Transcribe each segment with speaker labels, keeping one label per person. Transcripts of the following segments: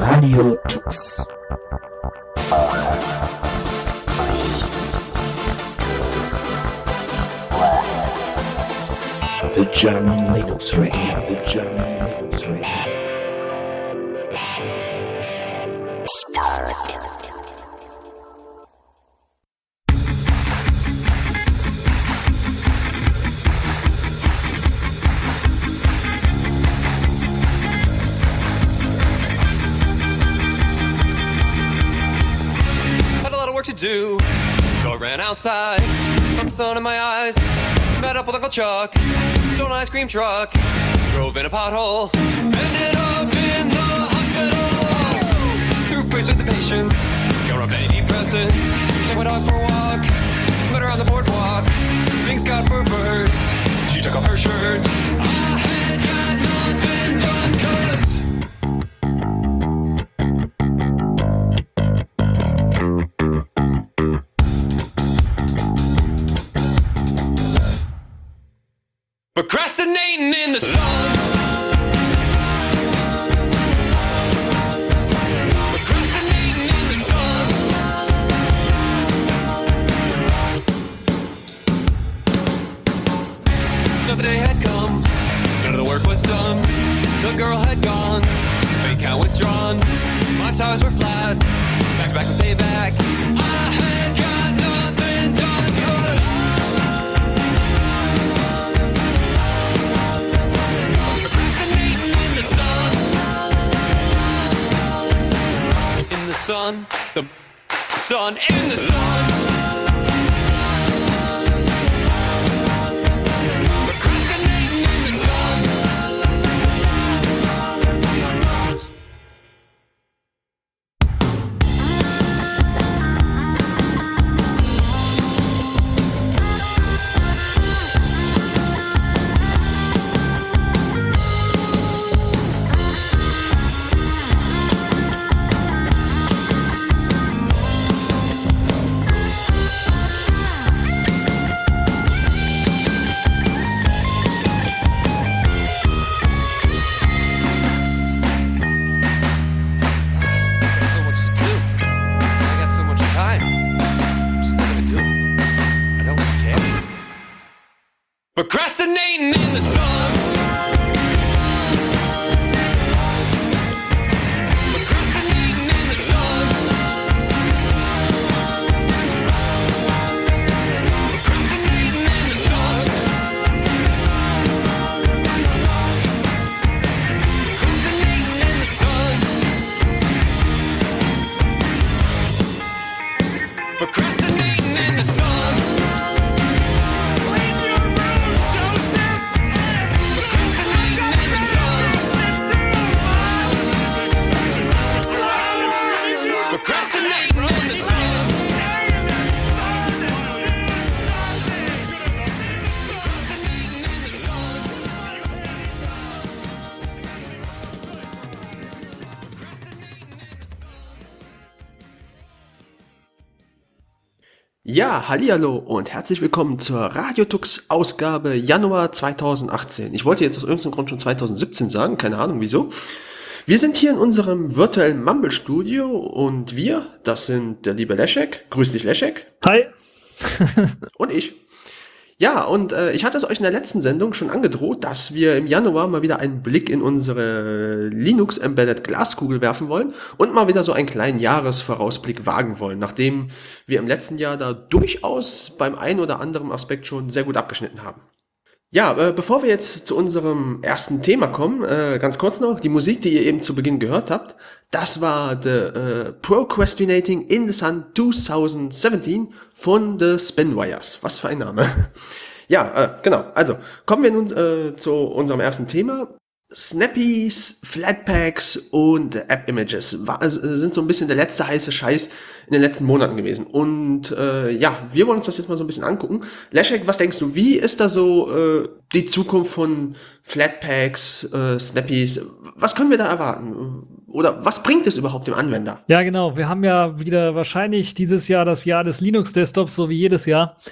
Speaker 1: Radio Tux. The German Linux Radio, the German Linux Radio.
Speaker 2: Had a lot of work to do, so I ran outside from the sun in my eyes. Met up with Uncle Chuck, stole an ice cream truck, drove in a pothole, ended up in the hospital. Threw praise with the patients, got on antidepressants, took my dog for a walk, met her on the boardwalk, things got perverse, she took off her shirt, I had got nothing done 'cause procrastinating in the sun. Procrastinating in the sun. Another day had come, none of the work was done. The girl had gone, bank account withdrawn. My tires were flat, back to back with payback. I had got nothing done 'cause sun, the sun in the sun. Procrastinating in the sun. Procrastinating in the sun. Procrastinating in the sun. Procrastinating in the sun. Procrastinating in the sun. Procrastinating in the sun.
Speaker 3: Ja, hallihallo und herzlich willkommen zur Radiotux-Ausgabe Januar 2018. Ich wollte jetzt aus irgendeinem Grund schon 2017 sagen, keine Ahnung wieso. Wir sind hier in unserem virtuellen Mumble-Studio und wir, das sind der liebe Leszek. Grüß dich, Leszek.
Speaker 4: Hi.
Speaker 3: Und ich. Ja, und ich hatte es euch in der letzten Sendung schon angedroht, dass wir im Januar mal wieder einen Blick in unsere Linux-Embedded Glaskugel werfen wollen und mal wieder so einen kleinen Jahresvorausblick wagen wollen, nachdem wir im letzten Jahr da durchaus beim einen oder anderen Aspekt schon sehr gut abgeschnitten haben. Ja, bevor wir jetzt zu unserem ersten Thema kommen, ganz kurz noch, die Musik, die ihr eben zu Beginn gehört habt, das war The Procrastinating in the Sun 2017 von The Spinwires. Was für ein Name. Ja, genau. Also, kommen wir nun zu unserem ersten Thema. Snappies, Flatpaks und App-Images sind so ein bisschen der letzte heiße Scheiß in den letzten Monaten gewesen. Und ja, wir wollen uns das jetzt mal so ein bisschen angucken. Leszek, was denkst du, wie ist da so die Zukunft von Flatpaks, Snappies? Was können wir da erwarten? Oder was bringt es überhaupt dem Anwender?
Speaker 4: Ja, genau. Wir haben ja wieder wahrscheinlich dieses Jahr das Jahr des Linux-Desktops, so wie jedes Jahr.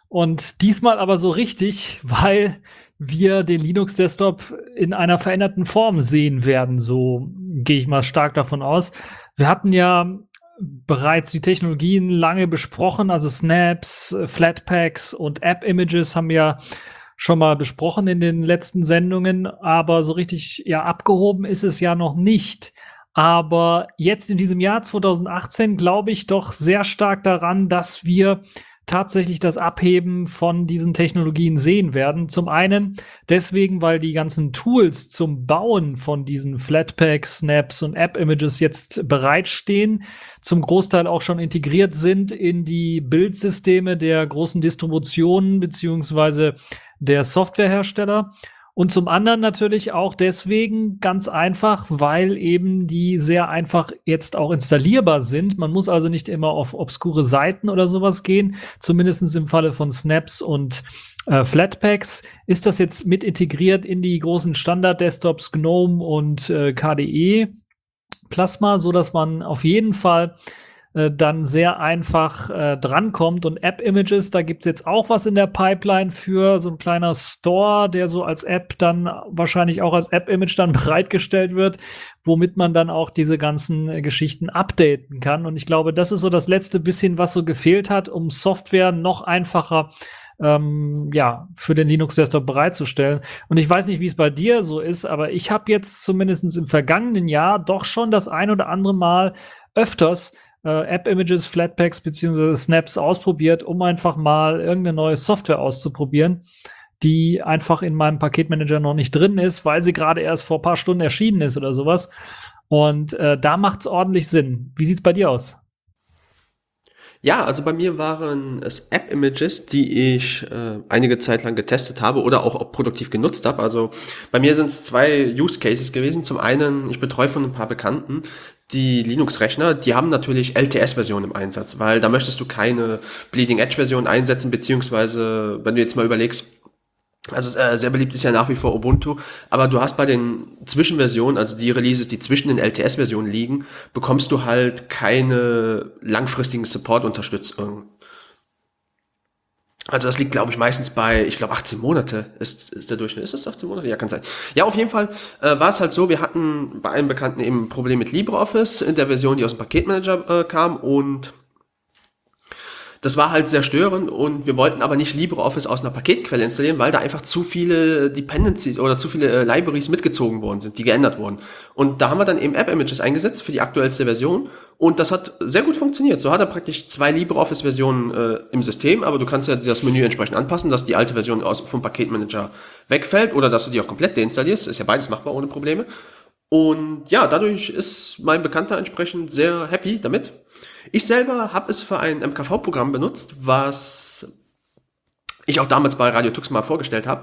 Speaker 4: Und diesmal aber so richtig, weil wir den Linux-Desktop in einer veränderten Form sehen werden. So gehe ich mal stark davon aus. Wir hatten ja bereits die Technologien lange besprochen, also Snaps, Flatpaks und App-Images haben wir schon mal besprochen in den letzten Sendungen, aber so richtig abgehoben ist es ja noch nicht. Aber jetzt in diesem Jahr 2018 glaube ich doch sehr stark daran, dass wir tatsächlich das Abheben von diesen Technologien sehen werden. Zum einen deswegen, weil die ganzen Tools zum Bauen von diesen Flatpaks, Snaps und App-Images jetzt bereitstehen, zum Großteil auch schon integriert sind in die Bildsysteme der großen Distributionen beziehungsweise der Softwarehersteller. Und zum anderen natürlich auch deswegen ganz einfach, weil eben die sehr einfach jetzt auch installierbar sind. Man muss also nicht immer auf obskure Seiten oder sowas gehen. Zumindest im Falle von Snaps und Flatpaks ist das jetzt mit integriert in die großen Standard-Desktops GNOME und KDE Plasma, so dass man auf jeden Fall dann sehr einfach drankommt. Und App-Images, da gibt's jetzt auch was in der Pipeline für so ein kleiner Store, der so als App dann wahrscheinlich auch als App-Image dann bereitgestellt wird, womit man dann auch diese ganzen Geschichten updaten kann. Und ich glaube, das ist so das letzte bisschen, was so gefehlt hat, um Software noch einfacher für den Linux-Desktop bereitzustellen. Und ich weiß nicht, wie es bei dir so ist, aber ich habe jetzt zumindest im vergangenen Jahr doch schon das ein oder andere Mal öfters App-Images, Flatpaks bzw. Snaps ausprobiert, um einfach mal irgendeine neue Software auszuprobieren, die einfach in meinem Paketmanager noch nicht drin ist, weil sie gerade erst vor ein paar Stunden erschienen ist oder sowas. Und da macht es ordentlich Sinn. Wie sieht's bei dir aus?
Speaker 3: Ja, also bei mir waren es App-Images, die ich einige Zeit lang getestet habe oder auch produktiv genutzt habe. Also bei mir sind es zwei Use Cases gewesen. Zum einen, ich betreue von ein paar Bekannten die Linux-Rechner, die haben natürlich LTS-Versionen im Einsatz, weil da möchtest du keine Bleeding-Edge-Version einsetzen, beziehungsweise, wenn du jetzt mal überlegst, also sehr beliebt ist ja nach wie vor Ubuntu, aber du hast bei den Zwischenversionen, also die Releases, die zwischen den LTS-Versionen liegen, bekommst du halt keine langfristigen Support-Unterstützung. Also das liegt, glaube ich, meistens bei, 18 Monate ist der Durchschnitt. Ist das 18 Monate? Ja, kann sein. Ja, auf jeden Fall war es halt so, wir hatten bei einem Bekannten eben ein Problem mit LibreOffice in der Version, die aus dem Paketmanager kam, und das war halt sehr störend, und wir wollten aber nicht LibreOffice aus einer Paketquelle installieren, weil da einfach zu viele Dependencies oder zu viele Libraries mitgezogen worden sind, die geändert wurden. Und da haben wir dann eben App-Images eingesetzt für die aktuellste Version, und das hat sehr gut funktioniert. So hat er praktisch 2 LibreOffice-Versionen im System, aber du kannst ja das Menü entsprechend anpassen, dass die alte Version vom Paketmanager wegfällt oder dass du die auch komplett deinstallierst. Ist ja beides machbar ohne Probleme. Und ja, dadurch ist mein Bekannter entsprechend sehr happy damit. Ich selber habe es für ein MKV-Programm benutzt, was ich auch damals bei Radio Tux mal vorgestellt habe.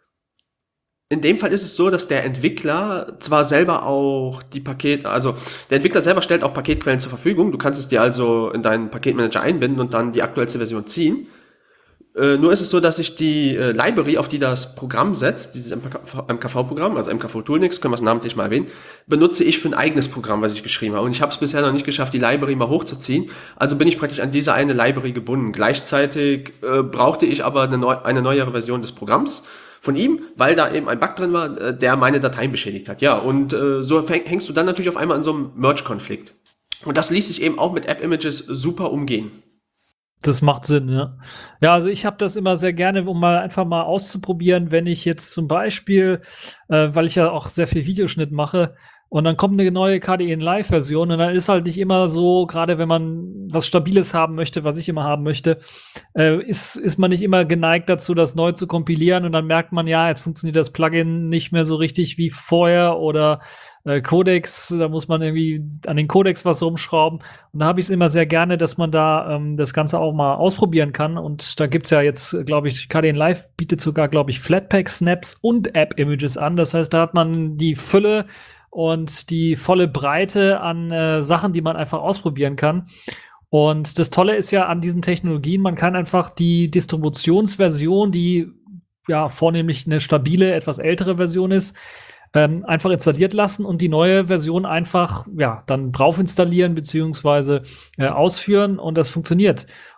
Speaker 3: In dem Fall ist es so, dass der Entwickler zwar selber auch der Entwickler selber stellt auch Paketquellen zur Verfügung. Du kannst es dir also in deinen Paketmanager einbinden und dann die aktuellste Version ziehen. Nur ist es so, dass ich die Library, auf die das Programm setzt, dieses MKV-Programm, also MKV Toolnix, können wir es namentlich mal erwähnen, benutze ich für ein eigenes Programm, was ich geschrieben habe. Und ich habe es bisher noch nicht geschafft, die Library mal hochzuziehen. Also bin ich praktisch an diese eine Library gebunden. Gleichzeitig brauchte ich aber eine neuere Version des Programms von ihm, weil da eben ein Bug drin war, der meine Dateien beschädigt hat. Ja, und so hängst du dann natürlich auf einmal in so einem Merge-Konflikt. Und das ließ sich eben auch mit App-Images super umgehen.
Speaker 4: Das macht Sinn, ja. Ja, also ich habe das immer sehr gerne, um mal einfach mal auszuprobieren, wenn ich jetzt zum Beispiel, weil ich ja auch sehr viel Videoschnitt mache, und dann kommt eine neue KDE Live-Version, und dann ist halt nicht immer so, gerade wenn man was Stabiles haben möchte, was ich immer haben möchte, ist man nicht immer geneigt dazu, das neu zu kompilieren, und dann merkt man, ja, jetzt funktioniert das Plugin nicht mehr so richtig wie vorher, oder Codecs, da muss man irgendwie an den Codecs was rumschrauben. Und da habe ich es immer sehr gerne, dass man da das Ganze auch mal ausprobieren kann. Und da gibt's ja jetzt, glaube ich, KDE Live bietet sogar, glaube ich, Flatpak, Snaps und App-Images an. Das heißt, da hat man die Fülle und die volle Breite an Sachen, die man einfach ausprobieren kann. Und das Tolle ist ja an diesen Technologien, man kann einfach die Distributionsversion, die ja vornehmlich eine stabile, etwas ältere Version ist, einfach installiert lassen und die neue Version einfach dann drauf installieren beziehungsweise ausführen, und das funktioniert.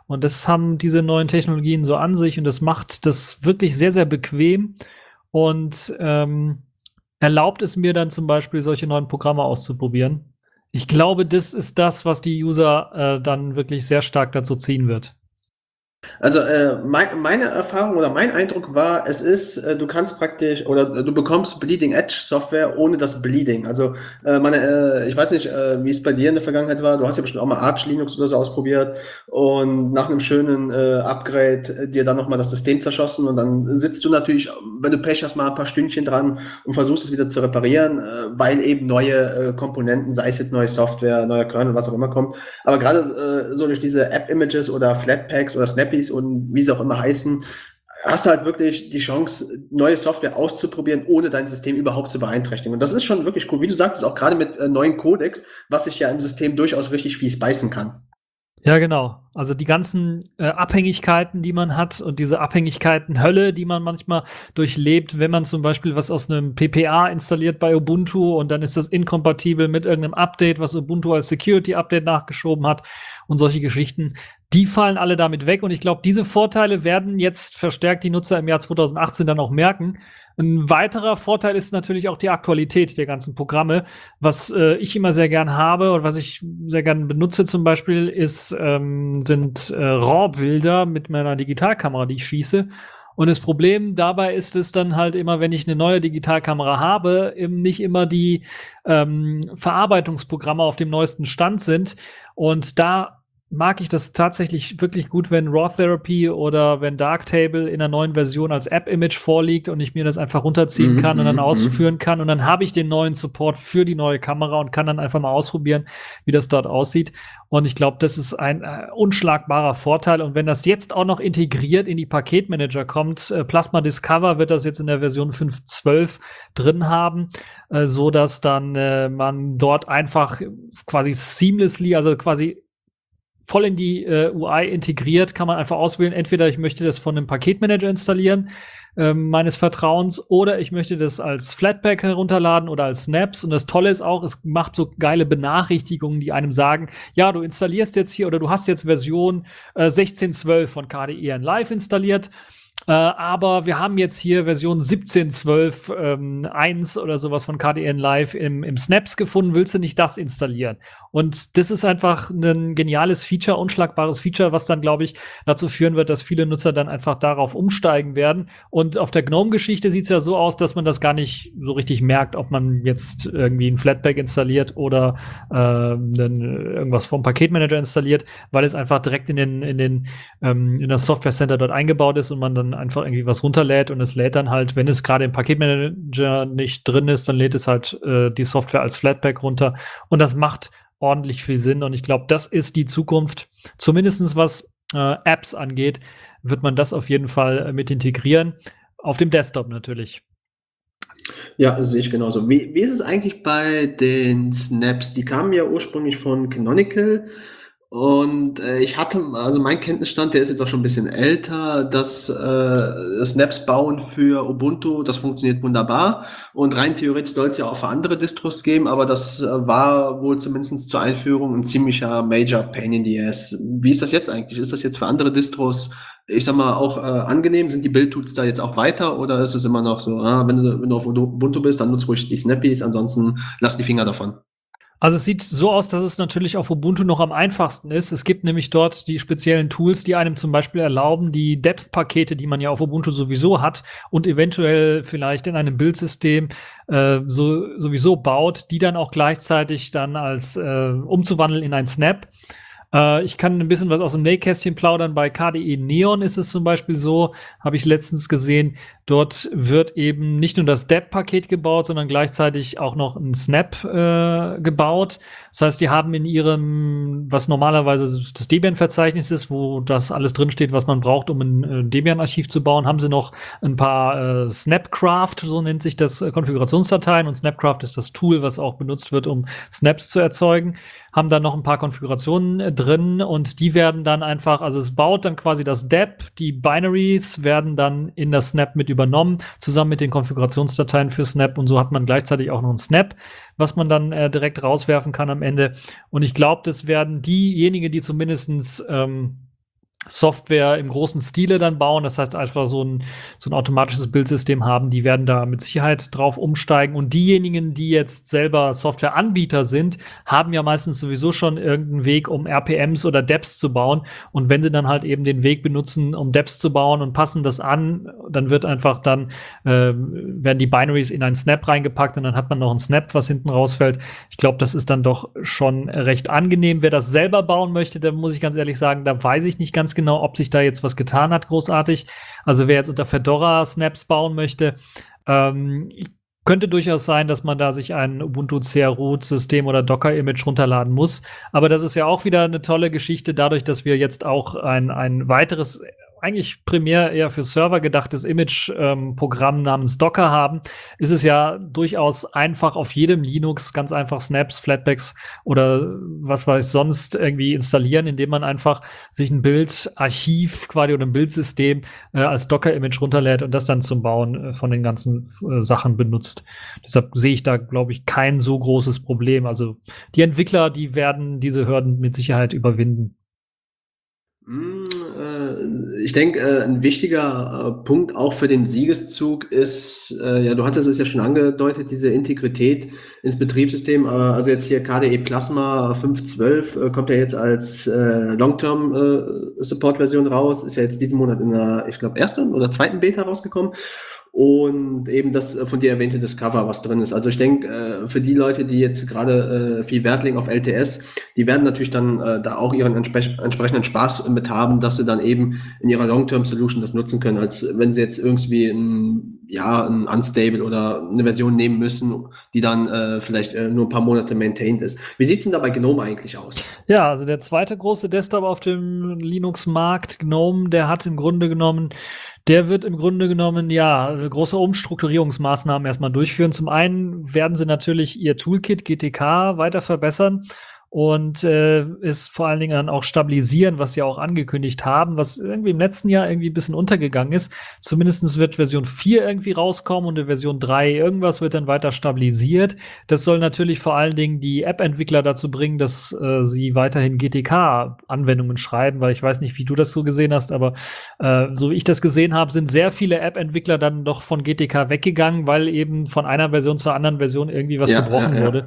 Speaker 4: Und das haben diese neuen Technologien so an sich und das macht das wirklich sehr, sehr bequem und erlaubt es mir dann zum Beispiel, solche neuen Programme auszuprobieren. Ich glaube, das ist das, was die User dann wirklich sehr stark dazu ziehen wird.
Speaker 3: Also meine Erfahrung oder mein Eindruck war, du kannst praktisch oder du bekommst Bleeding Edge Software ohne das Bleeding. Also ich weiß nicht, wie es bei dir in der Vergangenheit war. Du hast ja bestimmt auch mal Arch Linux oder so ausprobiert und nach einem schönen Upgrade dir dann nochmal das System zerschossen und dann sitzt du natürlich, wenn du Pech hast, mal ein paar Stündchen dran und versuchst es wieder zu reparieren, weil eben neue Komponenten, sei es jetzt neue Software, neuer Kernel, was auch immer kommt. Aber gerade so durch diese App-Images oder Flatpaks oder Snappies und wie sie auch immer heißen, hast du halt wirklich die Chance, neue Software auszuprobieren, ohne dein System überhaupt zu beeinträchtigen. Und das ist schon wirklich cool. Wie du sagtest, auch gerade mit neuen Codecs, was sich ja im System durchaus richtig fies beißen kann.
Speaker 4: Ja, genau. Also die ganzen Abhängigkeiten, die man hat und diese Abhängigkeiten-Hölle, die man manchmal durchlebt, wenn man zum Beispiel was aus einem PPA installiert bei Ubuntu und dann ist das inkompatibel mit irgendeinem Update, was Ubuntu als Security-Update nachgeschoben hat und solche Geschichten, die fallen alle damit weg. Und ich glaube, diese Vorteile werden jetzt verstärkt die Nutzer im Jahr 2018 dann auch merken. Ein weiterer Vorteil ist natürlich auch die Aktualität der ganzen Programme. Was ich immer sehr gern habe und was ich sehr gern benutze zum Beispiel sind RAW-Bilder mit meiner Digitalkamera, die ich schieße. Und das Problem dabei ist es dann halt immer, wenn ich eine neue Digitalkamera habe, eben nicht immer die Verarbeitungsprogramme auf dem neuesten Stand sind. Und da mag ich das tatsächlich wirklich gut, wenn Raw Therapy oder wenn Darktable in einer neuen Version als App-Image vorliegt und ich mir das einfach runterziehen kann und dann ausführen kann. Und dann habe ich den neuen Support für die neue Kamera und kann dann einfach mal ausprobieren, wie das dort aussieht. Und ich glaube, das ist ein unschlagbarer Vorteil. Und wenn das jetzt auch noch integriert in die Paketmanager kommt, Plasma Discover wird das jetzt in der Version 5.12 drin haben, so dass dann man dort einfach quasi seamlessly, also quasi voll in die UI integriert, kann man einfach auswählen, entweder ich möchte das von einem Paketmanager installieren, meines Vertrauens, oder ich möchte das als Flatpak herunterladen oder als Snaps. Und das Tolle ist auch, es macht so geile Benachrichtigungen, die einem sagen, ja, du installierst jetzt hier oder du hast jetzt Version 16.12 von KDE Live installiert. Aber wir haben jetzt hier Version 17.12 1 oder sowas von KDN Live im Snaps gefunden. Willst du nicht das installieren? Und das ist einfach ein geniales Feature, unschlagbares Feature, was dann, glaube ich, dazu führen wird, dass viele Nutzer dann einfach darauf umsteigen werden. Und auf der GNOME-Geschichte sieht es ja so aus, dass man das gar nicht so richtig merkt, ob man jetzt irgendwie ein Flatpak installiert oder irgendwas vom Paketmanager installiert, weil es einfach direkt in das Software Center dort eingebaut ist und man dann einfach irgendwie was runterlädt und es lädt dann halt, wenn es gerade im Paketmanager nicht drin ist, dann lädt es halt die Software als Flatpak runter und das macht ordentlich viel Sinn und ich glaube, das ist die Zukunft, zumindest was Apps angeht, wird man das auf jeden Fall mit integrieren, auf dem Desktop natürlich.
Speaker 3: Ja, sehe ich genauso. Wie ist es eigentlich bei den Snaps? Die kamen ja ursprünglich von Canonical. Und also mein Kenntnisstand, der ist jetzt auch schon ein bisschen älter, dass Snaps bauen für Ubuntu, das funktioniert wunderbar. Und rein theoretisch soll es ja auch für andere Distros geben, aber das war wohl zumindest zur Einführung ein ziemlicher Major Pain in the Ass. Wie ist das jetzt eigentlich? Ist das jetzt für andere Distros, ich sag mal, auch angenehm? Sind die Build-Tools da jetzt auch weiter oder ist es immer noch so, wenn du auf Ubuntu bist, dann nutzt ruhig die Snappies, ansonsten lass die Finger davon?
Speaker 4: Also es sieht so aus, dass es natürlich auf Ubuntu noch am einfachsten ist. Es gibt nämlich dort die speziellen Tools, die einem zum Beispiel erlauben, die dep-Pakete, die man ja auf Ubuntu sowieso hat und eventuell vielleicht in einem Bildsystem sowieso baut, die dann auch gleichzeitig dann als umzuwandeln in ein Snap. Ich kann ein bisschen was aus dem Nähkästchen plaudern. Bei KDE Neon ist es zum Beispiel so, habe ich letztens gesehen, dort wird eben nicht nur das dep-Paket gebaut, sondern gleichzeitig auch noch ein Snap gebaut. Das heißt, die haben in ihrem, was normalerweise das Debian-Verzeichnis ist, wo das alles drinsteht, was man braucht, um ein Debian-Archiv zu bauen, haben sie noch ein paar Snapcraft, so nennt sich das, Konfigurationsdateien. Und Snapcraft ist das Tool, was auch benutzt wird, um Snaps zu erzeugen. Haben dann noch ein paar Konfigurationen drin und die werden dann einfach, also es baut dann quasi das dep, die Binaries werden dann in das Snap mit übernommen, zusammen mit den Konfigurationsdateien für Snap und so hat man gleichzeitig auch noch ein Snap, was man dann direkt rauswerfen kann am Ende. Und ich glaube, das werden diejenigen, die zumindest Software im großen Stile dann bauen. Das heißt, einfach so ein automatisches Bildsystem haben, die werden da mit Sicherheit drauf umsteigen. Und diejenigen, die jetzt selber Softwareanbieter sind, haben ja meistens sowieso schon irgendeinen Weg, um RPMs oder DEPs zu bauen. Und wenn sie dann halt eben den Weg benutzen, um DEPs zu bauen und passen das an, dann wird einfach dann werden die Binaries in einen Snap reingepackt und dann hat man noch einen Snap, was hinten rausfällt. Ich glaube, das ist dann doch schon recht angenehm. Wer das selber bauen möchte, da muss ich ganz ehrlich sagen, da weiß ich nicht ganz genau, ob sich da jetzt was getan hat, großartig. Also wer jetzt unter Fedora Snaps bauen möchte, könnte durchaus sein, dass man da sich ein Ubuntu CR-Root-System oder Docker-Image runterladen muss. Aber das ist ja auch wieder eine tolle Geschichte, dadurch, dass wir jetzt auch ein weiteres, eigentlich primär eher für Server gedachtes Image-Programm namens Docker haben, ist es ja durchaus einfach auf jedem Linux ganz einfach Snaps, Flatpaks oder was weiß sonst irgendwie installieren, indem man einfach sich ein Bildarchiv quasi oder ein Bildsystem als Docker-Image runterlädt und das dann zum Bauen von den ganzen Sachen benutzt. Deshalb sehe ich da, glaube ich, kein so großes Problem. Also die Entwickler, die werden diese Hürden mit Sicherheit überwinden.
Speaker 3: Ich denke, ein wichtiger Punkt auch für den Siegeszug ist, ja, du hattest es ja schon angedeutet, diese Integrität ins Betriebssystem. Also jetzt hier KDE Plasma 5.12 kommt ja jetzt als Long-Term-Support-Version raus, ist ja jetzt diesen Monat in der, ich glaube, ersten oder zweiten Beta rausgekommen. Und eben das von dir erwähnte Discover, was drin ist. Also ich denke, für die Leute, die jetzt gerade viel Wert legen auf LTS, die werden natürlich dann da auch ihren entsprechenden Spaß mit haben, dass sie dann eben in ihrer Long-Term-Solution das nutzen können, als wenn sie jetzt irgendwie ein Unstable oder eine Version nehmen müssen, die dann vielleicht nur ein paar Monate maintained ist. Wie sieht's denn da bei GNOME eigentlich aus?
Speaker 4: Ja, also der zweite große Desktop auf dem Linux-Markt, GNOME, der wird im Grunde genommen, ja, große Umstrukturierungsmaßnahmen erstmal durchführen. Zum einen werden sie natürlich ihr Toolkit GTK weiter verbessern und es vor allen Dingen dann auch stabilisieren, was sie auch angekündigt haben, was irgendwie im letzten Jahr irgendwie ein bisschen untergegangen ist. Zumindest wird Version 4 irgendwie rauskommen und in Version 3 irgendwas wird dann weiter stabilisiert. Das soll natürlich vor allen Dingen die App-Entwickler dazu bringen, dass sie weiterhin GTK-Anwendungen schreiben, weil ich weiß nicht, wie du das so gesehen hast, aber so wie ich das gesehen habe, sind sehr viele App-Entwickler dann doch von GTK weggegangen, weil eben von einer Version zur anderen Version irgendwie was gebrochen wurde.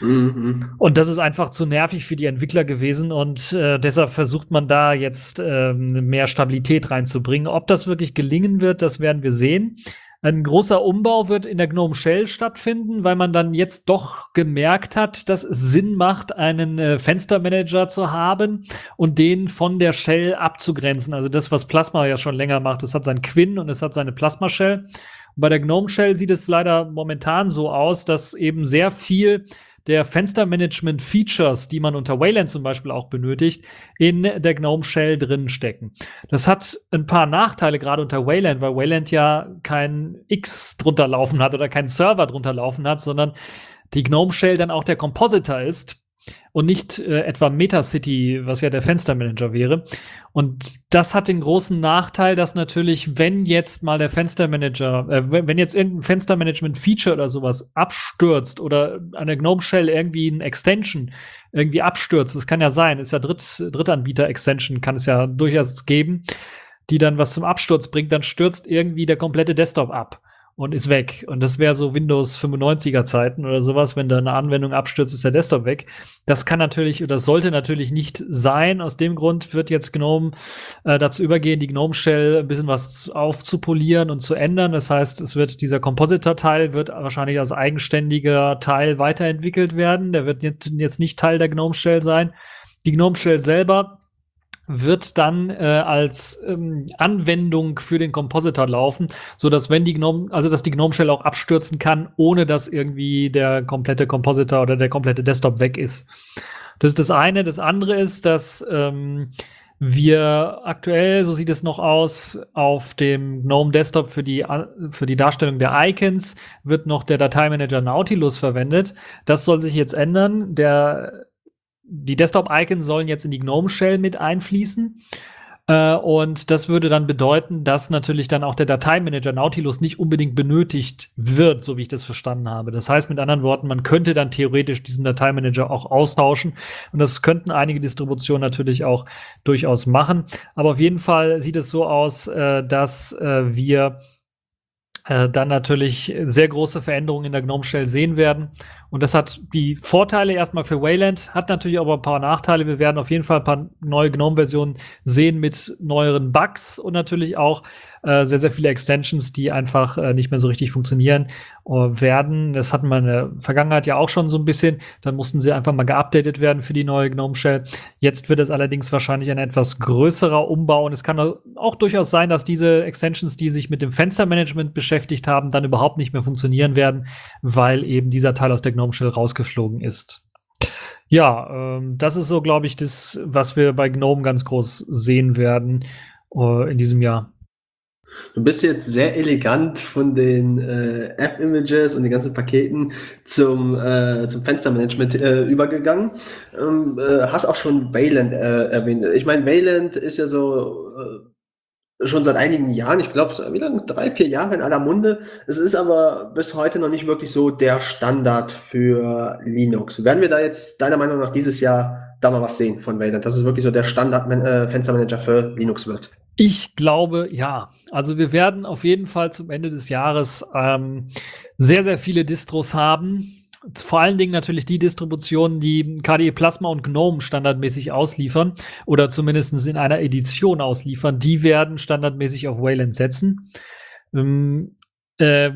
Speaker 3: Mhm.
Speaker 4: Und das ist einfach zu nervig für die Entwickler gewesen und deshalb versucht man da jetzt mehr Stabilität reinzubringen. Ob das wirklich gelingen wird, das werden wir sehen. Ein großer Umbau wird in der GNOME Shell stattfinden, weil man dann jetzt doch gemerkt hat, dass es Sinn macht, einen Fenstermanager zu haben und den von der Shell abzugrenzen. Also das, was Plasma ja schon länger macht. Es hat sein Quinn und es hat seine Plasma Shell. Und bei der GNOME Shell sieht es leider momentan so aus, dass eben sehr viel der Fenstermanagement-Features, die man unter Wayland zum Beispiel auch benötigt, in der GNOME Shell drin stecken. Das hat ein paar Nachteile, gerade unter Wayland, weil Wayland ja kein X drunter laufen hat oder keinen Server drunter laufen hat, sondern die GNOME Shell dann auch der Compositor ist und nicht etwa Metacity, was ja der Fenstermanager wäre. Und das hat den großen Nachteil, dass natürlich, wenn jetzt mal der Fenstermanager, wenn jetzt irgendein Fenstermanagement-Feature oder sowas abstürzt oder an der GNOME Shell irgendwie ein Extension irgendwie abstürzt, das kann ja sein, ist ja Drittanbieter-Extension, kann es ja durchaus geben, die dann was zum Absturz bringt, dann stürzt irgendwie der komplette Desktop ab und ist weg. Und das wäre so Windows 95er Zeiten oder sowas, wenn da eine Anwendung abstürzt, ist der Desktop weg. Das kann natürlich oder sollte natürlich nicht sein. Aus dem Grund wird jetzt GNOME dazu übergehen, die GNOME Shell ein bisschen was aufzupolieren und zu ändern. Das heißt, dieser Compositor-Teil wird wahrscheinlich als eigenständiger Teil weiterentwickelt werden. Der wird jetzt nicht Teil der GNOME Shell sein. Die GNOME Shell selber wird dann als Anwendung für den Compositor laufen, so dass dass die GNOME Shell auch abstürzen kann, ohne dass irgendwie der komplette Compositor oder der komplette Desktop weg ist. Das ist das eine. Das andere ist, dass wir aktuell, so sieht es noch aus, auf dem GNOME Desktop für die Darstellung der Icons wird noch der Dateimanager Nautilus verwendet. Das soll sich jetzt ändern. Die Desktop-Icons sollen jetzt in die GNOME Shell mit einfließen. Und das würde dann bedeuten, dass natürlich dann auch der Dateimanager Nautilus nicht unbedingt benötigt wird, so wie ich das verstanden habe. Das heißt mit anderen Worten, man könnte dann theoretisch diesen Dateimanager auch austauschen. Und das könnten einige Distributionen natürlich auch durchaus machen. Aber auf jeden Fall sieht es so aus, dass wir dann natürlich sehr große Veränderungen in der GNOME Shell sehen werden. Und das hat die Vorteile erstmal für Wayland, hat natürlich aber ein paar Nachteile. Wir werden auf jeden Fall ein paar neue GNOME-Versionen sehen mit neueren Bugs und natürlich auch sehr, sehr viele Extensions, die einfach nicht mehr so richtig funktionieren werden. Das hatten wir in der Vergangenheit ja auch schon so ein bisschen. Dann mussten sie einfach mal geupdatet werden für die neue GNOME Shell. Jetzt wird es allerdings wahrscheinlich ein etwas größerer Umbau. Und es kann auch durchaus sein, dass diese Extensions, die sich mit dem Fenstermanagement beschäftigt haben, dann überhaupt nicht mehr funktionieren werden, weil eben dieser Teil aus der GNOME Shell rausgeflogen ist. Ja, das ist so, glaube ich, das, was wir bei GNOME ganz groß sehen werden in diesem Jahr.
Speaker 3: Du bist jetzt sehr elegant von den App-Images und den ganzen Paketen zum Fenstermanagement übergegangen. Hast auch schon Wayland erwähnt. Ich meine, Wayland ist ja so schon seit einigen Jahren, ich glaube, wie lange? 3, 4 Jahre in aller Munde. Es ist aber bis heute noch nicht wirklich so der Standard für Linux. Werden wir da jetzt deiner Meinung nach dieses Jahr da mal was sehen von Wayland, dass es wirklich so der Standard-Fenstermanager für Linux wird?
Speaker 4: Ich glaube, ja. Also wir werden auf jeden Fall zum Ende des Jahres sehr, sehr viele Distros haben. Vor allen Dingen natürlich die Distributionen, die KDE Plasma und GNOME standardmäßig ausliefern oder zumindest in einer Edition ausliefern, die werden standardmäßig auf Wayland setzen. Der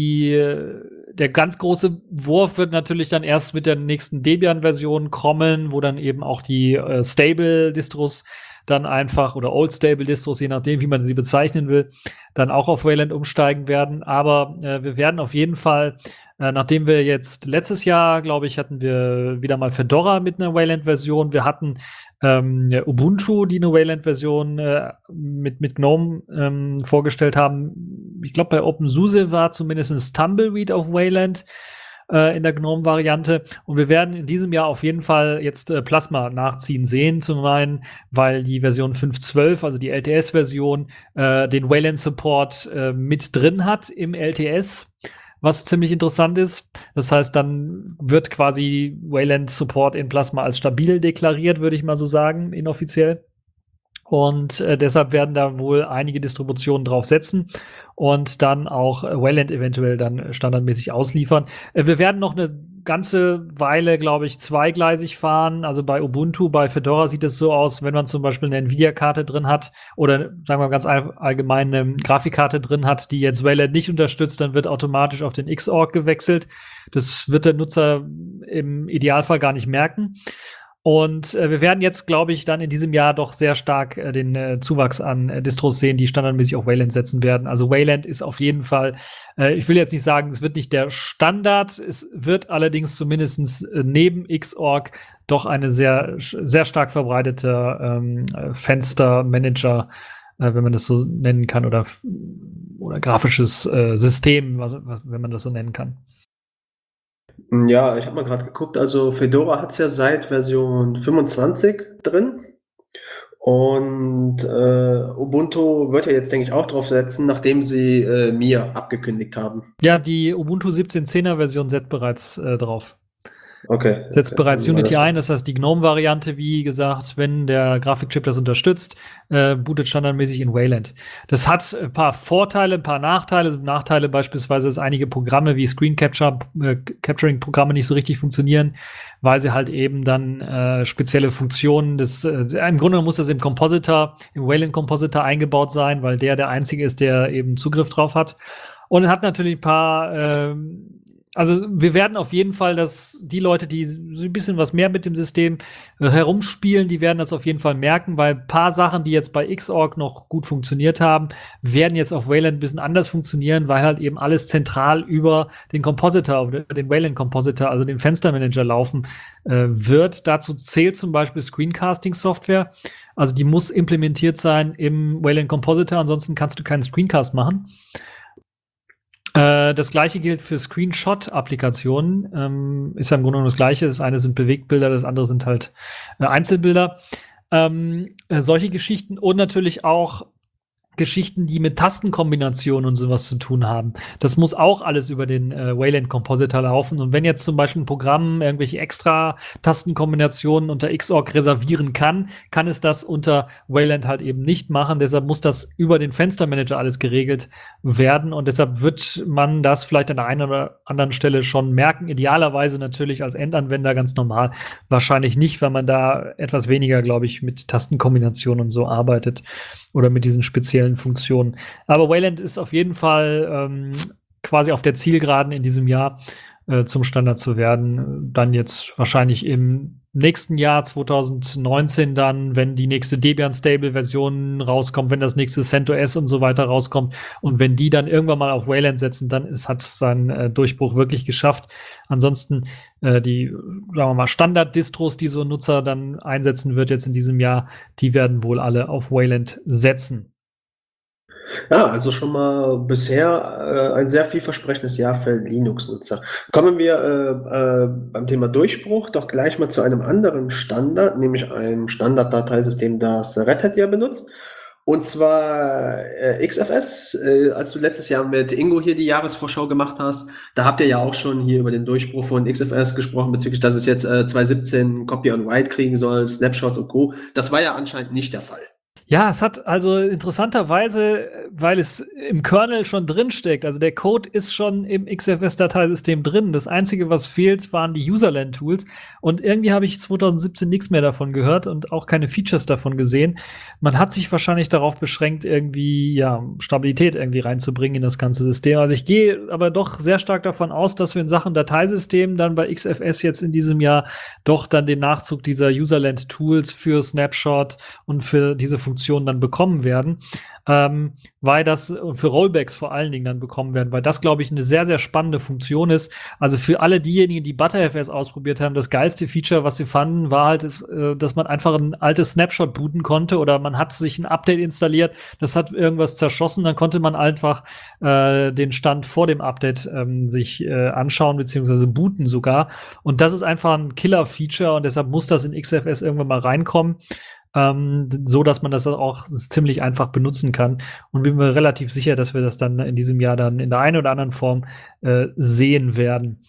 Speaker 4: ganz große Wurf wird natürlich dann erst mit der nächsten Debian-Version kommen, wo dann eben auch die Stable-Distros dann einfach oder Old Stable Distros, je nachdem, wie man sie bezeichnen will, dann auch auf Wayland umsteigen werden. Aber wir werden auf jeden Fall, nachdem wir jetzt letztes Jahr, glaube ich, hatten wir wieder mal Fedora mit einer Wayland-Version. Wir hatten Ubuntu, die eine Wayland-Version mit GNOME vorgestellt haben. Ich glaube, bei OpenSUSE war zumindest Tumbleweed auf Wayland in der GNOME-Variante. Und wir werden in diesem Jahr auf jeden Fall jetzt Plasma nachziehen sehen. Zum einen, weil die Version 5.12, also die LTS-Version, den Wayland-Support mit drin hat im LTS, was ziemlich interessant ist. Das heißt, dann wird quasi Wayland-Support in Plasma als stabil deklariert, würde ich mal so sagen, inoffiziell. Und deshalb werden da wohl einige Distributionen drauf setzen und dann auch Wayland eventuell dann standardmäßig ausliefern. Wir werden noch eine ganze Weile, glaube ich, zweigleisig fahren. Also bei Ubuntu, bei Fedora sieht es so aus, wenn man zum Beispiel eine Nvidia-Karte drin hat oder sagen wir ganz allgemein eine Grafikkarte drin hat, die jetzt Wayland nicht unterstützt, dann wird automatisch auf den Xorg gewechselt. Das wird der Nutzer im Idealfall gar nicht merken. Und wir werden jetzt, glaube ich, dann in diesem Jahr doch sehr stark den Zuwachs an Distros sehen, die standardmäßig auf Wayland setzen werden. Also Wayland ist auf jeden Fall, ich will jetzt nicht sagen, es wird nicht der Standard, es wird allerdings zumindest neben Xorg doch eine sehr, sehr stark verbreitete Fenstermanager, wenn man das so nennen kann, oder grafisches System, wenn man das so nennen kann.
Speaker 3: Ja, ich habe mal gerade geguckt, also Fedora hat es ja seit Version 25 drin und Ubuntu wird ja jetzt, denke ich, auch drauf setzen, nachdem sie Mir abgekündigt haben.
Speaker 4: Ja, die Ubuntu 17.10er Version setzt bereits drauf.
Speaker 3: Okay.
Speaker 4: Setzt bereits Unity ein, das heißt die GNOME-Variante, wie gesagt, wenn der Grafikchip das unterstützt, bootet standardmäßig in Wayland. Das hat ein paar Vorteile, ein paar Nachteile. Nachteile beispielsweise, dass einige Programme wie Screen Capturing-Programme nicht so richtig funktionieren, weil sie halt eben dann spezielle Funktionen im Grunde muss das im Wayland Compositor eingebaut sein, weil der einzige ist, der eben Zugriff drauf hat. Und es hat natürlich ein paar also wir werden auf jeden Fall, dass die Leute, die so ein bisschen was mehr mit dem System herumspielen, die werden das auf jeden Fall merken, weil ein paar Sachen, die jetzt bei Xorg noch gut funktioniert haben, werden jetzt auf Wayland ein bisschen anders funktionieren, weil halt eben alles zentral über den Compositor, oder den Wayland Compositor, also den Fenstermanager laufen wird. Dazu zählt zum Beispiel Screencasting-Software. Also die muss implementiert sein im Wayland Compositor, ansonsten kannst du keinen Screencast machen. Das gleiche gilt für Screenshot-Applikationen. Ist ja im Grunde genommen das Gleiche. Das eine sind Bewegtbilder, das andere sind halt Einzelbilder. Solche Geschichten und natürlich auch Geschichten, die mit Tastenkombinationen und sowas zu tun haben. Das muss auch alles über den Wayland Compositor laufen. Und wenn jetzt zum Beispiel ein Programm irgendwelche extra Tastenkombinationen unter Xorg reservieren kann, kann es das unter Wayland halt eben nicht machen. Deshalb muss das über den Fenstermanager alles geregelt werden. Und deshalb wird man das vielleicht an der einen oder anderen Stelle schon merken. Idealerweise natürlich als Endanwender ganz normal. Wahrscheinlich nicht, weil man da etwas weniger, glaube ich, mit Tastenkombinationen und so arbeitet oder mit diesen speziellen Funktionen. Aber Wayland ist auf jeden Fall quasi auf der Zielgeraden in diesem Jahr zum Standard zu werden. Dann jetzt wahrscheinlich im nächsten Jahr 2019 dann, wenn die nächste Debian-Stable-Version rauskommt, wenn das nächste CentOS und so weiter rauskommt und wenn die dann irgendwann mal auf Wayland setzen, dann hat es seinen Durchbruch wirklich geschafft. Ansonsten die, sagen wir mal, Standard-Distros, die so ein Nutzer dann einsetzen wird jetzt in diesem Jahr, die werden wohl alle auf Wayland setzen.
Speaker 3: Ja, also schon mal bisher ein sehr vielversprechendes Jahr für Linux-Nutzer. Kommen wir beim Thema Durchbruch doch gleich mal zu einem anderen Standard, nämlich einem Standarddateisystem, das Red Hat ja benutzt. Und zwar XFS. Als du letztes Jahr mit Ingo hier die Jahresvorschau gemacht hast, da habt ihr ja auch schon hier über den Durchbruch von XFS gesprochen, bezüglich, dass es jetzt 2017 Copy on Write kriegen soll, Snapshots und Co. Das war ja anscheinend nicht der Fall.
Speaker 4: Ja, es hat also interessanterweise, weil es im Kernel schon drin steckt, also der Code ist schon im XFS-Dateisystem drin. Das Einzige, was fehlt, waren die Userland-Tools. Und irgendwie habe ich 2017 nichts mehr davon gehört und auch keine Features davon gesehen. Man hat sich wahrscheinlich darauf beschränkt, irgendwie, ja, Stabilität irgendwie reinzubringen in das ganze System. Also ich gehe aber doch sehr stark davon aus, dass wir in Sachen Dateisystem dann bei XFS jetzt in diesem Jahr doch dann den Nachzug dieser Userland-Tools für Snapshot und für diese Funktionen dann bekommen werden, weil das für Rollbacks vor allen Dingen dann bekommen werden, weil das, glaube ich, eine sehr, sehr spannende Funktion ist. Also für alle diejenigen, die ButterFS ausprobiert haben, das geilste Feature, was sie fanden, war halt, dass man einfach ein altes Snapshot booten konnte oder man hat sich ein Update installiert, das hat irgendwas zerschossen, dann konnte man einfach den Stand vor dem Update sich anschauen beziehungsweise booten sogar. Und das ist einfach ein Killer-Feature und deshalb muss das in XFS irgendwann mal reinkommen. So dass man das auch ziemlich einfach benutzen kann. Und bin mir relativ sicher, dass wir das dann in diesem Jahr dann in der einen oder anderen Form sehen werden.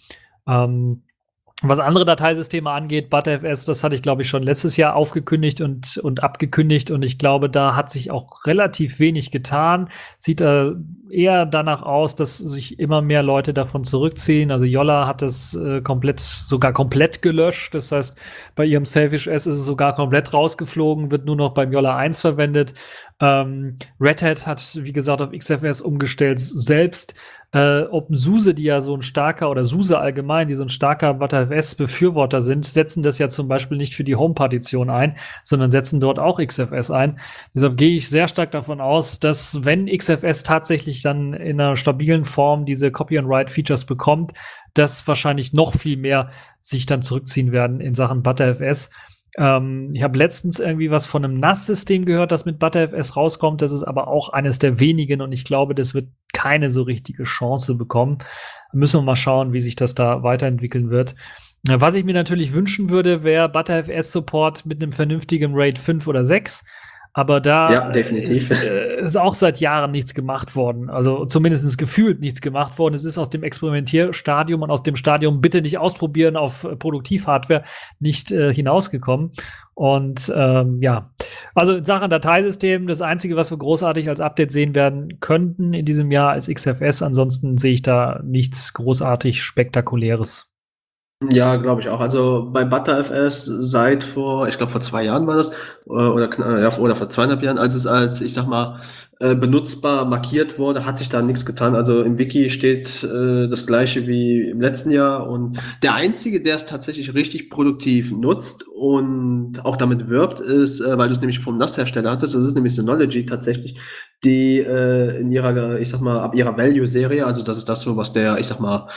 Speaker 4: Was andere Dateisysteme angeht, ButterFS, das hatte ich, glaube ich, schon letztes Jahr aufgekündigt und abgekündigt. Und ich glaube, da hat sich auch relativ wenig getan. Sieht eher danach aus, dass sich immer mehr Leute davon zurückziehen. Also Yolla hat das sogar komplett gelöscht. Das heißt, bei ihrem Selfish S ist es sogar komplett rausgeflogen, wird nur noch beim Yolla 1 verwendet. Red Hat hat, wie gesagt, auf XFS umgestellt selbst. OpenSUSE, die ja so ein starker, oder SUSE allgemein, die so ein starker ButterFS-Befürworter sind, setzen das ja zum Beispiel nicht für die Home-Partition ein, sondern setzen dort auch XFS ein. Deshalb gehe ich sehr stark davon aus, dass wenn XFS tatsächlich dann in einer stabilen Form diese Copy-and-Write-Features bekommt, dass wahrscheinlich noch viel mehr sich dann zurückziehen werden in Sachen ButterFS. Ich habe letztens irgendwie was von einem NAS-System gehört, das mit ButterFS rauskommt. Das ist aber auch eines der wenigen und ich glaube, das wird keine so richtige Chance bekommen. Müssen wir mal schauen, wie sich das da weiterentwickeln wird. Was ich mir natürlich wünschen würde, wäre ButterFS-Support mit einem vernünftigen RAID 5 oder 6. Aber da
Speaker 3: Ja, definitiv.
Speaker 4: ist auch seit Jahren nichts gemacht worden. Also zumindest gefühlt nichts gemacht worden. Es ist aus dem Experimentierstadium und aus dem Stadium bitte nicht ausprobieren auf Produktivhardware nicht hinausgekommen. Und ja, also in Sachen Dateisystem, das Einzige, was wir großartig als Update sehen werden könnten in diesem Jahr, ist XFS. Ansonsten sehe ich da nichts großartig Spektakuläres.
Speaker 3: Ja, glaube ich auch. Also bei ButterFS seit ich glaube vor 2 Jahren war das, oder vor 2,5 Jahren, als es als, ich sag mal, benutzbar markiert wurde, hat sich da nichts getan. Also im Wiki steht das gleiche wie im letzten Jahr und der Einzige, der es tatsächlich richtig produktiv nutzt und auch damit wirbt, ist, weil du es nämlich vom NAS-Hersteller hattest, das ist nämlich Synology tatsächlich, die in ihrer, ich sag mal, ab ihrer Value-Serie, also das ist das so, was der, ich sag mal,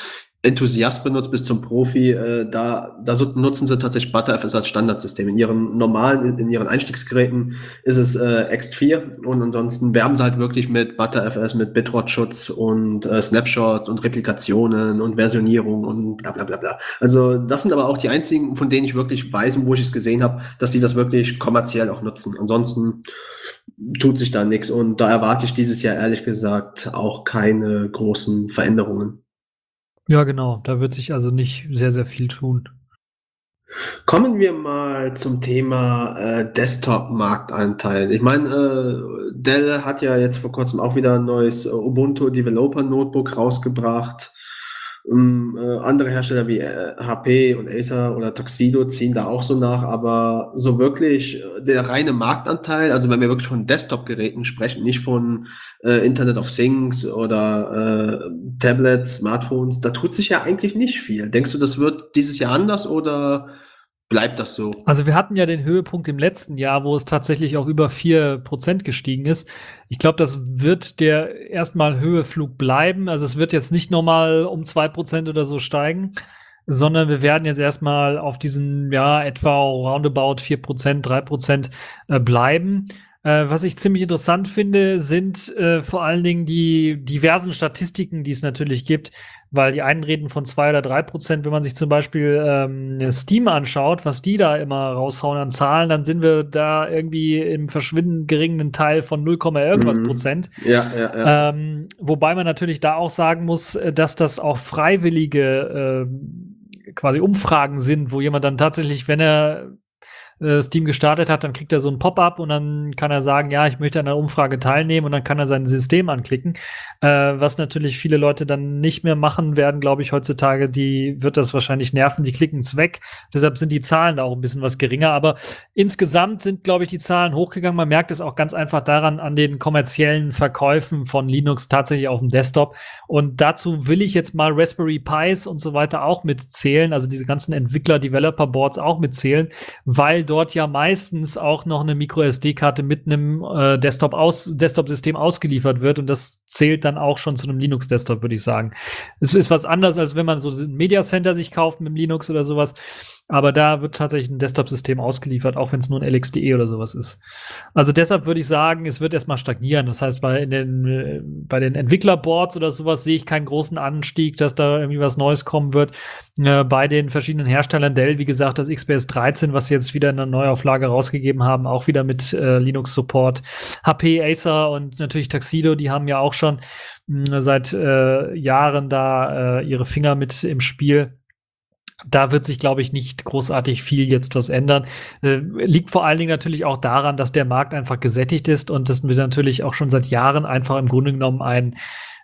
Speaker 3: Enthusiast benutzt bis zum Profi, nutzen sie tatsächlich ButterFS als Standardsystem. In ihren Einstiegsgeräten ist es X4 und ansonsten werben sie halt wirklich mit ButterFS, mit Bitrot-Schutz und Snapshots und Replikationen und Versionierung und bla bla bla bla. Also das sind aber auch die einzigen, von denen ich wirklich weiß und wo ich es gesehen habe, dass die das wirklich kommerziell auch nutzen. Ansonsten tut sich da nichts und da erwarte ich dieses Jahr ehrlich gesagt auch keine großen Veränderungen.
Speaker 4: Ja, genau. Da wird sich also nicht sehr, sehr viel tun.
Speaker 3: Kommen wir mal zum Thema Desktop-Marktanteil. Ich meine, Dell hat ja jetzt vor kurzem auch wieder ein neues Ubuntu Developer Notebook rausgebracht. Andere Hersteller wie HP und Acer oder Tuxedo ziehen da auch so nach, aber so wirklich der reine Marktanteil, also wenn wir wirklich von Desktop-Geräten sprechen, nicht von Internet of Things oder Tablets, Smartphones, da tut sich ja eigentlich nicht viel. Denkst du, das wird dieses Jahr anders oder bleibt das so?
Speaker 4: Also wir hatten ja den Höhepunkt im letzten Jahr, wo es tatsächlich auch über 4% gestiegen ist. Ich glaube, das wird der erstmal Höheflug bleiben. Also es wird jetzt nicht nochmal um 2% oder so steigen, sondern wir werden jetzt erstmal auf diesen, ja, etwa roundabout 4%, 3% bleiben. Was ich ziemlich interessant finde, sind vor allen Dingen die diversen Statistiken, die es natürlich gibt, weil die einen reden von 2 oder 3%. Wenn man sich zum Beispiel Steam anschaut, was die da immer raushauen an Zahlen, dann sind wir da irgendwie im verschwindend geringen Teil von 0, irgendwas Prozent.
Speaker 3: Ja.
Speaker 4: Wobei man natürlich da auch sagen muss, dass das auch freiwillige quasi Umfragen sind, wo jemand dann tatsächlich, wenn er Steam gestartet hat, dann kriegt er so ein Pop-up und dann kann er sagen, ja, ich möchte an einer Umfrage teilnehmen und dann kann er sein System anklicken. Was natürlich viele Leute dann nicht mehr machen werden, glaube ich, heutzutage, die wird das wahrscheinlich nerven, die klicken es weg. Deshalb sind die Zahlen da auch ein bisschen was geringer, aber insgesamt sind, glaube ich, die Zahlen hochgegangen. Man merkt es auch ganz einfach daran, an den kommerziellen Verkäufen von Linux tatsächlich auf dem Desktop. Und dazu will ich jetzt mal Raspberry Pis und so weiter auch mitzählen, also diese ganzen Entwickler-Developer-Boards auch mitzählen, weil dort ja meistens auch noch eine Micro-SD-Karte mit einem Desktop-System ausgeliefert wird und das zählt dann auch schon zu einem Linux-Desktop, würde ich sagen. Es ist was anderes, als wenn man so ein Media Center sich kauft mit dem Linux oder sowas, aber da wird tatsächlich ein Desktop-System ausgeliefert, auch wenn es nur ein LXDE oder sowas ist. Also deshalb würde ich sagen, es wird erstmal stagnieren. Das heißt, bei den Entwicklerboards oder sowas sehe ich keinen großen Anstieg, dass da irgendwie was Neues kommen wird. Bei den verschiedenen Herstellern, Dell, wie gesagt, das XPS 13, was sie jetzt wieder in einer Neuauflage rausgegeben haben, auch wieder mit Linux-Support. HP, Acer und natürlich Tuxedo, die haben ja auch schon seit Jahren da ihre Finger mit im Spiel. Da wird sich, glaube ich, nicht großartig viel jetzt was ändern. Liegt vor allen Dingen natürlich auch daran, dass der Markt einfach gesättigt ist und dass wir natürlich auch schon seit Jahren einfach im Grunde genommen einen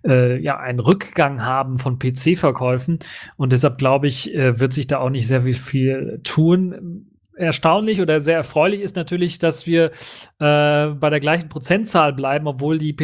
Speaker 4: Rückgang haben von PC-Verkäufen. Und deshalb, glaube ich, wird sich da auch nicht sehr viel tun. Erstaunlich oder sehr erfreulich ist natürlich, dass wir bei der gleichen Prozentzahl bleiben, obwohl die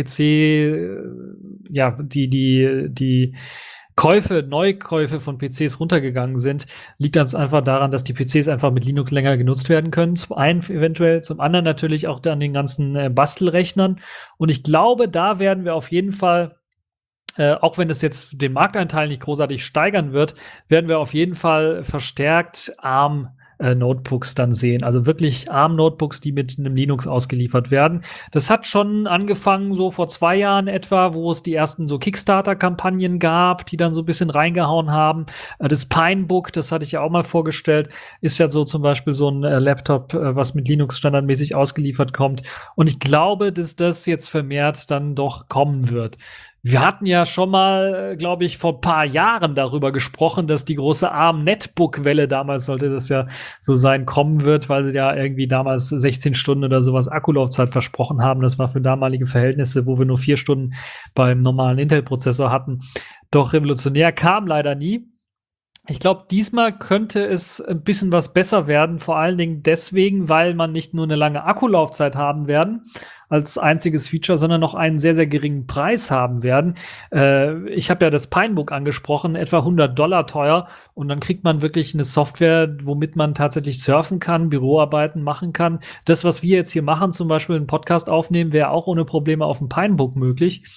Speaker 4: die Neukäufe von PCs runtergegangen sind, liegt ganz einfach daran, dass die PCs einfach mit Linux länger genutzt werden können. Zum einen eventuell, zum anderen natürlich auch an den ganzen Bastelrechnern. Und ich glaube, da werden wir auf jeden Fall, auch wenn es jetzt den Markteinteil nicht großartig steigern wird, werden wir auf jeden Fall verstärkt ARM Notebooks dann sehen. Also wirklich ARM-Notebooks, die mit einem Linux ausgeliefert werden. Das hat schon angefangen so vor 2 Jahren etwa, wo es die ersten so Kickstarter-Kampagnen gab, die dann so ein bisschen reingehauen haben. Das Pinebook, das hatte ich ja auch mal vorgestellt, ist ja so zum Beispiel so ein Laptop, was mit Linux standardmäßig ausgeliefert kommt. Und ich glaube, dass das jetzt vermehrt dann doch kommen wird. Wir hatten ja schon mal, glaube ich, vor ein paar Jahren darüber gesprochen, dass die große ARM-Netbook-Welle, damals sollte das ja so sein, kommen wird, weil sie ja irgendwie damals 16 Stunden oder sowas Akkulaufzeit versprochen haben. Das war für damalige Verhältnisse, wo wir nur 4 Stunden beim normalen Intel-Prozessor hatten, doch revolutionär, kam leider nie. Ich glaube, diesmal könnte es ein bisschen was besser werden, vor allen Dingen deswegen, weil man nicht nur eine lange Akkulaufzeit haben werden als einziges Feature, sondern noch einen sehr, sehr geringen Preis haben werden. Ich habe ja das Pinebook angesprochen, etwa $100 teuer und dann kriegt man wirklich eine Software, womit man tatsächlich surfen kann, Büroarbeiten machen kann. Das, was wir jetzt hier machen, zum Beispiel einen Podcast aufnehmen, wäre auch ohne Probleme auf dem Pinebook möglich.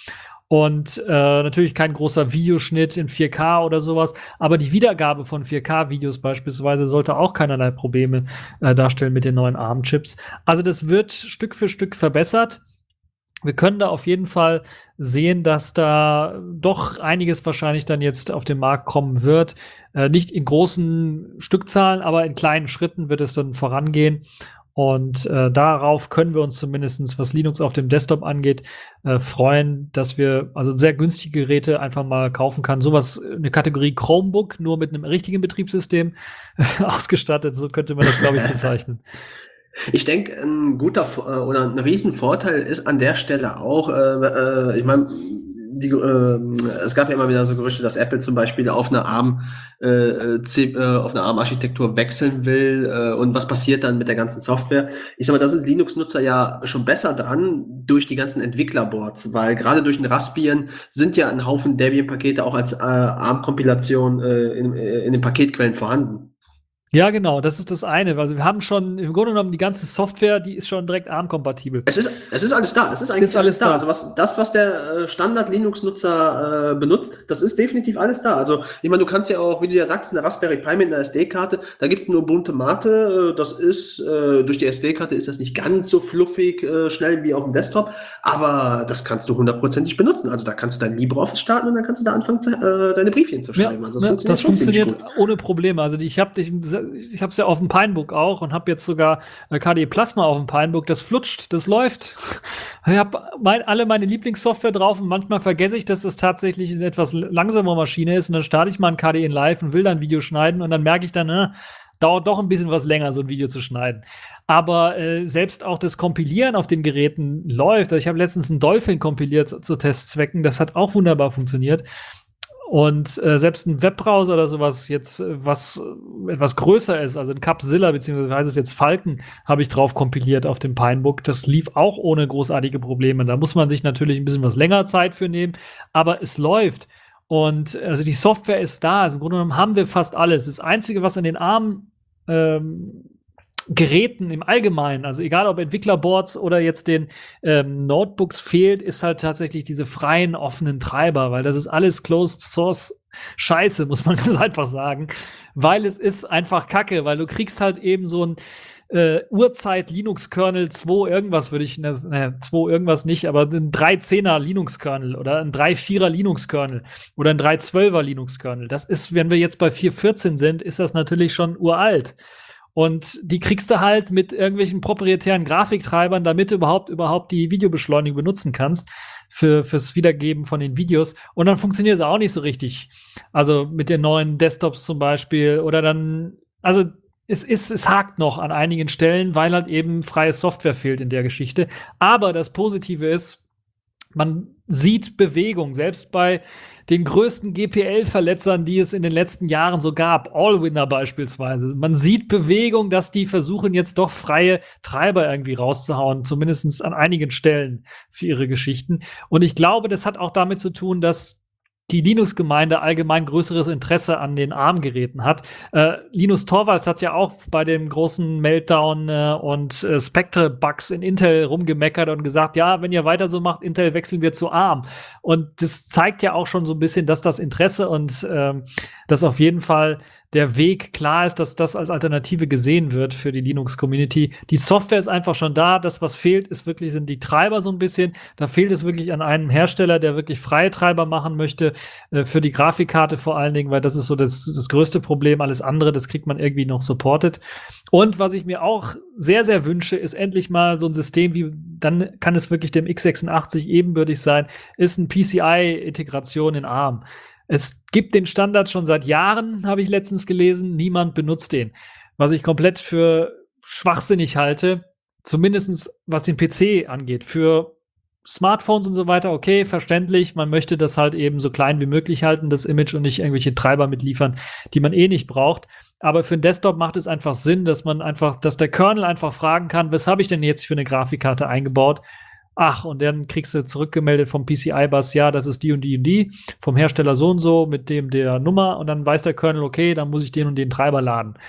Speaker 4: Und natürlich kein großer Videoschnitt in 4K oder sowas, aber die Wiedergabe von 4K-Videos beispielsweise sollte auch keinerlei Probleme darstellen mit den neuen ARM-Chips. Also das wird Stück für Stück verbessert. Wir können da auf jeden Fall sehen, dass da doch einiges wahrscheinlich dann jetzt auf den Markt kommen wird. Nicht in großen Stückzahlen, aber in kleinen Schritten wird es dann vorangehen. Und darauf können wir uns zumindest, was Linux auf dem Desktop angeht, freuen, dass wir also sehr günstige Geräte einfach mal kaufen kann. Sowas, eine Kategorie Chromebook, nur mit einem richtigen Betriebssystem ausgestattet. So könnte man das, glaube ich, bezeichnen.
Speaker 3: Ich denke, ein guter oder ein Riesenvorteil ist an der Stelle auch, ich meine, es gab ja immer wieder so Gerüchte, dass Apple zum Beispiel auf eine ARM-Architektur wechseln will, und was passiert dann mit der ganzen Software? Ich sag mal, da sind Linux-Nutzer ja schon besser dran durch die ganzen Entwicklerboards, weil gerade durch den Raspbian sind ja ein Haufen Debian-Pakete auch als ARM-Kompilation in den Paketquellen vorhanden.
Speaker 4: Ja, genau, das ist das eine. Also wir haben schon im Grunde genommen die ganze Software, die ist schon direkt ARM-kompatibel.
Speaker 3: Es ist alles da. Es ist eigentlich alles da. Also was der Standard-Linux-Nutzer benutzt, das ist definitiv alles da. Also ich meine, du kannst ja auch, wie du ja sagst, eine Raspberry Pi mit einer SD-Karte, da gibt's nur bunte Mate. Das ist, durch die SD-Karte ist das nicht ganz so fluffig schnell wie auf dem Desktop, aber das kannst du 100%ig benutzen. Also da kannst du dein LibreOffice starten und dann kannst du da anfangen, deine Briefchen zu schreiben.
Speaker 4: Ja,
Speaker 3: also
Speaker 4: das funktioniert ohne Probleme. Also ich habe es ja auf dem Pinebook auch und habe jetzt sogar KDE Plasma auf dem Pinebook. Das flutscht, das läuft. Ich habe alle meine Lieblingssoftware drauf und manchmal vergesse ich, dass das tatsächlich eine etwas langsamere Maschine ist und dann starte ich mal ein KDE in Live und will dann ein Video schneiden und dann merke ich dann, dauert doch ein bisschen was länger, so ein Video zu schneiden. Aber selbst auch das Kompilieren auf den Geräten läuft. Also ich habe letztens einen Dolphin kompiliert zu Testzwecken. Das hat auch wunderbar funktioniert. Und selbst ein Webbrowser oder sowas jetzt, was etwas größer ist, also ein Capzilla, beziehungsweise heißt es jetzt Falcon, habe ich drauf kompiliert auf dem Pinebook. Das lief auch ohne großartige Probleme. Da muss man sich natürlich ein bisschen was länger Zeit für nehmen, aber es läuft. Und also die Software ist da. Also im Grunde genommen haben wir fast alles. Das Einzige, was an den ARM Geräten im Allgemeinen, also egal ob Entwicklerboards oder jetzt den Notebooks fehlt, ist halt tatsächlich diese freien, offenen Treiber, weil das ist alles Closed Source Scheiße, muss man ganz einfach sagen, weil es ist einfach Kacke, weil du kriegst halt eben so ein Urzeit Linux-Kernel 2 irgendwas würde ich, 2 irgendwas nicht, aber ein 3.10er Linux-Kernel oder ein 3.4er Linux-Kernel oder ein 3.12er Linux-Kernel. Das ist, wenn wir jetzt bei 4.14 sind, ist das natürlich schon uralt. Und die kriegst du halt mit irgendwelchen proprietären Grafiktreibern, damit du überhaupt die Videobeschleunigung benutzen kannst fürs Wiedergeben von den Videos. Und dann funktioniert es auch nicht so richtig. Also mit den neuen Desktops zum Beispiel oder dann, also es hakt noch an einigen Stellen, weil halt eben freie Software fehlt in der Geschichte. Aber das Positive ist, man sieht Bewegung, selbst bei den größten GPL-Verletzern, die es in den letzten Jahren so gab, Allwinner beispielsweise. Man sieht Bewegung, dass die versuchen jetzt doch freie Treiber irgendwie rauszuhauen, zumindest an einigen Stellen für ihre Geschichten. Und ich glaube, das hat auch damit zu tun, dass die Linux-Gemeinde allgemein größeres Interesse an den ARM-Geräten hat. Linus Torvalds hat ja auch bei dem großen Meltdown und Spectre-Bugs in Intel rumgemeckert und gesagt, ja, wenn ihr weiter so macht, Intel wechseln wir zu ARM. Und das zeigt ja auch schon so ein bisschen, dass das Interesse und dass auf jeden Fall der Weg klar ist, dass das als Alternative gesehen wird für die Linux-Community. Die Software ist einfach schon da. Das, was fehlt, sind die Treiber so ein bisschen. Da fehlt es wirklich an einem Hersteller, der wirklich freie Treiber machen möchte, für die Grafikkarte vor allen Dingen, weil das ist so das größte Problem. Alles andere, das kriegt man irgendwie noch supported. Und was ich mir auch sehr, sehr wünsche, ist endlich mal so ein System wie, dann kann es wirklich dem x86 ebenbürtig sein, ist ein PCI-Integration in ARM. Es gibt den Standard schon seit Jahren, habe ich letztens gelesen. Niemand benutzt den. Was ich komplett für schwachsinnig halte, zumindest was den PC angeht. Für Smartphones und so weiter, okay, verständlich. Man möchte das halt eben so klein wie möglich halten, das Image, und nicht irgendwelche Treiber mitliefern, die man eh nicht braucht. Aber für einen Desktop macht es einfach Sinn, dass der Kernel einfach fragen kann, was habe ich denn jetzt für eine Grafikkarte eingebaut? Ach, und dann kriegst du zurückgemeldet vom PCI-Bus, ja, das ist die und die und die, vom Hersteller so und so, mit dem der Nummer, und dann weiß der Kernel, okay, dann muss ich den und den Treiber laden.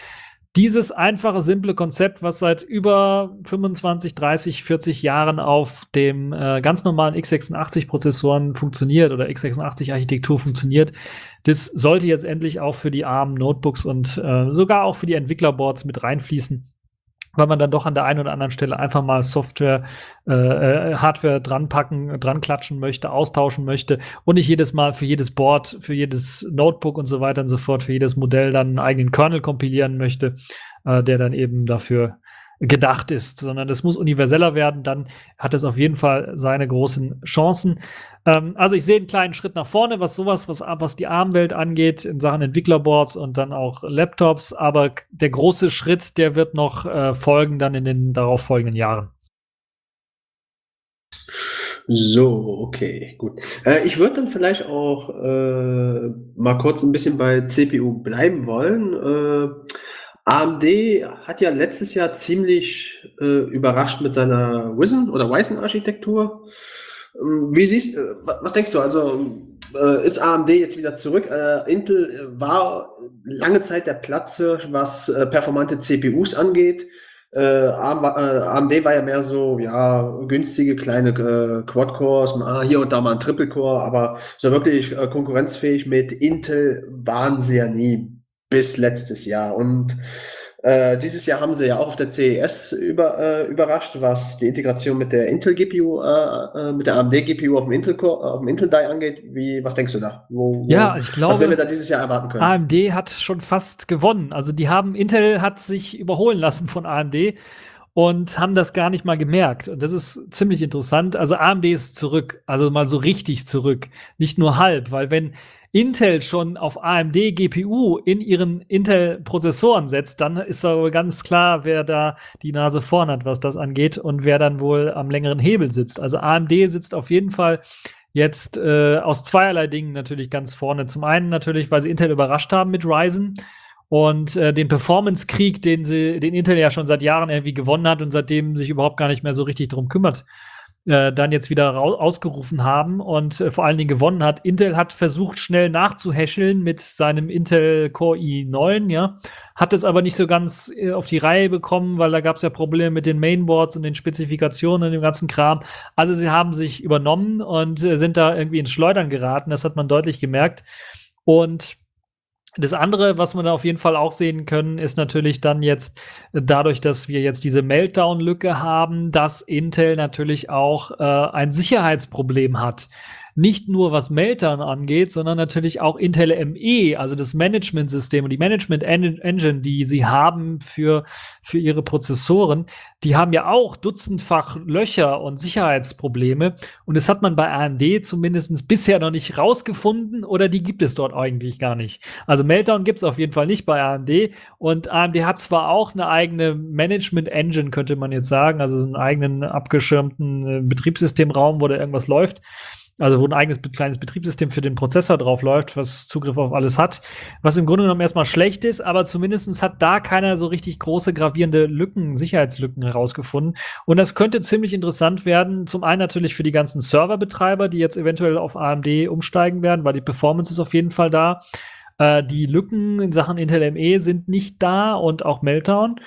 Speaker 4: dieses einfache, simple Konzept, was seit über 25, 30, 40 Jahren auf dem ganz normalen x86-Prozessoren funktioniert oder x86-Architektur funktioniert, das sollte jetzt endlich auch für die ARM-Notebooks und sogar auch für die Entwicklerboards mit reinfließen, weil man dann doch an der einen oder anderen Stelle einfach mal Software, Hardware dran klatschen möchte, austauschen möchte und nicht jedes Mal für jedes Board, für jedes Notebook und so weiter und so fort, für jedes Modell dann einen eigenen Kernel kompilieren möchte, der dann eben dafür gedacht ist, sondern es muss universeller werden, dann hat es auf jeden Fall seine großen Chancen. Also ich sehe einen kleinen Schritt nach vorne, was die ARM-Welt angeht, in Sachen Entwicklerboards und dann auch Laptops, aber der große Schritt, der wird noch folgen dann in den darauffolgenden Jahren.
Speaker 3: So, okay, gut. Ich würde dann vielleicht auch mal kurz ein bisschen bei CPU bleiben wollen. AMD hat ja letztes Jahr ziemlich überrascht mit seiner Ryzen-Architektur. Was denkst du? Also ist AMD jetzt wieder zurück? Intel war lange Zeit der Platzhirsch, was performante CPUs angeht. AMD war ja mehr so, ja, günstige kleine Quad-Cores, hier und da mal ein Triple-Core, aber so wirklich konkurrenzfähig mit Intel waren sie ja nie bis letztes Jahr. Und dieses Jahr haben sie ja auch auf der CES überrascht, was die Integration mit der Intel GPU, mit der AMD GPU auf dem Intel Core, auf dem Intel Die angeht. Was denkst du da?
Speaker 4: Ja, ich glaube,
Speaker 3: was werden wir da dieses Jahr erwarten können?
Speaker 4: AMD hat schon fast gewonnen. Also Intel hat sich überholen lassen von AMD und haben das gar nicht mal gemerkt. Und das ist ziemlich interessant. Also AMD ist zurück, also mal so richtig zurück, nicht nur halb, weil wenn Intel schon auf AMD GPU in ihren Intel-Prozessoren setzt, dann ist aber ganz klar, wer da die Nase vorn hat, was das angeht und wer dann wohl am längeren Hebel sitzt. Also AMD sitzt auf jeden Fall jetzt aus zweierlei Dingen natürlich ganz vorne. Zum einen natürlich, weil sie Intel überrascht haben mit Ryzen und den Performance-Krieg, den Intel ja schon seit Jahren irgendwie gewonnen hat und seitdem sich überhaupt gar nicht mehr so richtig drum kümmert, dann jetzt wieder ausgerufen haben und vor allen Dingen gewonnen hat. Intel hat versucht, schnell nachzuhäscheln mit seinem Intel Core i9, ja, hat es aber nicht so ganz auf die Reihe bekommen, weil da gab es ja Probleme mit den Mainboards und den Spezifikationen und dem ganzen Kram. Also sie haben sich übernommen und sind da irgendwie ins Schleudern geraten. Das hat man deutlich gemerkt. Und das andere, was wir da auf jeden Fall auch sehen können, ist natürlich dann jetzt dadurch, dass wir jetzt diese Meltdown-Lücke haben, dass Intel natürlich auch ein Sicherheitsproblem hat. Nicht nur was Meltdown angeht, sondern natürlich auch Intel ME, also das Management-System und die Management-Engine, die sie haben für ihre Prozessoren, die haben ja auch dutzendfach Löcher und Sicherheitsprobleme. Und das hat man bei AMD zumindest bisher noch nicht rausgefunden oder die gibt es dort eigentlich gar nicht. Also Meltdown gibt es auf jeden Fall nicht bei AMD. Und AMD hat zwar auch eine eigene Management-Engine, könnte man jetzt sagen, also einen eigenen abgeschirmten Betriebssystemraum, wo da irgendwas läuft. Also wo ein eigenes kleines Betriebssystem für den Prozessor drauf läuft, was Zugriff auf alles hat, was im Grunde genommen erstmal schlecht ist, aber zumindest hat da keiner so richtig große gravierende Sicherheitslücken herausgefunden. Und das könnte ziemlich interessant werden, zum einen natürlich für die ganzen Serverbetreiber, die jetzt eventuell auf AMD umsteigen werden, weil die Performance ist auf jeden Fall da. Die Lücken in Sachen Intel ME sind nicht da und auch Meltdown.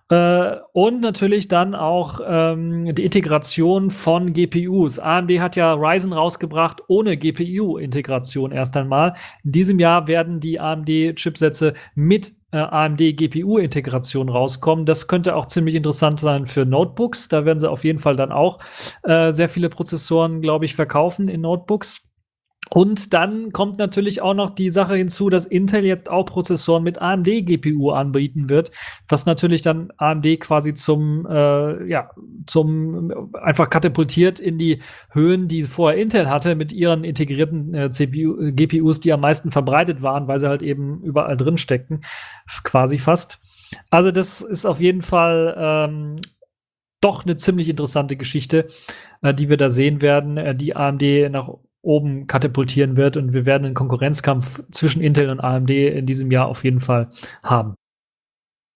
Speaker 4: Und natürlich dann auch die Integration von GPUs. AMD hat ja Ryzen rausgebracht ohne GPU-Integration erst einmal. In diesem Jahr werden die AMD-Chipsätze mit AMD-GPU-Integration rauskommen. Das könnte auch ziemlich interessant sein für Notebooks. Da werden sie auf jeden Fall dann auch sehr viele Prozessoren, glaube ich, verkaufen in Notebooks. Und dann kommt natürlich auch noch die Sache hinzu, dass Intel jetzt auch Prozessoren mit AMD-GPU anbieten wird, was natürlich dann AMD quasi zum einfach katapultiert in die Höhen, die vorher Intel hatte, mit ihren integrierten GPUs, die am meisten verbreitet waren, weil sie halt eben überall drin steckten, quasi fast. Also das ist auf jeden Fall doch eine ziemlich interessante Geschichte, die wir da sehen werden, die AMD nach oben katapultieren wird und wir werden einen Konkurrenzkampf zwischen Intel und AMD in diesem Jahr auf jeden Fall haben.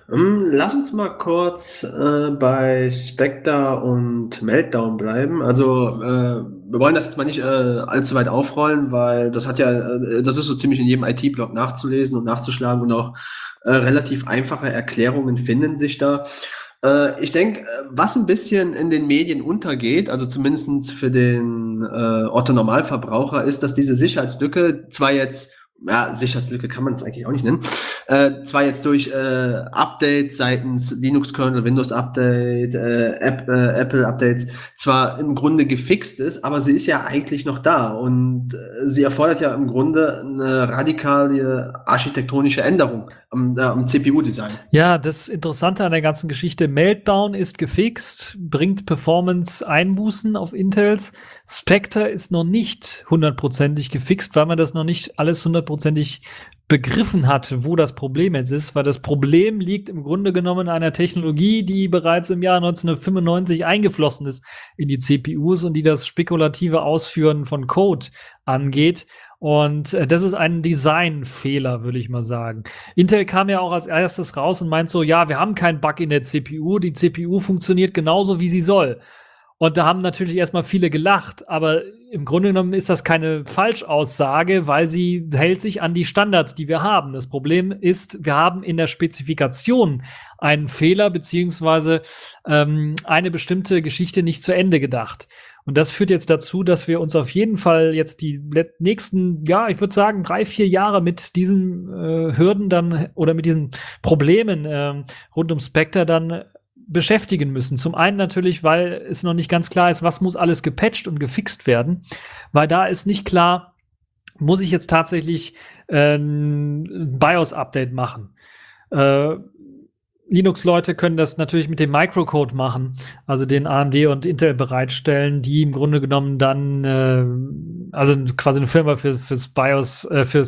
Speaker 3: Lass uns mal kurz bei Spectre und Meltdown bleiben. Also, wir wollen das jetzt mal nicht allzu weit aufrollen, weil das hat ja, das ist so ziemlich in jedem IT-Blog nachzulesen und nachzuschlagen und auch relativ einfache Erklärungen finden sich da. Ich denke, was ein bisschen in den Medien untergeht, also zumindest für den Otto-Normalverbraucher, ist, dass diese Sicherheitslücke zwar jetzt, ja, Sicherheitslücke kann man es eigentlich auch nicht nennen, zwar jetzt durch Updates seitens Linux-Kernel, Windows-Update, Apple-Updates zwar im Grunde gefixt ist, aber sie ist ja eigentlich noch da und sie erfordert ja im Grunde eine radikale architektonische Änderung am CPU-Design.
Speaker 4: Ja, das Interessante an der ganzen Geschichte, Meltdown ist gefixt, bringt Performance-Einbußen auf Intels. Spectre ist noch nicht hundertprozentig gefixt, weil man das noch nicht alles hundertprozentig begriffen hat, wo das Problem jetzt ist, weil das Problem liegt im Grunde genommen in einer Technologie, die bereits im Jahr 1995 eingeflossen ist in die CPUs und die das spekulative Ausführen von Code angeht. Und das ist ein Designfehler, würde ich mal sagen. Intel kam ja auch als erstes raus und meint so, ja, wir haben keinen Bug in der CPU, die CPU funktioniert genauso, wie sie soll. Und da haben natürlich erstmal viele gelacht, aber im Grunde genommen ist das keine Falschaussage, weil sie hält sich an die Standards, die wir haben. Das Problem ist, wir haben in der Spezifikation einen Fehler beziehungsweise eine bestimmte Geschichte nicht zu Ende gedacht. Und das führt jetzt dazu, dass wir uns auf jeden Fall jetzt die nächsten, ja, ich würde sagen, 3-4 Jahre mit diesen Hürden dann oder mit diesen Problemen rund um Spectre dann beschäftigen müssen. Zum einen natürlich, weil es noch nicht ganz klar ist, was muss alles gepatcht und gefixt werden, weil da ist nicht klar, muss ich jetzt tatsächlich ein BIOS-Update machen. Linux-Leute können das natürlich mit dem Microcode machen, also den AMD und Intel bereitstellen, die im Grunde genommen dann, also quasi eine Firma fürs BIOS,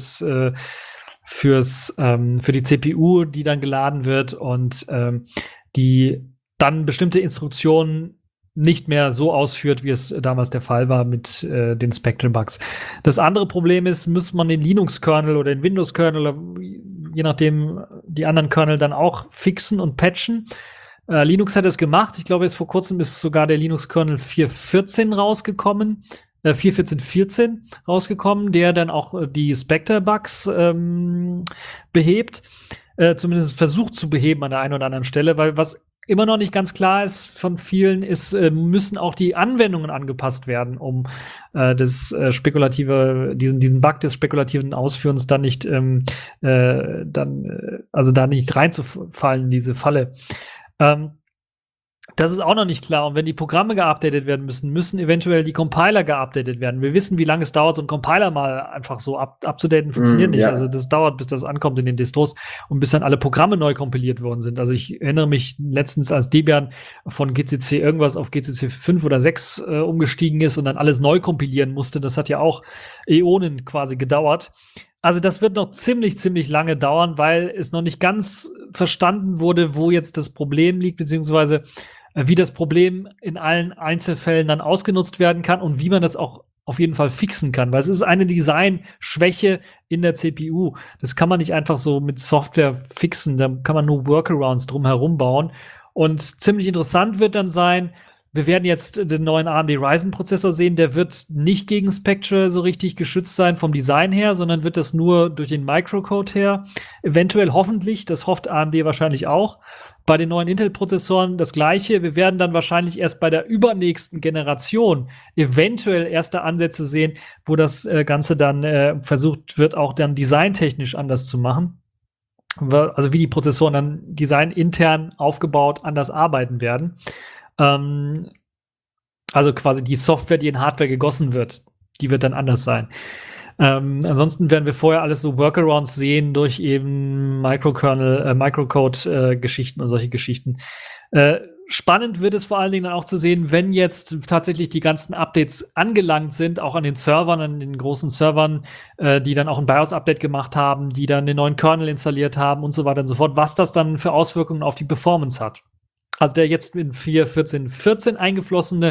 Speaker 4: für die CPU, die dann geladen wird und die dann bestimmte Instruktionen nicht mehr so ausführt, wie es damals der Fall war mit den Spectre-Bugs. Das andere Problem ist, muss man den Linux-Kernel oder den Windows-Kernel, je nachdem die anderen Kernel dann auch fixen und patchen. Linux hat es gemacht. Ich glaube, jetzt vor kurzem ist sogar der Linux-Kernel 4.14 rausgekommen. 4.14.14 rausgekommen, der dann auch die Spectre-Bugs behebt. Zumindest versucht zu beheben an der einen oder anderen Stelle, weil was immer noch nicht ganz klar ist von vielen, ist, müssen auch die Anwendungen angepasst werden, um diesen Bug des spekulativen Ausführens dann nicht also da nicht reinzufallen in diese Falle. Das ist auch noch nicht klar. Und wenn die Programme geupdatet werden müssen, müssen eventuell die Compiler geupdatet werden. Wir wissen, wie lange es dauert, so einen Compiler mal einfach so abzudaten, funktioniert nicht.
Speaker 3: Ja.
Speaker 4: Also das dauert, bis das ankommt in den Distros und bis dann alle Programme neu kompiliert worden sind. Also ich erinnere mich letztens, als Debian von GCC irgendwas auf GCC 5 oder 6 umgestiegen ist und dann alles neu kompilieren musste. Das hat ja auch Äonen quasi gedauert. Also das wird noch ziemlich lange dauern, weil es noch nicht ganz verstanden wurde, wo jetzt das Problem liegt, beziehungsweise wie das Problem in allen Einzelfällen dann ausgenutzt werden kann und wie man das auch auf jeden Fall fixen kann, weil es ist eine Designschwäche in der CPU. Das kann man nicht einfach so mit Software fixen, da kann man nur Workarounds drum herum bauen. Und ziemlich interessant wird dann sein, wir werden jetzt den neuen AMD Ryzen-Prozessor sehen, der wird nicht gegen Spectre so richtig geschützt sein vom Design her, sondern wird das nur durch den Microcode her. Eventuell hoffentlich, das hofft AMD wahrscheinlich auch. Bei den neuen Intel-Prozessoren das Gleiche. Wir werden dann wahrscheinlich erst bei der übernächsten Generation eventuell erste Ansätze sehen, wo das Ganze dann versucht wird, auch dann designtechnisch anders zu machen. Also wie die Prozessoren dann designintern aufgebaut anders arbeiten werden. Also quasi die Software, die in Hardware gegossen wird, die wird dann anders sein. Ansonsten werden wir vorher alles so Workarounds sehen durch eben Microcode-Geschichten und solche Geschichten. Spannend wird es vor allen Dingen dann auch zu sehen, wenn jetzt tatsächlich die ganzen Updates angelangt sind, auch an den Servern, an den großen Servern, die dann auch ein BIOS-Update gemacht haben, die dann den neuen Kernel installiert haben und so weiter und so fort, was das dann für Auswirkungen auf die Performance hat. Also der jetzt in 4.14.14 eingeflossene,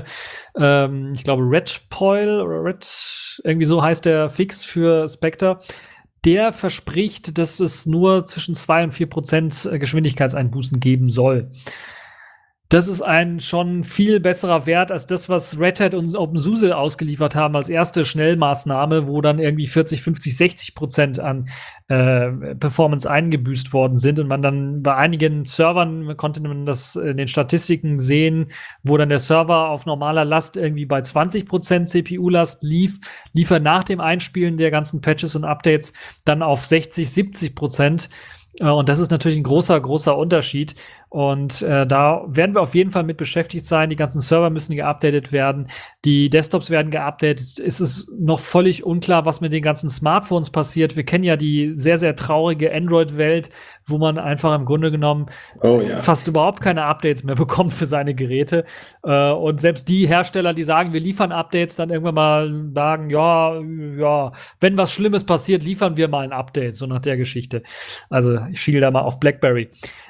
Speaker 4: ich glaube Redpoil oder Red, irgendwie so heißt der Fix für Spectre, der verspricht, dass es nur zwischen 2 und 4% Geschwindigkeitseinbußen geben soll. Das ist ein schon viel besserer Wert als das, was Red Hat und OpenSUSE ausgeliefert haben als erste Schnellmaßnahme, wo dann irgendwie 40, 50, 60% an Performance eingebüßt worden sind und man dann bei einigen Servern konnte man das in den Statistiken sehen, wo dann der Server auf normaler Last irgendwie bei 20% CPU-Last lief er nach dem Einspielen der ganzen Patches und Updates dann auf 60, 70%. Und das ist natürlich ein großer, großer Unterschied. Und da werden wir auf jeden Fall mit beschäftigt sein. Die ganzen Server müssen geupdatet werden. Die Desktops werden geupdatet. Es ist noch völlig unklar, was mit den ganzen Smartphones passiert. Wir kennen ja die sehr, sehr traurige Android-Welt, wo man einfach im Grunde genommen fast überhaupt keine Updates mehr bekommt für seine Geräte. Und selbst die Hersteller, die sagen, wir liefern Updates, dann irgendwann mal sagen, ja, wenn was Schlimmes passiert, liefern wir mal ein Update, so nach der Geschichte. Also ich schiele da mal auf BlackBerry.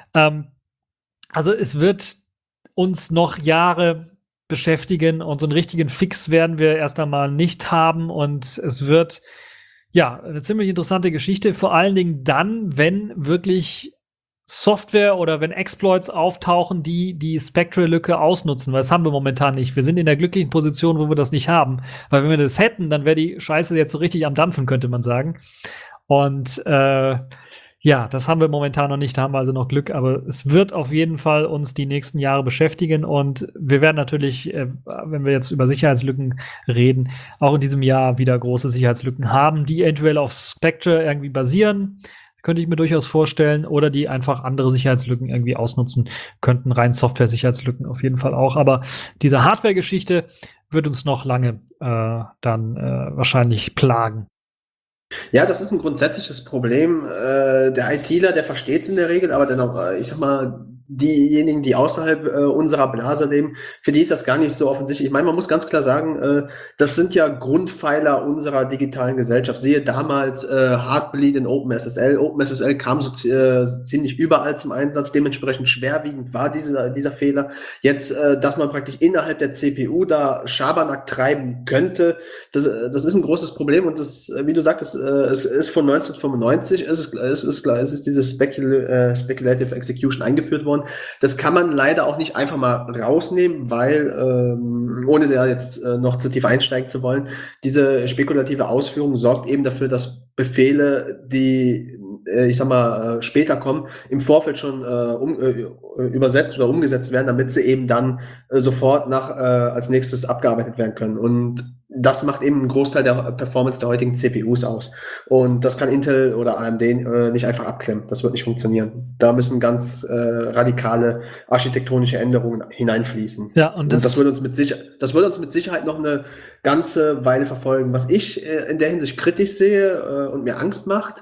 Speaker 4: Also es wird uns noch Jahre beschäftigen und so einen richtigen Fix werden wir erst einmal nicht haben und es wird ja eine ziemlich interessante Geschichte, vor allen Dingen dann, wenn wirklich Software oder wenn Exploits auftauchen, die Spectral-Lücke ausnutzen, weil das haben wir momentan nicht. Wir sind in der glücklichen Position, wo wir das nicht haben, weil wenn wir das hätten, dann wäre die Scheiße jetzt so richtig am Dampfen, könnte man sagen. Und ja, das haben wir momentan noch nicht, da haben wir also noch Glück, aber es wird auf jeden Fall uns die nächsten Jahre beschäftigen und wir werden natürlich, wenn wir jetzt über Sicherheitslücken reden, auch in diesem Jahr wieder große Sicherheitslücken haben, die eventuell auf Spectre irgendwie basieren, könnte ich mir durchaus vorstellen, oder die einfach andere Sicherheitslücken irgendwie ausnutzen könnten, rein Software-Sicherheitslücken auf jeden Fall auch, aber diese Hardware-Geschichte wird uns noch lange dann wahrscheinlich plagen.
Speaker 3: Ja, das ist ein grundsätzliches Problem. Der ITler, der versteht es in der Regel, aber dennoch, ich sag mal, diejenigen, die außerhalb unserer Blase leben, für die ist das gar nicht so offensichtlich. Ich meine, man muss ganz klar sagen, das sind ja Grundpfeiler unserer digitalen Gesellschaft. Siehe damals Heartbleed in OpenSSL. OpenSSL kam so ziemlich überall zum Einsatz. Dementsprechend schwerwiegend war dieser Fehler. Jetzt, dass man praktisch innerhalb der CPU da Schabernack treiben könnte, das ist ein großes Problem und das, wie du sagtest, es ist von 1995, es ist diese Speculative Execution eingeführt worden. Das kann man leider auch nicht einfach mal rausnehmen, weil, ohne da jetzt noch zu tief einsteigen zu wollen, diese spekulative Ausführung sorgt eben dafür, dass Befehle, die, ich sag mal, später kommen, im Vorfeld schon übersetzt oder umgesetzt werden, damit sie eben dann sofort als nächstes abgearbeitet werden können. Und das macht eben einen Großteil der Performance der heutigen CPUs aus. Und das kann Intel oder AMD nicht einfach abklemmen. Das wird nicht funktionieren. Da müssen ganz radikale architektonische Änderungen hineinfließen.
Speaker 4: Ja, und
Speaker 3: das wird uns mit Sicherheit noch eine ganze Weile verfolgen. Was ich in der Hinsicht kritisch sehe und mir Angst macht,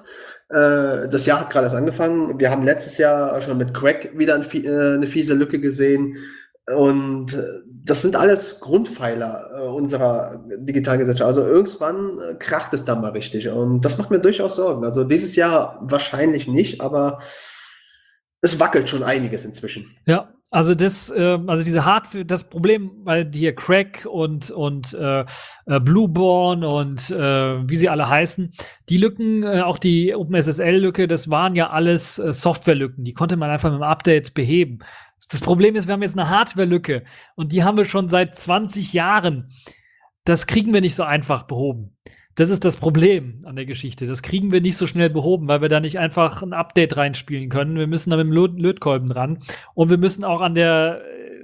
Speaker 3: das Jahr hat gerade erst angefangen. Wir haben letztes Jahr schon mit Crack wieder eine fiese Lücke gesehen. Und das sind alles Grundpfeiler unserer digitalen Gesellschaft. Also irgendwann kracht es dann mal richtig. Und das macht mir durchaus Sorgen. Also dieses Jahr wahrscheinlich nicht, aber es wackelt schon einiges inzwischen.
Speaker 4: Ja, also diese Hardware, das Problem, weil hier Crack und Blueborn und wie sie alle heißen, die Lücken, auch die OpenSSL-Lücke, das waren ja alles Softwarelücken. Die konnte man einfach mit dem Update beheben. Das Problem ist, wir haben jetzt eine Hardware-Lücke und die haben wir schon seit 20 Jahren. Das kriegen wir nicht so einfach behoben. Das ist das Problem an der Geschichte. Das kriegen wir nicht so schnell behoben, weil wir da nicht einfach ein Update reinspielen können. Wir müssen da mit dem Lötkolben dran und wir müssen auch wir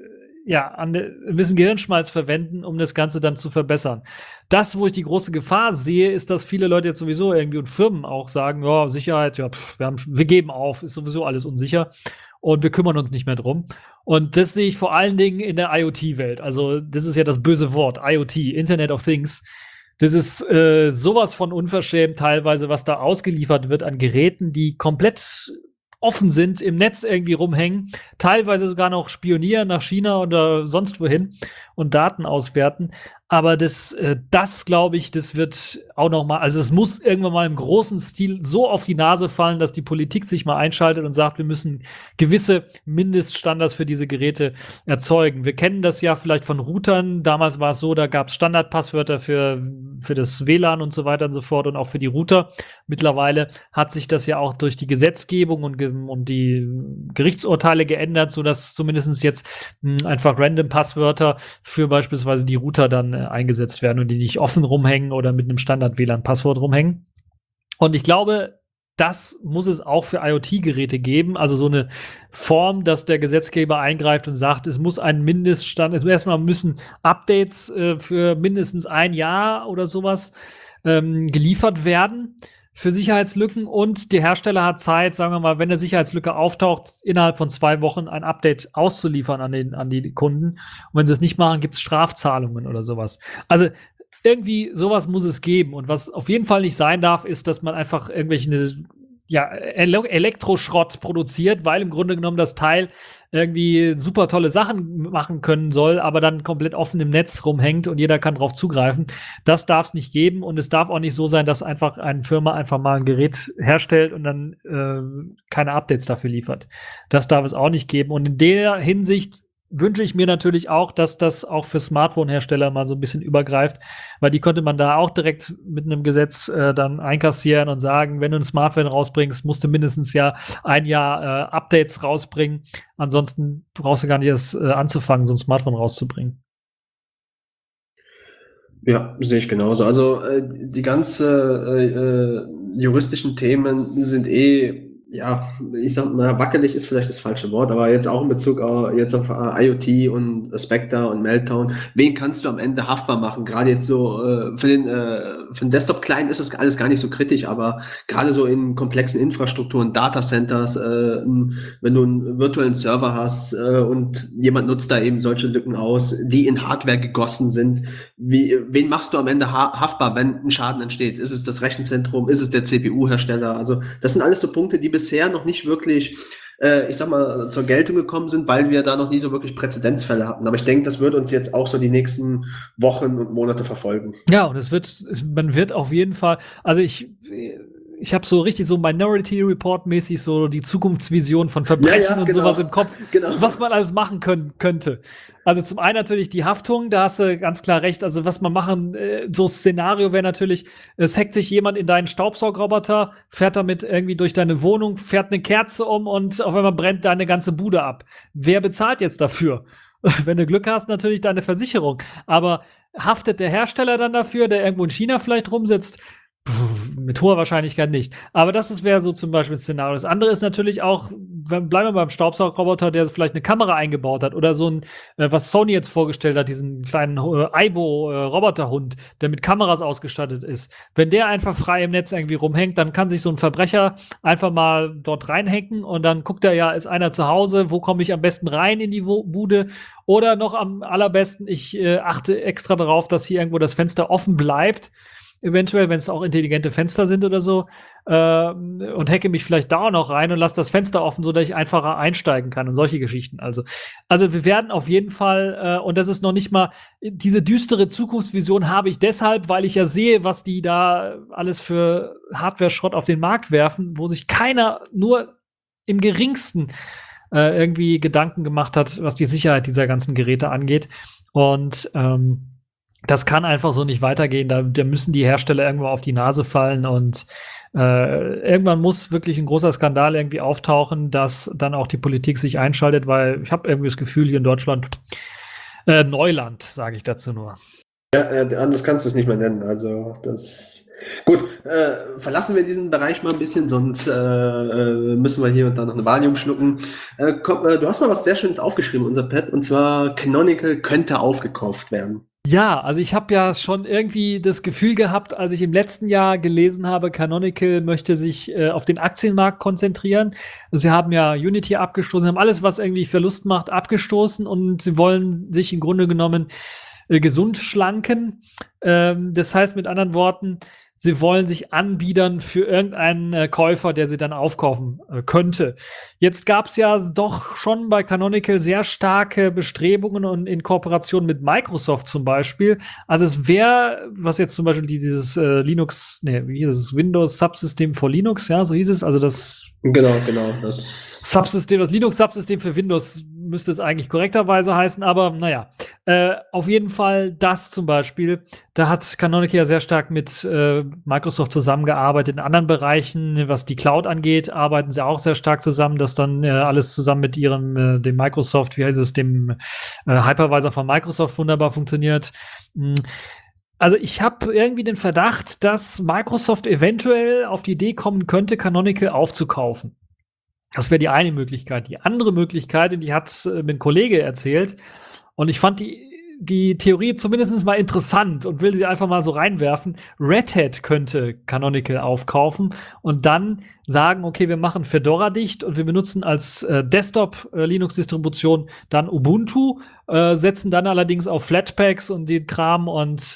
Speaker 4: müssen Gehirnschmalz verwenden, um das Ganze dann zu verbessern. Das, wo ich die große Gefahr sehe, ist, dass viele Leute jetzt sowieso irgendwie und Firmen auch sagen, ja, Sicherheit, ja, wir geben auf, ist sowieso alles unsicher. Und wir kümmern uns nicht mehr drum. Und das sehe ich vor allen Dingen in der IoT-Welt. Also das ist ja das böse Wort, IoT, Internet of Things. Das ist sowas von unverschämt teilweise, was da ausgeliefert wird an Geräten, die komplett offen sind, im Netz irgendwie rumhängen, teilweise sogar noch spionieren nach China oder sonst wohin und Daten auswerten. Aber das glaube ich, das wird auch noch mal, also es muss irgendwann mal im großen Stil so auf die Nase fallen, dass die Politik sich mal einschaltet und sagt, wir müssen gewisse Mindeststandards für diese Geräte erzeugen. Wir kennen das ja vielleicht von Routern. Damals war es so, da gab es Standardpasswörter für das WLAN und so weiter und so fort und auch für die Router. Mittlerweile hat sich das ja auch durch die Gesetzgebung und die Gerichtsurteile geändert, sodass zumindest jetzt einfach random Passwörter für beispielsweise die Router dann eingesetzt werden und die nicht offen rumhängen oder mit einem Standard-WLAN-Passwort rumhängen. Und ich glaube, das muss es auch für IoT-Geräte geben, also so eine Form, dass der Gesetzgeber eingreift und sagt, es muss ein Mindeststand, also erstmal müssen Updates für mindestens ein Jahr oder sowas geliefert werden für Sicherheitslücken und der Hersteller hat Zeit, sagen wir mal, wenn eine Sicherheitslücke auftaucht, innerhalb von 2 Wochen ein Update auszuliefern an die Kunden. Und wenn sie es nicht machen, gibt es Strafzahlungen oder sowas. Also irgendwie sowas muss es geben. Und was auf jeden Fall nicht sein darf, ist, dass man einfach irgendwelche Elektroschrott produziert, weil im Grunde genommen das Teil irgendwie super tolle Sachen machen können soll, aber dann komplett offen im Netz rumhängt und jeder kann drauf zugreifen. Das darf es nicht geben und es darf auch nicht so sein, dass einfach eine Firma einfach mal ein Gerät herstellt und dann keine Updates dafür liefert. Das darf es auch nicht geben. Und in der Hinsicht wünsche ich mir natürlich auch, dass das auch für Smartphone-Hersteller mal so ein bisschen übergreift, weil die könnte man da auch direkt mit einem Gesetz dann einkassieren und sagen, wenn du ein Smartphone rausbringst, musst du mindestens ja ein Jahr Updates rausbringen. Ansonsten brauchst du gar nicht erst anzufangen, so ein Smartphone rauszubringen.
Speaker 3: Ja, sehe ich genauso. Also die ganze juristischen Themen sind ja, ich sag mal, wackelig ist vielleicht das falsche Wort, aber jetzt auch in Bezug jetzt auf IoT und Spectre und Meltdown, wen kannst du am Ende haftbar machen? Gerade jetzt so für den Desktop-Client ist das alles gar nicht so kritisch, aber gerade so in komplexen Infrastrukturen, Datacenters, wenn du einen virtuellen Server hast und jemand nutzt da eben solche Lücken aus, die in Hardware gegossen sind, wen machst du am Ende haftbar, wenn ein Schaden entsteht? Ist es das Rechenzentrum? Ist es der CPU-Hersteller? Also das sind alles so Punkte, die bisher noch nicht wirklich, ich sag mal, zur Geltung gekommen sind, weil wir da noch nie so wirklich Präzedenzfälle hatten. Aber ich denke, das wird uns jetzt auch so die nächsten Wochen und Monate verfolgen.
Speaker 4: Ja, und man wird auf jeden Fall, also ich habe so richtig so Minority Report mäßig so die Zukunftsvision von Verbrechen und sowas im Kopf, was man alles machen könnte. Also zum einen natürlich die Haftung, da hast du ganz klar recht. Also was man machen, so Szenario wäre natürlich, es hackt sich jemand in deinen Staubsaugroboter, fährt damit irgendwie durch deine Wohnung, fährt eine Kerze um und auf einmal brennt deine ganze Bude ab. Wer bezahlt jetzt dafür? Wenn du Glück hast, natürlich deine Versicherung. Aber haftet der Hersteller dann dafür, der irgendwo in China vielleicht rumsitzt? Mit hoher Wahrscheinlichkeit nicht. Aber das wäre so zum Beispiel ein Szenario. Das andere ist natürlich auch, bleiben wir beim Staubsaugerroboter, der vielleicht eine Kamera eingebaut hat oder so ein, was Sony jetzt vorgestellt hat, diesen kleinen Aibo-Roboterhund, der mit Kameras ausgestattet ist. Wenn der einfach frei im Netz irgendwie rumhängt, dann kann sich so ein Verbrecher einfach mal dort reinhacken und dann guckt er ja, ist einer zu Hause, wo komme ich am besten rein in die Bude? Oder noch am allerbesten, ich achte extra darauf, dass hier irgendwo das Fenster offen bleibt. Eventuell, wenn es auch intelligente Fenster sind oder so, und hacke mich vielleicht da auch noch rein und lasse das Fenster offen, sodass ich einfacher einsteigen kann und solche Geschichten. Also wir werden auf jeden Fall, und das ist noch nicht mal, diese düstere Zukunftsvision habe ich deshalb, weil ich ja sehe, was die da alles für Hardware-Schrott auf den Markt werfen, wo sich keiner nur im geringsten irgendwie Gedanken gemacht hat, was die Sicherheit dieser ganzen Geräte angeht. Und das kann einfach so nicht weitergehen. Da müssen die Hersteller irgendwo auf die Nase fallen und irgendwann muss wirklich ein großer Skandal irgendwie auftauchen, dass dann auch die Politik sich einschaltet, weil ich habe irgendwie das Gefühl, hier in Deutschland Neuland, sage ich dazu nur.
Speaker 3: Ja, anders kannst du es nicht mehr nennen. Also das gut. Verlassen wir diesen Bereich mal ein bisschen, sonst müssen wir hier und da noch eine Valium schlucken. Du hast mal was sehr Schönes aufgeschrieben, unser Pad, und zwar Canonical könnte aufgekauft werden.
Speaker 4: Ja, also ich habe ja schon irgendwie das Gefühl gehabt, als ich im letzten Jahr gelesen habe, Canonical möchte sich auf den Aktienmarkt konzentrieren. Sie haben ja Unity abgestoßen, haben alles, was irgendwie Verlust macht, abgestoßen und sie wollen sich im Grunde genommen gesund schlanken. Das heißt mit anderen Worten, sie wollen sich anbiedern für irgendeinen Käufer, der sie dann aufkaufen könnte. Jetzt gab es ja doch schon bei Canonical sehr starke Bestrebungen und in Kooperation mit Microsoft zum Beispiel. Also es wäre, was jetzt zum Beispiel dieses wie hieß es, Windows Subsystem for Linux, ja, so hieß es, also das
Speaker 3: Genau, das
Speaker 4: Subsystem, das Linux-Subsystem für Windows müsste es eigentlich korrekterweise heißen, aber naja. Auf jeden Fall das zum Beispiel, da hat Canonical ja sehr stark mit Microsoft zusammengearbeitet. In anderen Bereichen, was die Cloud angeht, arbeiten sie auch sehr stark zusammen, dass dann alles zusammen mit ihrem, dem Microsoft, wie heißt es, dem Hypervisor von Microsoft wunderbar funktioniert. Also ich habe irgendwie den Verdacht, dass Microsoft eventuell auf die Idee kommen könnte, Canonical aufzukaufen. Das wäre die eine Möglichkeit. Die andere Möglichkeit, die hat mir ein Kollege erzählt, und ich fand die Theorie zumindest mal interessant und will sie einfach mal so reinwerfen. Red Hat könnte Canonical aufkaufen und dann sagen, okay, wir machen Fedora dicht und wir benutzen als Desktop-Linux-Distribution dann Ubuntu, setzen dann allerdings auf Flatpaks und den Kram und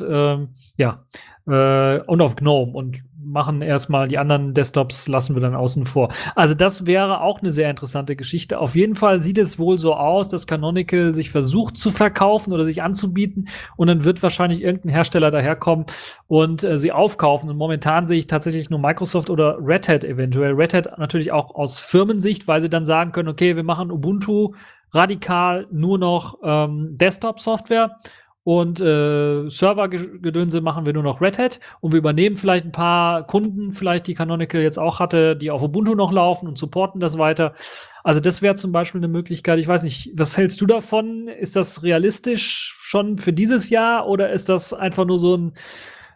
Speaker 4: und auf GNOME und machen erstmal die anderen Desktops, lassen wir dann außen vor. Also das wäre auch eine sehr interessante Geschichte. Auf jeden Fall sieht es wohl so aus, dass Canonical sich versucht zu verkaufen oder sich anzubieten und dann wird wahrscheinlich irgendein Hersteller daherkommen und sie aufkaufen. Und momentan sehe ich tatsächlich nur Microsoft oder Red Hat eventuell. Red Hat natürlich auch aus Firmensicht, weil sie dann sagen können, okay, wir machen Ubuntu radikal nur noch Desktop-Software. Und Servergedönse machen wir nur noch Red Hat und wir übernehmen vielleicht ein paar Kunden, vielleicht die Canonical jetzt auch hatte, die auf Ubuntu noch laufen und supporten das weiter. Also das wäre zum Beispiel eine Möglichkeit. Ich weiß nicht, was hältst du davon? Ist das realistisch schon für dieses Jahr oder ist das einfach nur so ein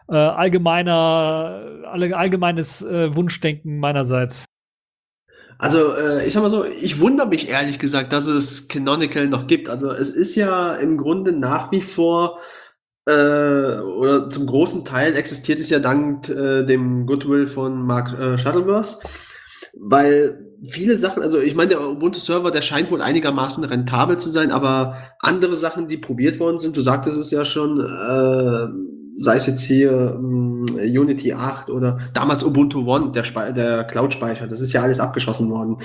Speaker 4: allgemeines Wunschdenken meinerseits?
Speaker 3: Also, ich sag mal so, ich wundere mich ehrlich gesagt, dass es Canonical noch gibt. Also, es ist ja im Grunde nach wie vor, oder zum großen Teil existiert es ja dank dem Goodwill von Mark Shuttleworth, weil viele Sachen, also ich meine, der Ubuntu-Server, der scheint wohl einigermaßen rentabel zu sein, aber andere Sachen, die probiert worden sind, du sagtest es ja schon, sei es jetzt hier Unity 8 oder damals Ubuntu One, der Cloud-Speicher, das ist ja alles abgeschossen worden.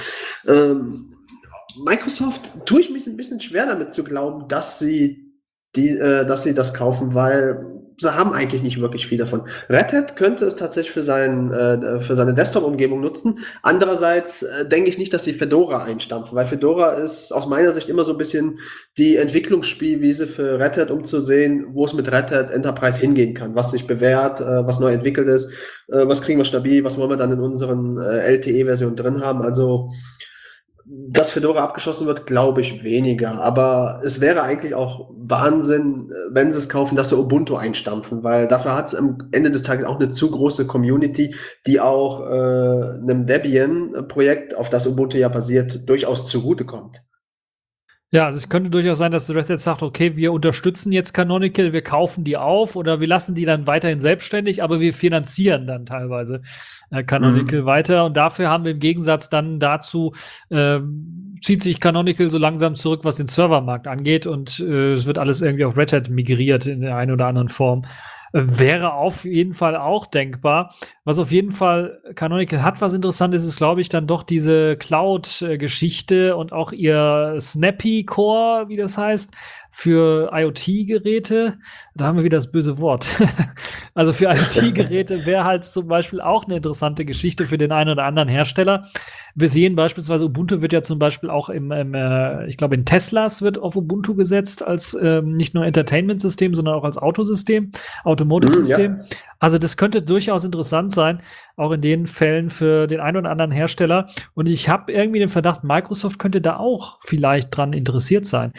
Speaker 3: Microsoft tue ich mich ein bisschen schwer damit zu glauben, dass sie das kaufen, weil sie haben eigentlich nicht wirklich viel davon. Red Hat könnte es tatsächlich für seine Desktop-Umgebung nutzen. Andererseits denke ich nicht, dass sie Fedora einstampfen, weil Fedora ist aus meiner Sicht immer so ein bisschen die Entwicklungsspielwiese für Red Hat, um zu sehen, wo es mit Red Hat Enterprise hingehen kann, was sich bewährt, was neu entwickelt ist, was kriegen wir stabil, was wollen wir dann in unseren LTE-Versionen drin haben. Also dass Fedora abgeschossen wird, glaube ich weniger. Aber es wäre eigentlich auch Wahnsinn, wenn sie es kaufen, dass sie Ubuntu einstampfen, weil dafür hat es am Ende des Tages auch eine zu große Community, die auch einem Debian-Projekt, auf das Ubuntu ja basiert, durchaus zugutekommt.
Speaker 4: Ja, also es könnte durchaus sein, dass Red Hat sagt, okay, wir unterstützen jetzt Canonical, wir kaufen die auf oder wir lassen die dann weiterhin selbstständig, aber wir finanzieren dann teilweise Canonical weiter und dafür haben wir im Gegensatz dann dazu zieht sich Canonical so langsam zurück, was den Servermarkt angeht und es wird alles irgendwie auf Red Hat migriert in der einen oder anderen Form. Wäre auf jeden Fall auch denkbar. Was auf jeden Fall Canonical hat, was interessant ist, ist, glaube ich, dann doch diese Cloud-Geschichte und auch ihr Snappy Core, wie das heißt, für IoT-Geräte. Da haben wir wieder das böse Wort. Also für IoT-Geräte wäre halt zum Beispiel auch eine interessante Geschichte für den einen oder anderen Hersteller. Wir sehen beispielsweise, Ubuntu wird ja zum Beispiel auch ich glaube, in Teslas wird auf Ubuntu gesetzt als nicht nur Entertainment-System, sondern auch als Autosystem, Automotive-System. Ja. Also das könnte durchaus interessant sein, auch in den Fällen für den einen oder anderen Hersteller. Und ich habe irgendwie den Verdacht, Microsoft könnte da auch vielleicht dran interessiert sein.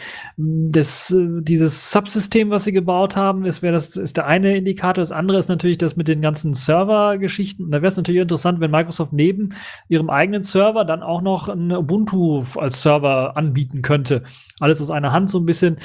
Speaker 4: Dieses Subsystem, was sie gebaut haben, ist der eine Indikator. Das andere ist natürlich das mit den ganzen Server-Geschichten. Und da wäre es natürlich interessant, wenn Microsoft neben ihrem eigenen Server dann auch noch ein Ubuntu als Server anbieten könnte. Alles aus einer Hand so ein bisschen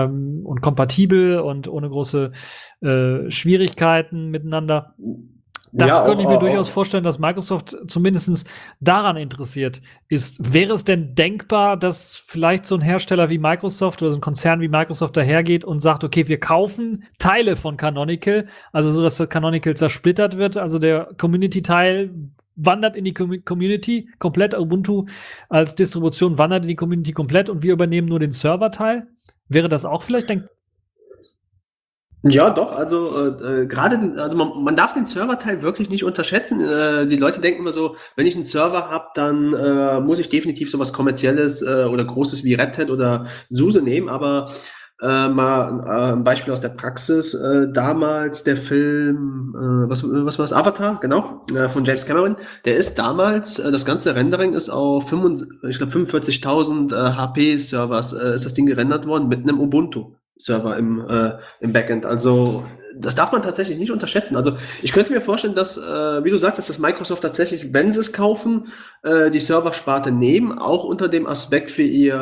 Speaker 4: und kompatibel und ohne große Schwierigkeiten miteinander. Das
Speaker 3: Ja,
Speaker 4: könnte ich mir
Speaker 3: auch-
Speaker 4: durchaus
Speaker 3: auch-
Speaker 4: vorstellen, dass Microsoft zumindest daran interessiert ist. Wäre es denn denkbar, dass vielleicht so ein Hersteller wie Microsoft oder so ein Konzern wie Microsoft dahergeht und sagt, okay, wir kaufen Teile von Canonical, also so, dass das Canonical zersplittert wird, also der Community-Teil wandert in die Community komplett, Ubuntu als Distribution wandert in die Community komplett und wir übernehmen nur den Server-Teil? Wäre das auch vielleicht denkbar?
Speaker 3: Ja, doch, also gerade, also man darf den Serverteil wirklich nicht unterschätzen. Die Leute denken immer so, wenn ich einen Server habe, dann muss ich definitiv sowas Kommerzielles oder Großes wie Red Hat oder SUSE nehmen, aber mal ein Beispiel aus der Praxis. Damals der Film, was war das? Avatar, genau, von James Cameron. Der ist damals, das ganze Rendering ist auf 45.000 HP-Servers ist das Ding gerendert worden mit einem Ubuntu-Server im Backend. Also das darf man tatsächlich nicht unterschätzen. Also ich könnte mir vorstellen, dass, wie du sagtest, dass Microsoft tatsächlich, wenn sie es kaufen, die Serversparte nehmen, auch unter dem Aspekt für ihr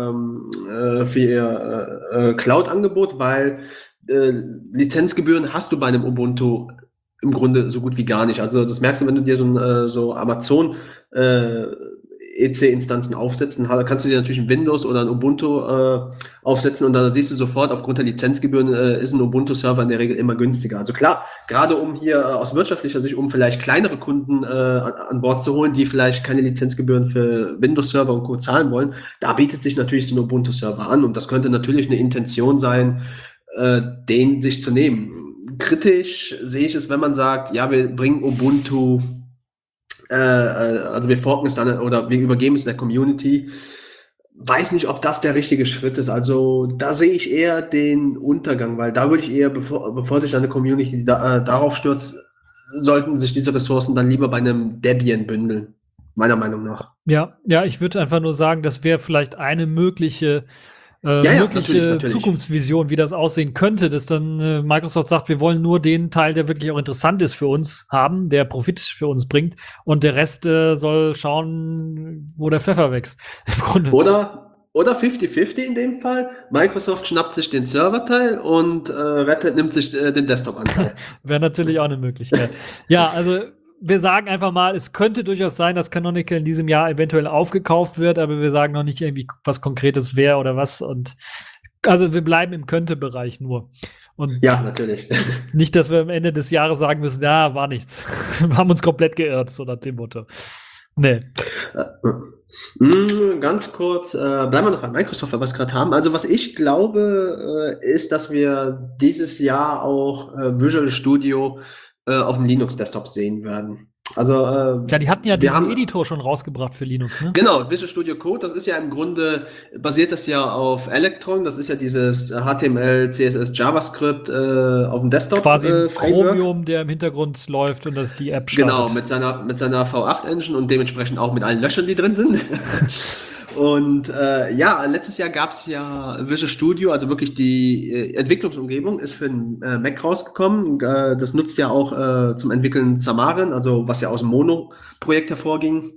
Speaker 3: Cloud-Angebot, weil Lizenzgebühren hast du bei einem Ubuntu im Grunde so gut wie gar nicht. Also das merkst du, wenn du dir so Amazon EC-Instanzen aufsetzen, kannst du dir natürlich ein Windows oder ein Ubuntu aufsetzen und da siehst du sofort, aufgrund der Lizenzgebühren ist ein Ubuntu-Server in der Regel immer günstiger. Also klar, gerade um hier aus wirtschaftlicher Sicht, um vielleicht kleinere Kunden an Bord zu holen, die vielleicht keine Lizenzgebühren für Windows-Server und Co. zahlen wollen, da bietet sich natürlich so ein Ubuntu-Server an und das könnte natürlich eine Intention sein, den sich zu nehmen. Kritisch sehe ich es, wenn man sagt, ja, wir bringen Ubuntu also wir forken es dann oder wir übergeben es der Community. Weiß nicht, ob das der richtige Schritt ist. Also da sehe ich eher den Untergang, weil da würde ich eher, bevor sich eine Community darauf stürzt, sollten sich diese Ressourcen dann lieber bei einem Debian bündeln. Meiner Meinung nach.
Speaker 4: Ja, ich würde einfach nur sagen, das wäre vielleicht eine mögliche
Speaker 3: natürlich.
Speaker 4: Zukunftsvision, wie das aussehen könnte, dass dann Microsoft sagt, wir wollen nur den Teil, der wirklich auch interessant ist für uns haben, der Profit für uns bringt und der Rest soll schauen, wo der Pfeffer wächst. Im Grunde.
Speaker 3: Oder 50-50 in dem Fall. Microsoft schnappt sich den Serverteil und Red Hat nimmt sich den Desktop-Anteil.
Speaker 4: Wäre natürlich auch eine Möglichkeit. Ja, also wir sagen einfach mal, es könnte durchaus sein, dass Canonical in diesem Jahr eventuell aufgekauft wird, aber wir sagen noch nicht irgendwie was Konkretes wer oder was. Und also wir bleiben im Könnte-Bereich nur. Und
Speaker 3: ja, natürlich.
Speaker 4: nicht, dass wir am Ende des Jahres sagen müssen, ja, war nichts. Wir haben uns komplett geirrt, so nach dem Motto. Nee.
Speaker 3: Ganz kurz, bleiben wir noch bei Microsoft, weil wir es gerade haben. Also was ich glaube, ist, dass wir dieses Jahr auch Visual Studio auf dem Linux-Desktop sehen werden. Also
Speaker 4: ja, die hatten ja diesen
Speaker 3: haben,
Speaker 4: Editor schon rausgebracht für Linux, ne?
Speaker 3: Genau, Visual Studio Code, das ist ja im Grunde, basiert das ja auf Electron, das ist ja dieses HTML, CSS, JavaScript auf dem Desktop.
Speaker 4: Quasi ein Chromium, der im Hintergrund läuft und das die App startet.
Speaker 3: Genau, mit seiner V8-Engine und dementsprechend auch mit allen Löchern, die drin sind. Und ja, letztes Jahr gab es ja Visual Studio, also wirklich die Entwicklungsumgebung ist für den Mac rausgekommen. Das nutzt ja auch zum Entwickeln Xamarin, also was ja aus dem Mono-Projekt hervorging.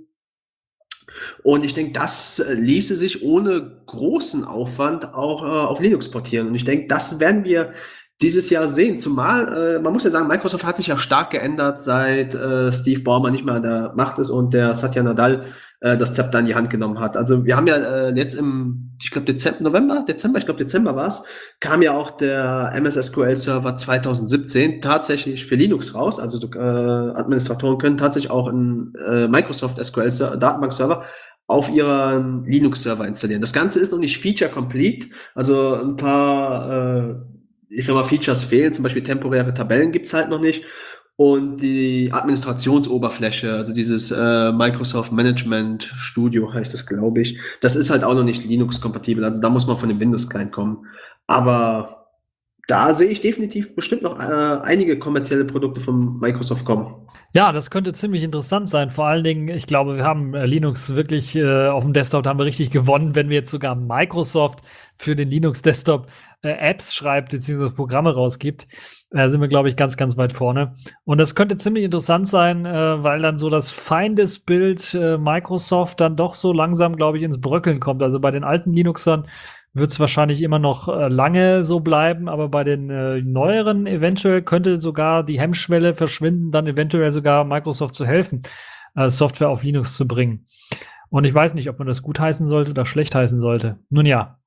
Speaker 3: Und ich denke, das ließe sich ohne großen Aufwand auch auf Linux portieren. Und ich denke, das werden wir dieses Jahr sehen. Zumal, man muss ja sagen, Microsoft hat sich ja stark geändert, seit Steve Ballmer nicht mehr an der Macht ist und der Satya Nadella das Zepter in die Hand genommen hat. Also wir haben ja jetzt ich glaube Dezember war es, kam ja auch der MS SQL Server 2017 tatsächlich für Linux raus. Also Administratoren können tatsächlich auch einen Microsoft SQL Datenbank-Server auf ihren Linux-Server installieren. Das Ganze ist noch nicht feature-complete, also ein paar ich sag mal, Features fehlen, zum Beispiel temporäre Tabellen gibt's halt noch nicht. Und die Administrationsoberfläche, also dieses Microsoft Management Studio heißt das, glaube ich, das ist halt auch noch nicht Linux-kompatibel. Also da muss man von dem Windows-Client kommen. Aber da sehe ich definitiv bestimmt noch einige kommerzielle Produkte von Microsoft kommen.
Speaker 4: Ja, das könnte ziemlich interessant sein. Vor allen Dingen, ich glaube, wir haben Linux wirklich auf dem Desktop haben wir richtig gewonnen, wenn wir jetzt sogar Microsoft für den Linux-Desktop Apps schreibt, beziehungsweise Programme rausgibt. Sind wir, glaube ich, ganz, ganz weit vorne. Und das könnte ziemlich interessant sein, weil dann so das Feindesbild Microsoft dann doch so langsam, glaube ich, ins Bröckeln kommt. Also bei den alten Linuxern wird es wahrscheinlich immer noch lange so bleiben, aber bei den neueren eventuell könnte sogar die Hemmschwelle verschwinden, dann eventuell sogar Microsoft zu helfen, Software auf Linux zu bringen. Und ich weiß nicht, ob man das gut heißen sollte oder schlecht heißen sollte. Nun ja.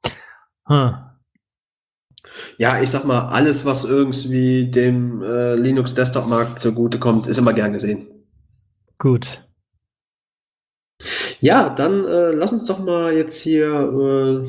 Speaker 3: Ja, ich sag mal, alles, was irgendwie dem Linux-Desktop-Markt zugutekommt, ist immer gern gesehen.
Speaker 4: Gut.
Speaker 3: Ja, dann lass uns doch mal jetzt hier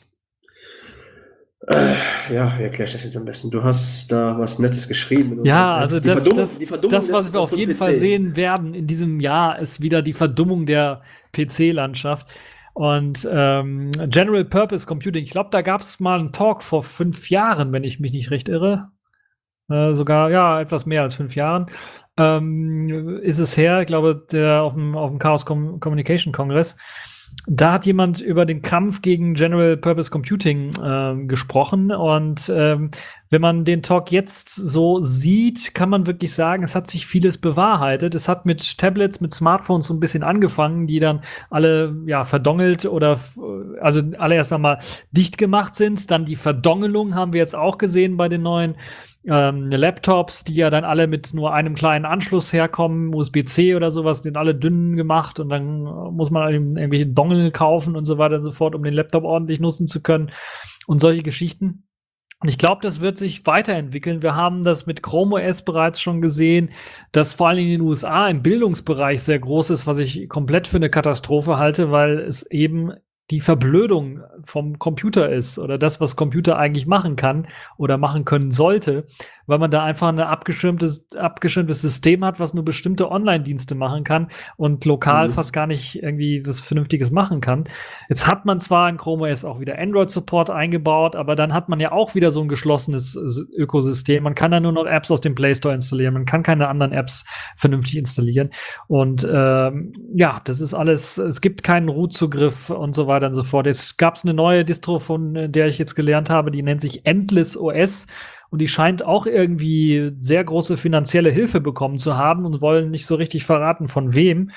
Speaker 3: ja, wie erkläre ich das jetzt am besten? Du hast da was Nettes geschrieben.
Speaker 4: Ja, also
Speaker 3: die Verdummung
Speaker 4: das, was
Speaker 3: des-
Speaker 4: wir auf
Speaker 3: von
Speaker 4: jeden
Speaker 3: PCs.
Speaker 4: Fall sehen werden in diesem Jahr, ist wieder die Verdummung der PC-Landschaft. Und General Purpose Computing, ich glaube, da gab es mal einen Talk vor 5 Jahren, wenn ich mich nicht recht irre. Sogar, ja, etwas mehr als 5 Jahren ist es her, ich glaube, auf dem Chaos Communication Kongress. Da hat jemand über den Kampf gegen General Purpose Computing gesprochen. Und wenn man den Talk jetzt so sieht, kann man wirklich sagen, es hat sich vieles bewahrheitet. Es hat mit Tablets, mit Smartphones so ein bisschen angefangen, die dann alle verdongelt oder also alle erst einmal dicht gemacht sind. Dann die Verdongelung haben wir jetzt auch gesehen bei den neuen Laptops, die ja dann alle mit nur einem kleinen Anschluss herkommen, USB-C oder sowas, sind alle dünn gemacht und dann muss man irgendwelche Dongle kaufen und so weiter und so fort, um den Laptop ordentlich nutzen zu können und solche Geschichten. Und ich glaube, das wird sich weiterentwickeln. Wir haben das mit Chrome OS bereits schon gesehen, dass vor allem in den USA im Bildungsbereich sehr groß ist, was ich komplett für eine Katastrophe halte, weil es eben die Verblödung vom Computer ist oder das, was Computer eigentlich machen kann oder machen können sollte, weil man da einfach ein abgeschirmtes System hat, was nur bestimmte Online-Dienste machen kann und lokal fast gar nicht irgendwie was Vernünftiges machen kann. Jetzt hat man zwar in Chrome OS auch wieder Android-Support eingebaut, aber dann hat man ja auch wieder so ein geschlossenes Ökosystem. Man kann da nur noch Apps aus dem Play Store installieren. Man kann keine anderen Apps vernünftig installieren. Und ja, das ist alles, es gibt keinen Root-Zugriff und so weiter und so fort. Jetzt gab es eine neue Distro, von der ich jetzt gelernt habe, die nennt sich Endless OS. Und die scheint auch irgendwie sehr große finanzielle Hilfe bekommen zu haben und wollen nicht so richtig verraten, von wem.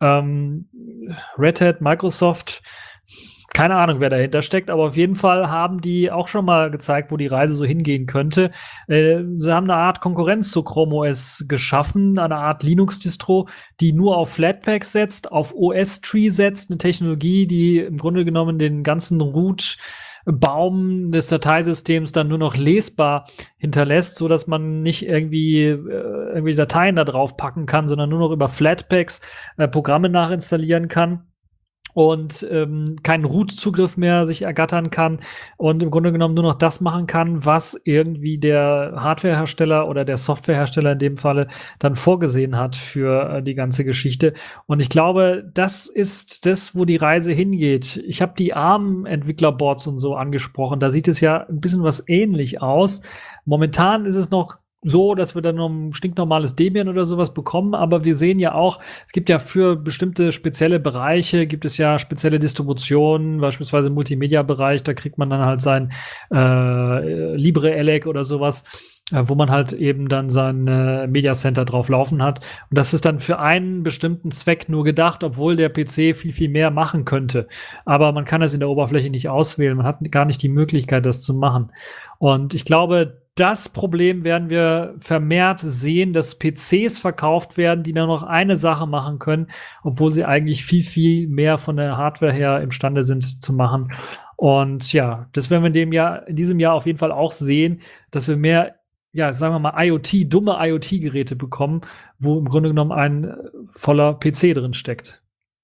Speaker 4: Red Hat, Microsoft, keine Ahnung, wer dahinter steckt, aber auf jeden Fall haben die auch schon mal gezeigt, wo die Reise so hingehen könnte. Sie haben eine Art Konkurrenz zu Chrome OS geschaffen, eine Art Linux-Distro, die nur auf Flatpak setzt, auf OS-Tree setzt, eine Technologie, die im Grunde genommen den ganzen Root-Baum des Dateisystems dann nur noch lesbar hinterlässt, so dass man nicht irgendwie Dateien da drauf packen kann, sondern nur noch über Flatpaks Programme nachinstallieren kann und keinen Root-Zugriff mehr sich ergattern kann und im Grunde genommen nur noch das machen kann, was irgendwie der Hardwarehersteller oder der Softwarehersteller in dem Falle dann vorgesehen hat für die ganze Geschichte. Und ich glaube, das ist das, wo die Reise hingeht. Ich habe die ARM-Entwicklerboards und so angesprochen. Da sieht es ja ein bisschen was ähnlich aus. Momentan ist es noch so, dass wir dann noch ein stinknormales Debian oder sowas bekommen, aber wir sehen ja auch, es gibt ja für bestimmte spezielle Bereiche, gibt es ja spezielle Distributionen, beispielsweise im Multimedia-Bereich, da kriegt man dann halt sein LibreELEC oder sowas, wo man halt eben dann sein Media Center drauf laufen hat. Und das ist dann für einen bestimmten Zweck nur gedacht, obwohl der PC viel, viel mehr machen könnte. Aber man kann das in der Oberfläche nicht auswählen, man hat gar nicht die Möglichkeit, das zu machen. Und ich glaube, das Problem werden wir vermehrt sehen, dass PCs verkauft werden, die nur noch eine Sache machen können, obwohl sie eigentlich viel, viel mehr von der Hardware her imstande sind zu machen. Und ja, das werden wir in diesem Jahr auf jeden Fall auch sehen, dass wir mehr, ja, sagen wir mal, dumme IoT-Geräte bekommen, wo im Grunde genommen ein voller PC drin steckt.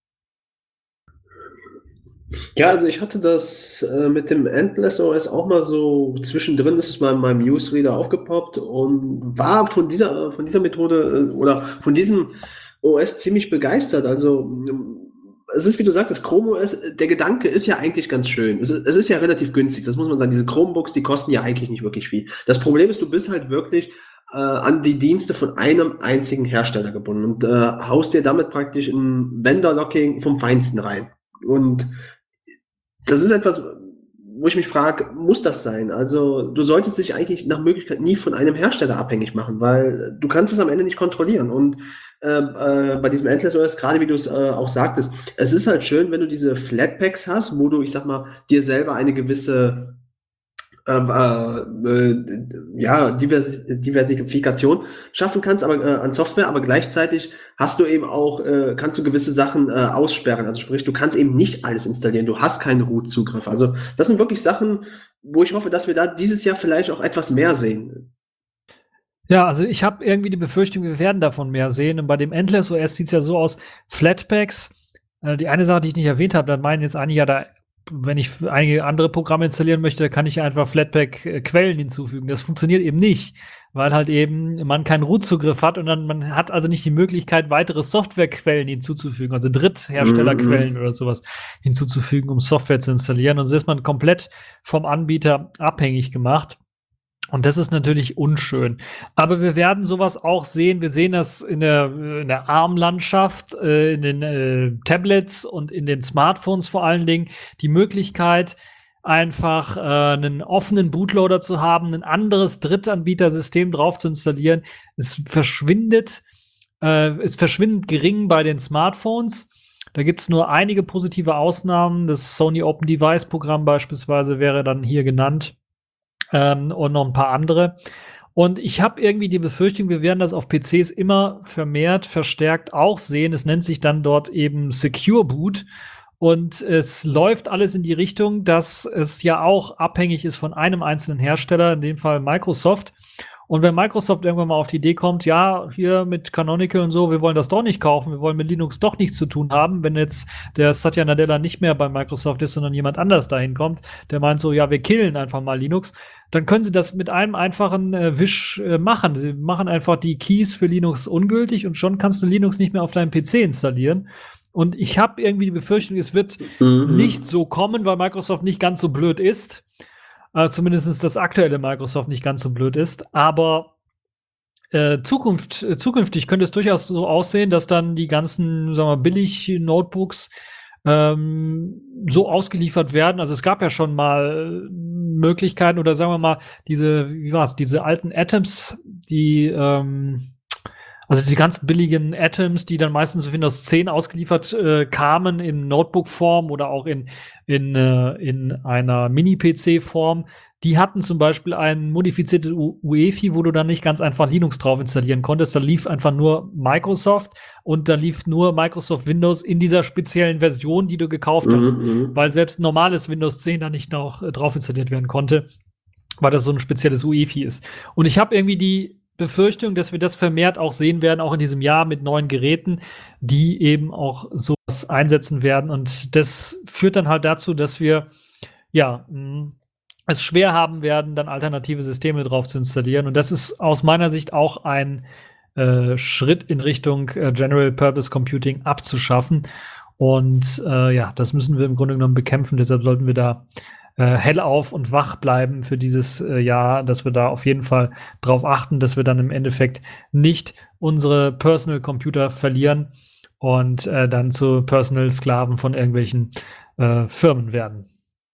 Speaker 3: Ja, also ich hatte das mit dem Endless OS auch mal so zwischendrin, ist es mal in meinem Newsreader aufgepoppt und war von dieser Methode oder von diesem OS ziemlich begeistert. Also es ist, wie du sagtest, Chrome OS, der Gedanke ist ja eigentlich ganz schön. Es ist ja relativ günstig, das muss man sagen. Diese Chromebooks, die kosten ja eigentlich nicht wirklich viel. Das Problem ist, du bist halt wirklich an die Dienste von einem einzigen Hersteller gebunden und haust dir damit praktisch ein Vendor-Locking vom Feinsten rein. Und das ist etwas, wo ich mich frage, muss das sein? Also du solltest dich eigentlich nach Möglichkeit nie von einem Hersteller abhängig machen, weil du kannst es am Ende nicht kontrollieren. Und bei diesem Endless OS, gerade wie du es auch sagtest, es ist halt schön, wenn du diese Flatpaks hast, wo du, ich sag mal, dir selber eine gewisse ja, Diversifikation schaffen kannst, aber an Software, aber gleichzeitig hast du eben auch, kannst du gewisse Sachen aussperren. Also sprich, du kannst eben nicht alles installieren, du hast keinen Root-Zugriff. Also das sind wirklich Sachen, wo ich hoffe, dass wir da dieses Jahr vielleicht auch etwas mehr sehen.
Speaker 4: Ja, also ich habe irgendwie die Befürchtung, wir werden davon mehr sehen. Und bei dem Endless OS sieht es ja so aus, Flatpaks, die eine Sache, die ich nicht erwähnt habe, dann meinen jetzt einige, ja, da, wenn ich einige andere Programme installieren möchte, kann ich einfach Flatpak-Quellen hinzufügen. Das funktioniert eben nicht, weil halt eben man keinen Root-Zugriff hat und dann man hat also nicht die Möglichkeit, weitere Softwarequellen hinzuzufügen, also Drittherstellerquellen oder sowas hinzuzufügen, um Software zu installieren. Und so ist man komplett vom Anbieter abhängig gemacht. Und das ist natürlich unschön. Aber wir werden sowas auch sehen. Wir sehen das in der ARM-Landschaft, in den Tablets und in den Smartphones vor allen Dingen. Die Möglichkeit, einfach einen offenen Bootloader zu haben, ein anderes Drittanbietersystem drauf zu installieren. Es verschwindet gering bei den Smartphones. Da gibt es nur einige positive Ausnahmen. Das Sony Open Device Programm beispielsweise wäre dann hier genannt. Und noch ein paar andere. Und ich habe irgendwie die Befürchtung, wir werden das auf PCs immer verstärkt auch sehen. Es nennt sich dann dort eben Secure Boot. Und es läuft alles in die Richtung, dass es ja auch abhängig ist von einem einzelnen Hersteller, in dem Fall Microsoft. Und wenn Microsoft irgendwann mal auf die Idee kommt, ja, hier mit Canonical und so, wir wollen das doch nicht kaufen, wir wollen mit Linux doch nichts zu tun haben, wenn jetzt der Satya Nadella nicht mehr bei Microsoft ist, sondern jemand anders dahin kommt, der meint so, ja, wir killen einfach mal Linux, dann können sie das mit einem einfachen Wisch machen. Sie machen einfach die Keys für Linux ungültig und schon kannst du Linux nicht mehr auf deinem PC installieren. Und ich habe irgendwie die Befürchtung, es wird nicht so kommen, weil Microsoft nicht ganz so blöd ist. Zumindest das aktuelle Microsoft nicht ganz so blöd ist. Aber zukünftig könnte es durchaus so aussehen, dass dann die ganzen, sagen wir mal, Billig-Notebooks so ausgeliefert werden. Also es gab ja schon mal Möglichkeiten oder sagen wir mal, diese alten Atoms, also die ganz billigen Atoms, die dann meistens auf Windows 10 ausgeliefert kamen in Notebook-Form oder auch in einer Mini-PC-Form, die hatten zum Beispiel ein modifiziertes UEFI, wo du dann nicht ganz einfach Linux drauf installieren konntest. Da lief einfach nur Microsoft und da lief nur Microsoft Windows in dieser speziellen Version, die du gekauft hast, weil selbst normales Windows 10 da nicht noch drauf installiert werden konnte, weil das so ein spezielles UEFI ist. Und ich habe irgendwie die Befürchtung, dass wir das vermehrt auch sehen werden, auch in diesem Jahr mit neuen Geräten, die eben auch sowas einsetzen werden. Und das führt dann halt dazu, dass wir es schwer haben werden, dann alternative Systeme drauf zu installieren. Und das ist aus meiner Sicht auch ein Schritt in Richtung General Purpose Computing abzuschaffen. Und das müssen wir im Grunde genommen bekämpfen. Deshalb sollten wir da hellauf und wach bleiben für dieses Jahr, dass wir da auf jeden Fall drauf achten, dass wir dann im Endeffekt nicht unsere Personal Computer verlieren und dann zu Personal Sklaven von irgendwelchen Firmen werden.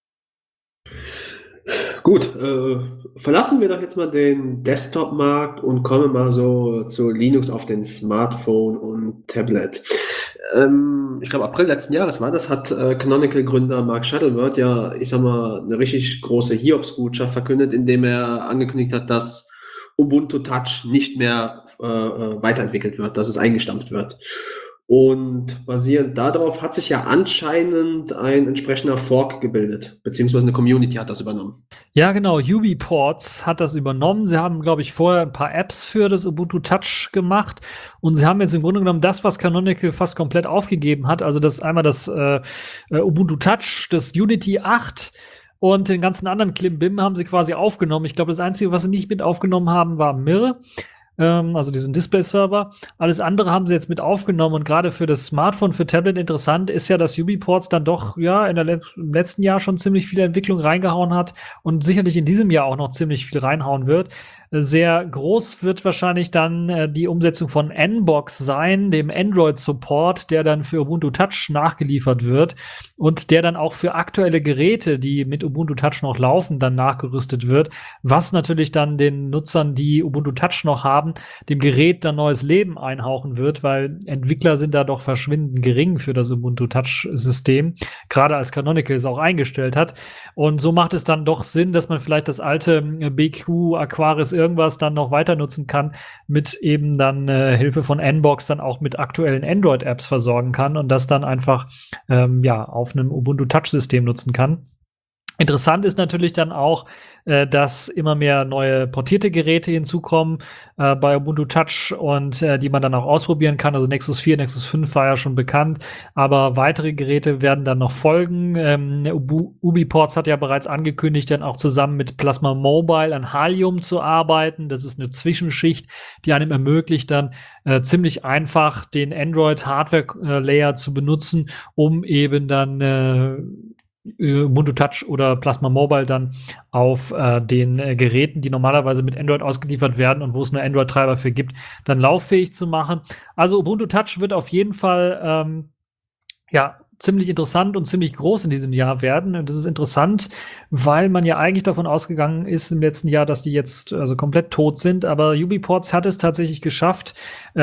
Speaker 3: Gut, verlassen wir doch jetzt mal den Desktop-Markt und kommen mal so zu Linux auf den Smartphone und Tablet. Ich glaube, April letzten Jahres war das, hat Canonical-Gründer Mark Shuttleworth ja, ich sag mal, eine richtig große Hiobsbotschaft verkündet, indem er angekündigt hat, dass Ubuntu Touch nicht mehr weiterentwickelt wird, dass es eingestampft wird. Und basierend darauf hat sich ja anscheinend ein entsprechender Fork gebildet, beziehungsweise eine Community hat das übernommen.
Speaker 4: Ja, genau. UbiPorts hat das übernommen. Sie haben, glaube ich, vorher ein paar Apps für das Ubuntu Touch gemacht. Und sie haben jetzt im Grunde genommen das, was Canonical fast komplett aufgegeben hat. Also das einmal das Ubuntu Touch, das Unity 8 und den ganzen anderen Klimbim haben sie quasi aufgenommen. Ich glaube, das Einzige, was sie nicht mit aufgenommen haben, war Mir. Also diesen Display-Server. Alles andere haben sie jetzt mit aufgenommen und gerade für das Smartphone, für Tablet interessant ist ja, dass UbiPorts dann doch im letzten Jahr schon ziemlich viel Entwicklung reingehauen hat und sicherlich in diesem Jahr auch noch ziemlich viel reinhauen wird. Sehr groß wird wahrscheinlich dann die Umsetzung von Nbox sein, dem Android-Support, der dann für Ubuntu Touch nachgeliefert wird und der dann auch für aktuelle Geräte, die mit Ubuntu Touch noch laufen, dann nachgerüstet wird, was natürlich dann den Nutzern, die Ubuntu Touch noch haben, dem Gerät dann neues Leben einhauchen wird, weil Entwickler sind da doch verschwindend gering für das Ubuntu Touch-System, gerade als Canonical es auch eingestellt hat. Und so macht es dann doch Sinn, dass man vielleicht das alte BQ Aquaris irgendwas dann noch weiter nutzen kann, mit eben dann Hilfe von Nbox dann auch mit aktuellen Android-Apps versorgen kann und das dann einfach auf einem Ubuntu Touch-System nutzen kann. Interessant ist natürlich dann auch, dass immer mehr neue portierte Geräte hinzukommen bei Ubuntu Touch und die man dann auch ausprobieren kann. Also Nexus 4, Nexus 5 war ja schon bekannt, aber weitere Geräte werden dann noch folgen. UbiPorts hat ja bereits angekündigt, dann auch zusammen mit Plasma Mobile an Halium zu arbeiten. Das ist eine Zwischenschicht, die einem ermöglicht, dann ziemlich einfach den Android-Hardware-Layer zu benutzen, um eben dann Ubuntu Touch oder Plasma Mobile dann auf den Geräten, die normalerweise mit Android ausgeliefert werden und wo es nur Android-Treiber für gibt, dann lauffähig zu machen. Also Ubuntu Touch wird auf jeden Fall ziemlich interessant und ziemlich groß in diesem Jahr werden. Und das ist interessant, weil man ja eigentlich davon ausgegangen ist im letzten Jahr, dass die jetzt also komplett tot sind. Aber UbiPorts hat es tatsächlich geschafft,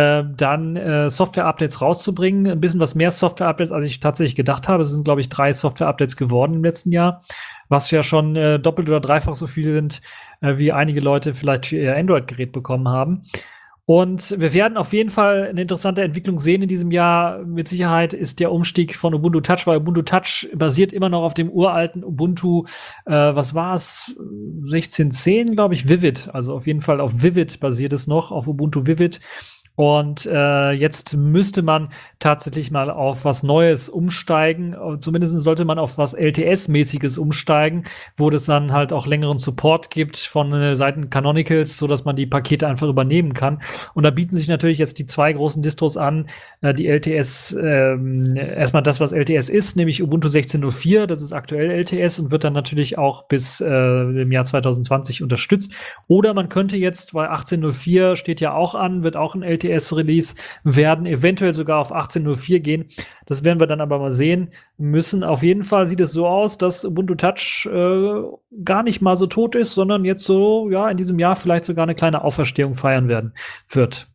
Speaker 4: dann Software-Updates rauszubringen. Ein bisschen was mehr Software-Updates, als ich tatsächlich gedacht habe. Es sind, glaube ich, 3 Software-Updates geworden im letzten Jahr, was ja schon doppelt oder dreifach so viel sind, wie einige Leute vielleicht für ihr Android-Gerät bekommen haben. Und wir werden auf jeden Fall eine interessante Entwicklung sehen in diesem Jahr. Mit Sicherheit ist der Umstieg von Ubuntu Touch, weil Ubuntu Touch basiert immer noch auf dem uralten Ubuntu, was war es? 16.10, glaube ich, Vivid. Also auf jeden Fall auf Vivid basiert es noch, auf Ubuntu Vivid. Und jetzt müsste man tatsächlich mal auf was Neues umsteigen. Zumindest sollte man auf was LTS-mäßiges umsteigen, wo das dann halt auch längeren Support gibt von Seiten Canonicals, so dass man die Pakete einfach übernehmen kann. Und da bieten sich natürlich jetzt die 2 großen Distros an, die LTS, erstmal das, was LTS ist, nämlich Ubuntu 16.04, das ist aktuell LTS und wird dann natürlich auch bis im Jahr 2020 unterstützt. Oder man könnte jetzt, weil 18.04 steht ja auch an, wird auch ein LTS-Release werden, eventuell sogar auf 18.04 gehen. Das werden wir dann aber mal sehen müssen. Auf jeden Fall sieht es so aus, dass Ubuntu Touch gar nicht mal so tot ist, sondern jetzt so, ja, in diesem Jahr vielleicht sogar eine kleine Auferstehung feiern wird.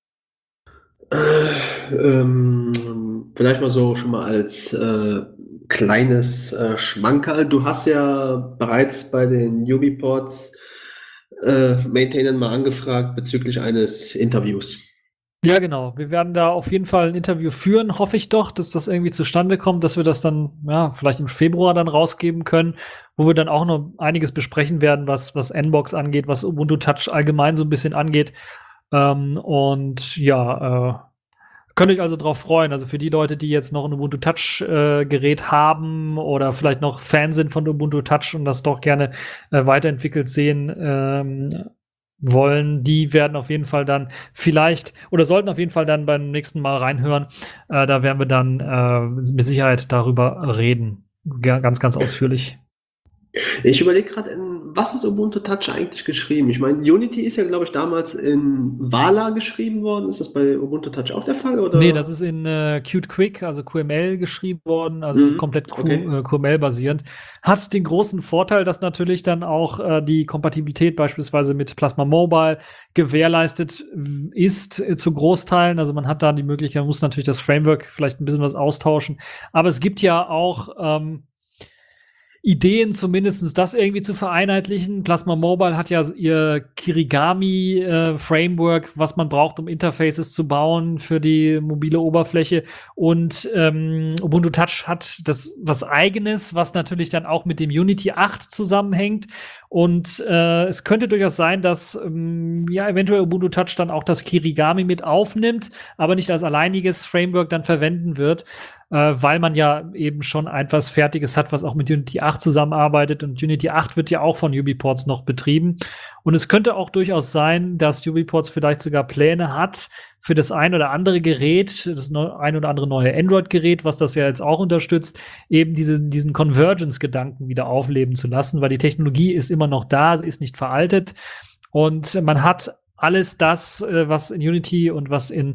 Speaker 3: Vielleicht mal so schon mal als kleines Schmankerl. Du hast ja bereits bei den UbiPorts Maintainern mal angefragt bezüglich eines Interviews.
Speaker 4: Ja, genau. Wir werden da auf jeden Fall ein Interview führen, hoffe ich doch, dass das irgendwie zustande kommt, dass wir das dann, ja, vielleicht im Februar dann rausgeben können, wo wir dann auch noch einiges besprechen werden, was Nbox angeht, was Ubuntu Touch allgemein so ein bisschen angeht. Könnt euch also drauf freuen. Also für die Leute, die jetzt noch ein Ubuntu Touch Gerät haben oder vielleicht noch Fan sind von Ubuntu Touch und das doch gerne weiterentwickelt sehen wollen, die werden auf jeden Fall dann vielleicht oder sollten auf jeden Fall dann beim nächsten Mal reinhören. Da werden wir dann mit Sicherheit darüber reden. Ganz, ganz ausführlich.
Speaker 3: Ich überlege gerade, was ist Ubuntu Touch eigentlich geschrieben? Ich meine, Unity ist ja, glaube ich, damals in Vala geschrieben worden. Ist das bei Ubuntu Touch auch der Fall? Oder?
Speaker 4: Nee, das ist in Qt Quick, also QML geschrieben worden, also komplett QML-basierend. Hat den großen Vorteil, dass natürlich dann auch die Kompatibilität beispielsweise mit Plasma Mobile gewährleistet ist zu Großteilen. Also man hat da die Möglichkeit, man muss natürlich das Framework vielleicht ein bisschen was austauschen. Aber es gibt ja auch Ideen, zumindest das irgendwie zu vereinheitlichen. Plasma Mobile hat ja ihr Kirigami-Framework, was man braucht, um Interfaces zu bauen für die mobile Oberfläche. Und Ubuntu Touch hat das was Eigenes, was natürlich dann auch mit dem Unity 8 zusammenhängt. Und es könnte durchaus sein, dass eventuell Ubuntu Touch dann auch das Kirigami mit aufnimmt, aber nicht als alleiniges Framework dann verwenden wird, weil man ja eben schon etwas Fertiges hat, was auch mit Unity 8 zusammenarbeitet. Und Unity 8 wird ja auch von UbiPorts noch betrieben. Und es könnte auch durchaus sein, dass UbiPorts vielleicht sogar Pläne hat für das ein oder andere Gerät, das ein oder andere neue Android-Gerät, was das ja jetzt auch unterstützt, eben diesen Convergence-Gedanken wieder aufleben zu lassen, weil die Technologie ist immer noch da, sie ist nicht veraltet. Und man hat alles das, was in Unity und was in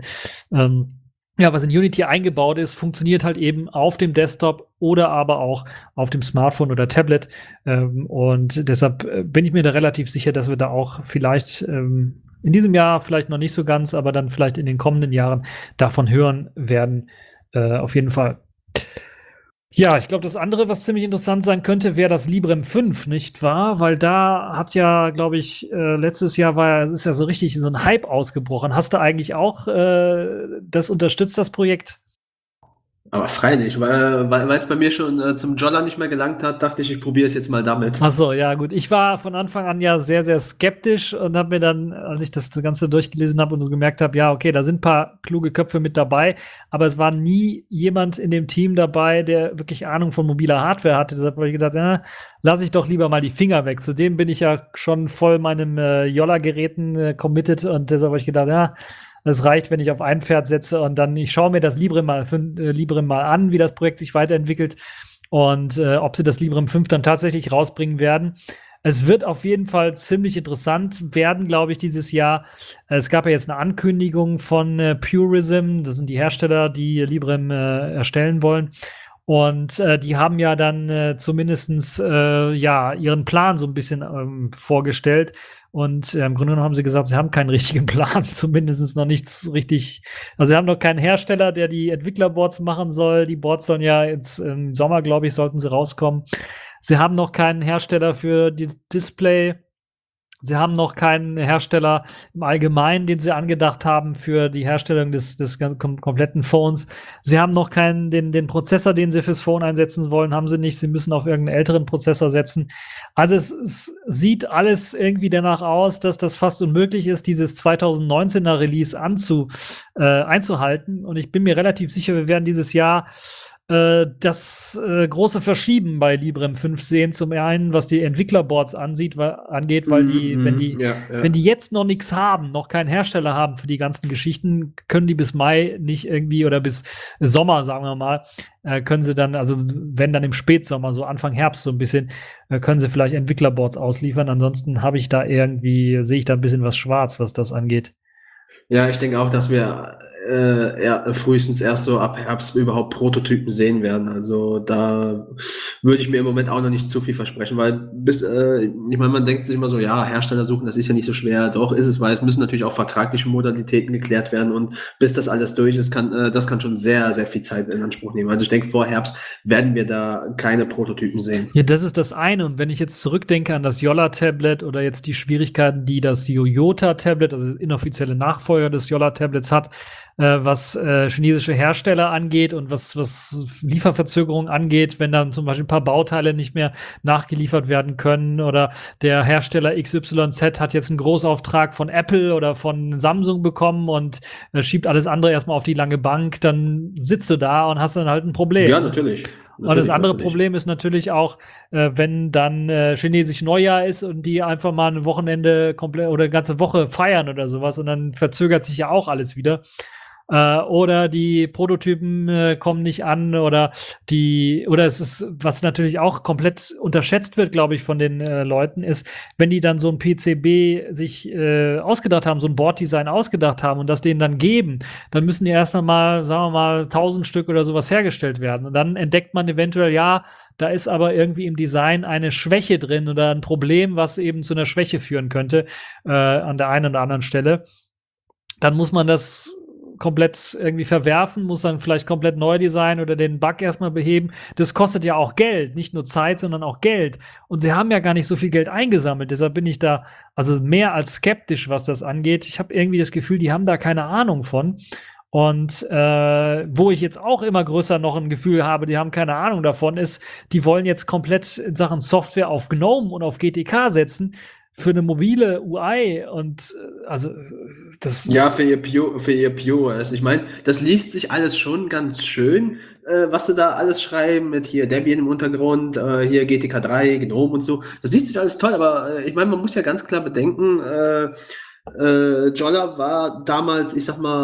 Speaker 4: Unity eingebaut ist, funktioniert halt eben auf dem Desktop oder aber auch auf dem Smartphone oder Tablet. Und deshalb bin ich mir da relativ sicher, dass wir da auch vielleicht in diesem Jahr, vielleicht noch nicht so ganz, aber dann vielleicht in den kommenden Jahren davon hören werden. Auf jeden Fall. Ja, ich glaube, das andere, was ziemlich interessant sein könnte, wäre das Librem 5, nicht wahr? Weil da hat ja, glaube ich, letztes Jahr ist ja so richtig so ein Hype ausgebrochen. Hast du eigentlich auch das unterstützt, das Projekt?
Speaker 3: Aber freilich, weil es bei mir schon zum Jolla nicht mehr gelangt hat, dachte ich probiere es jetzt mal damit.
Speaker 4: Ach so, ja gut. Ich war von Anfang an ja sehr, sehr skeptisch und habe mir dann, als ich das Ganze durchgelesen habe und so gemerkt habe, ja, okay, da sind ein paar kluge Köpfe mit dabei, aber es war nie jemand in dem Team dabei, der wirklich Ahnung von mobiler Hardware hatte. Deshalb habe ich gedacht, ja, lasse ich doch lieber mal die Finger weg. Zudem bin ich ja schon voll meinem Jolla-Geräten committed und deshalb habe ich gedacht, ja, es reicht, wenn ich auf ein Pferd setze und dann ich schaue mir das Librem mal an, wie das Projekt sich weiterentwickelt und ob sie das Librem 5 dann tatsächlich rausbringen werden. Es wird auf jeden Fall ziemlich interessant werden, glaube ich, dieses Jahr. Es gab ja jetzt eine Ankündigung von Purism, das sind die Hersteller, die Librem erstellen wollen. Und die haben ja dann zumindest ihren Plan so ein bisschen vorgestellt. Und im Grunde genommen haben sie gesagt, sie haben keinen richtigen Plan, zumindest noch nichts richtig. Also sie haben noch keinen Hersteller, der die Entwicklerboards machen soll. Die Boards sollen ja jetzt im Sommer, glaube ich, sollten sie rauskommen. Sie haben noch keinen Hersteller für die Display. Sie haben noch keinen Hersteller im Allgemeinen, den sie angedacht haben für die Herstellung des kompletten Phones. Sie haben noch keinen, den Prozessor, den sie fürs Phone einsetzen wollen, haben sie nicht. Sie müssen auf irgendeinen älteren Prozessor setzen. Also es sieht alles irgendwie danach aus, dass das fast unmöglich ist, dieses 2019er Release einzuhalten. Und ich bin mir relativ sicher, wir werden dieses Jahr das große Verschieben bei Librem 5 sehen. Zum einen, was die Entwicklerboards angeht, weil wenn die jetzt noch nichts haben, noch keinen Hersteller haben für die ganzen Geschichten, können die bis Mai nicht irgendwie oder bis Sommer, sagen wir mal, können sie dann, also wenn dann im Spätsommer, so Anfang Herbst so ein bisschen, können sie vielleicht Entwicklerboards ausliefern. Ansonsten sehe ich da ein bisschen was schwarz, was das angeht.
Speaker 3: Ja, ich denke auch, dass wir frühestens erst so ab Herbst überhaupt Prototypen sehen werden. Also da würde ich mir im Moment auch noch nicht zu viel versprechen, weil ich meine, man denkt sich immer so, ja, Hersteller suchen, das ist ja nicht so schwer. Doch ist es, weil es müssen natürlich auch vertragliche Modalitäten geklärt werden und bis das alles durch ist, das kann schon sehr, sehr viel Zeit in Anspruch nehmen. Also ich denke, vor Herbst werden wir da keine Prototypen sehen.
Speaker 4: Ja, das ist das eine. Und wenn ich jetzt zurückdenke an das Yolla-Tablet oder jetzt die Schwierigkeiten, die das Yota-Tablet, also inoffizielle Nachfolger des Yolla-Tablets hat, was chinesische Hersteller angeht und was Lieferverzögerungen angeht, wenn dann zum Beispiel ein paar Bauteile nicht mehr nachgeliefert werden können oder der Hersteller XYZ hat jetzt einen Großauftrag von Apple oder von Samsung bekommen und schiebt alles andere erstmal auf die lange Bank, dann sitzt du da und hast dann halt ein Problem.
Speaker 3: Ja, natürlich.
Speaker 4: Und das andere Problem ist natürlich auch, wenn dann chinesisch Neujahr ist und die einfach mal ein Wochenende komplett oder eine ganze Woche feiern oder sowas und dann verzögert sich ja auch alles wieder. Oder die Prototypen kommen nicht an oder es ist, was natürlich auch komplett unterschätzt wird, glaube ich, von den Leuten, ist, wenn die dann so ein PCB sich ausgedacht haben, so ein Boarddesign ausgedacht haben und das denen dann geben, dann müssen die erst einmal, sagen wir mal, 1000 Stück oder sowas hergestellt werden. Und dann entdeckt man eventuell, ja, da ist aber irgendwie im Design eine Schwäche drin oder ein Problem, was eben zu einer Schwäche führen könnte an der einen oder anderen Stelle. Dann muss man das komplett irgendwie verwerfen, muss dann vielleicht komplett neu designen oder den Bug erstmal beheben. Das kostet ja auch Geld, nicht nur Zeit, sondern auch Geld. Und sie haben ja gar nicht so viel Geld eingesammelt. Deshalb bin ich da also mehr als skeptisch, was das angeht. Ich habe irgendwie das Gefühl, die haben da keine Ahnung von. Und wo ich jetzt auch immer größer noch ein Gefühl habe, die haben keine Ahnung davon, ist, die wollen jetzt komplett in Sachen Software auf GNOME und auf GTK setzen für eine mobile UI und also das
Speaker 3: ja, für ihr POS. Ich meine, das liest sich alles schon ganz schön, was sie da alles schreiben mit hier Debian im Untergrund, hier GTK 3, GNOME und so. Das liest sich alles toll, aber ich meine, man muss ja ganz klar bedenken, Jolla war damals, ich sag mal,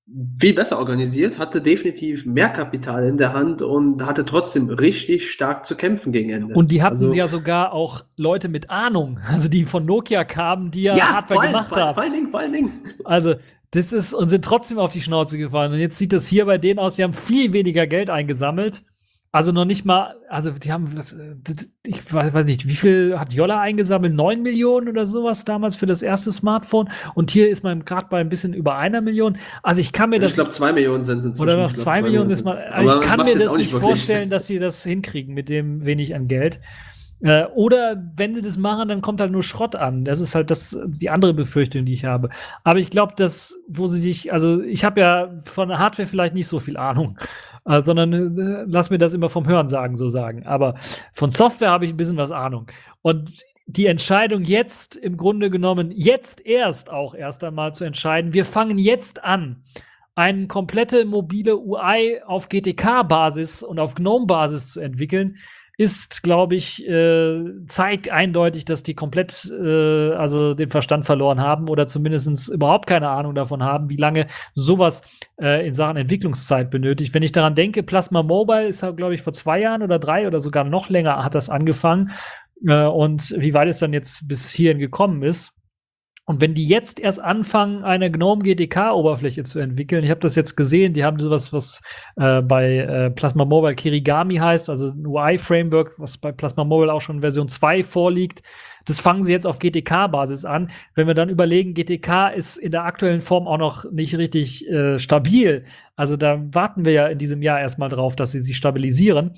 Speaker 3: viel besser organisiert, hatte definitiv mehr Kapital in der Hand und hatte trotzdem richtig stark zu kämpfen gegen Ende.
Speaker 4: Und die hatten
Speaker 3: Also,
Speaker 4: ja sogar auch Leute mit Ahnung, also die von Nokia kamen, die ja
Speaker 3: ja,
Speaker 4: Hardware gemacht haben.
Speaker 3: vor allen Dingen.
Speaker 4: Also, das ist und sind trotzdem auf die Schnauze gefallen. Und jetzt sieht das hier bei denen aus, die haben viel weniger Geld eingesammelt. Also noch nicht mal, also die haben, ich weiß nicht, wie viel hat Jolla eingesammelt? 9 Millionen oder sowas damals für das erste Smartphone. Und hier ist man gerade bei ein bisschen über 1 Million. Also ich kann mir das.
Speaker 3: Ich glaube, 2 Millionen sind es
Speaker 4: Oder noch 2 Millionen ist man. Also ich kann mir das nicht vorstellen, dass sie das hinkriegen mit dem wenig an Geld. Oder wenn sie das machen, dann kommt halt nur Schrott an. Das ist halt die andere Befürchtung, die ich habe. Aber ich glaube, wo sie sich, also ich habe ja von Hardware vielleicht nicht so viel Ahnung, sondern lass mir das immer vom Hörensagen so sagen. Aber von Software habe ich ein bisschen was Ahnung. Und die Entscheidung jetzt im Grunde genommen, jetzt erst einmal zu entscheiden, wir fangen jetzt an, eine komplette mobile UI auf GTK-Basis und auf GNOME-Basis zu entwickeln, ist, glaube ich, zeigt eindeutig, dass die komplett also den Verstand verloren haben oder zumindest überhaupt keine Ahnung davon haben, wie lange sowas in Sachen Entwicklungszeit benötigt. Wenn ich daran denke, Plasma Mobile ist, glaube ich, vor 2 Jahren oder 3 oder sogar noch länger hat das angefangen und wie weit es dann jetzt bis hierhin gekommen ist. Und wenn die jetzt erst anfangen, eine GNOME GTK-Oberfläche zu entwickeln, ich habe das jetzt gesehen, die haben sowas, was bei Plasma Mobile Kirigami heißt, also ein UI-Framework, was bei Plasma Mobile auch schon in Version 2 vorliegt. Das fangen sie jetzt auf GTK-Basis an. Wenn wir dann überlegen, GTK ist in der aktuellen Form auch noch nicht richtig stabil. Also da warten wir ja in diesem Jahr erstmal drauf, dass sie sich stabilisieren.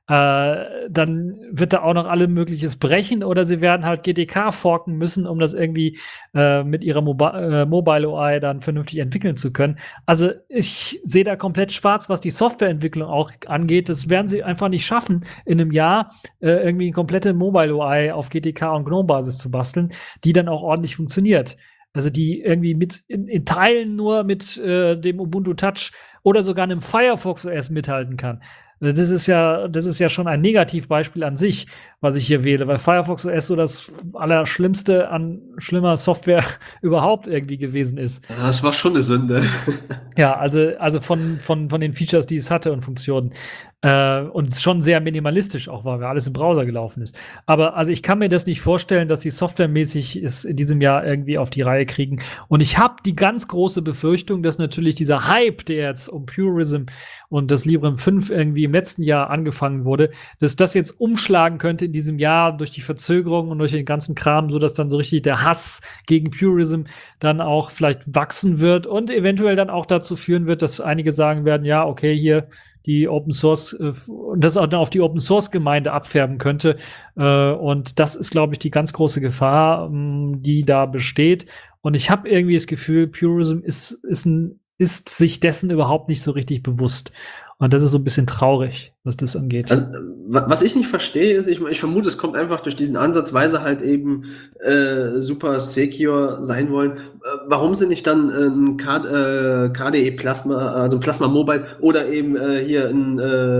Speaker 4: Dann wird da auch noch alle Mögliches brechen oder sie werden halt GTK forken müssen, um das irgendwie mit ihrer Mobile UI dann vernünftig entwickeln zu können. Also ich sehe da komplett schwarz, was die Softwareentwicklung auch angeht. Das werden sie einfach nicht schaffen, in einem Jahr irgendwie eine komplette Mobile UI auf GTK und GNOME-Basis zu basteln, die dann auch ordentlich funktioniert. Also die irgendwie in Teilen nur mit dem Ubuntu Touch oder sogar einem Firefox OS mithalten kann. Das ist ja schon ein Negativbeispiel an sich, was ich hier wähle, weil Firefox OS so das Allerschlimmste an schlimmer Software überhaupt irgendwie gewesen ist.
Speaker 3: Ja, das war schon eine Sünde.
Speaker 4: Ja, also von den Features, die es hatte und Funktionen. Und schon sehr minimalistisch auch war, weil alles im Browser gelaufen ist. Aber also ich kann mir das nicht vorstellen, dass sie softwaremäßig es in diesem Jahr irgendwie auf die Reihe kriegen. Und ich habe die ganz große Befürchtung, dass natürlich dieser Hype, der jetzt um Purism und das Librem 5 irgendwie im letzten Jahr angefangen wurde, dass das jetzt umschlagen könnte in diesem Jahr durch die Verzögerung und durch den ganzen Kram, so dass dann so richtig der Hass gegen Purism dann auch vielleicht wachsen wird und eventuell dann auch dazu führen wird, dass einige sagen werden, ja, okay, hier die Open Source und das auch dann auf die Open Source Gemeinde abfärben könnte. Und das ist, glaube ich, die ganz große Gefahr, die da besteht. Und ich habe irgendwie das Gefühl, Purism ist sich dessen überhaupt nicht so richtig bewusst. Und das ist so ein bisschen traurig, was das angeht.
Speaker 3: Also, was ich nicht verstehe, ist, ich vermute, es kommt einfach durch diesen Ansatz, weil sie halt eben super secure sein wollen. Warum sie nicht dann ein KDE Plasma, also Plasma Mobile oder eben hier ein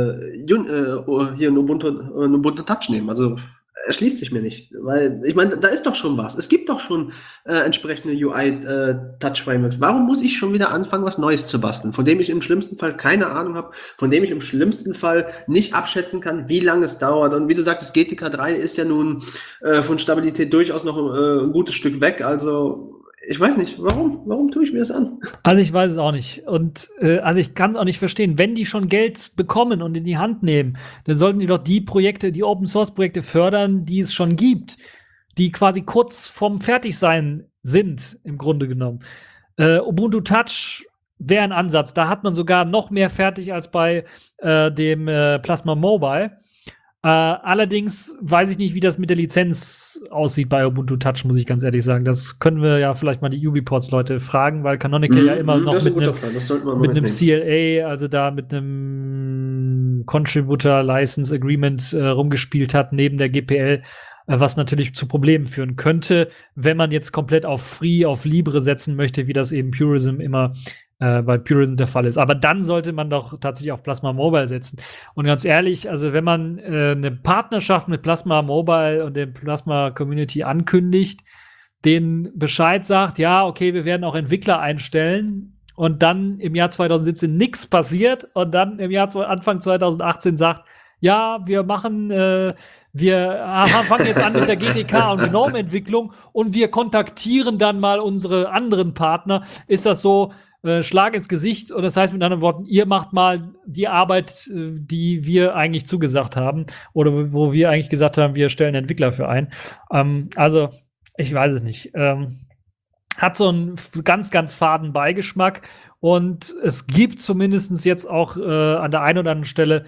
Speaker 3: Ubuntu Touch nehmen? Also erschließt sich mir nicht, weil ich meine, da ist doch schon was. Es gibt doch schon entsprechende UI-Touch-Frameworks. Warum muss ich schon wieder anfangen, was Neues zu basteln, von dem ich im schlimmsten Fall keine Ahnung habe, von dem ich im schlimmsten Fall nicht abschätzen kann, wie lange es dauert. Und wie du sagtest, GTK 3 ist ja nun von Stabilität durchaus noch ein gutes Stück weg. Also ich weiß nicht, warum tue ich mir das an?
Speaker 4: Also ich weiß es auch nicht. Und also ich kann es auch nicht verstehen. Wenn die schon Geld bekommen und in die Hand nehmen, dann sollten die doch die Projekte, die Open-Source-Projekte fördern, die es schon gibt, die quasi kurz vorm Fertigsein sind, im Grunde genommen. Ubuntu Touch wäre ein Ansatz. Da hat man sogar noch mehr fertig als bei dem Plasma Mobile. Allerdings weiß ich nicht, wie das mit der Lizenz aussieht bei Ubuntu Touch, muss ich ganz ehrlich sagen. Das können wir ja vielleicht mal die Ubiports-Leute fragen, weil Canonical ja immer noch mit einem CLA, also da mit einem Contributor License Agreement rumgespielt hat, neben der GPL, was natürlich zu Problemen führen könnte, wenn man jetzt komplett auf Free, auf Libre setzen möchte, wie das eben Purism immer bei Purism der Fall ist. Aber dann sollte man doch tatsächlich auf Plasma Mobile setzen. Und ganz ehrlich, also wenn man eine Partnerschaft mit Plasma Mobile und der Plasma Community ankündigt, denen Bescheid sagt, ja, okay, wir werden auch Entwickler einstellen und dann im Jahr 2017 nichts passiert und dann im Jahr Anfang 2018 sagt, ja, wir fangen jetzt an mit der GTK und GNOME-Entwicklung und wir kontaktieren dann mal unsere anderen Partner. Ist das so Schlag ins Gesicht? Und das heißt mit anderen Worten, ihr macht mal die Arbeit, die wir eigentlich zugesagt haben oder wo wir eigentlich gesagt haben, wir stellen Entwickler für ein. Also, ich weiß es nicht. Hat so einen ganz, ganz faden Beigeschmack. Und es gibt zumindest jetzt auch an der einen oder anderen Stelle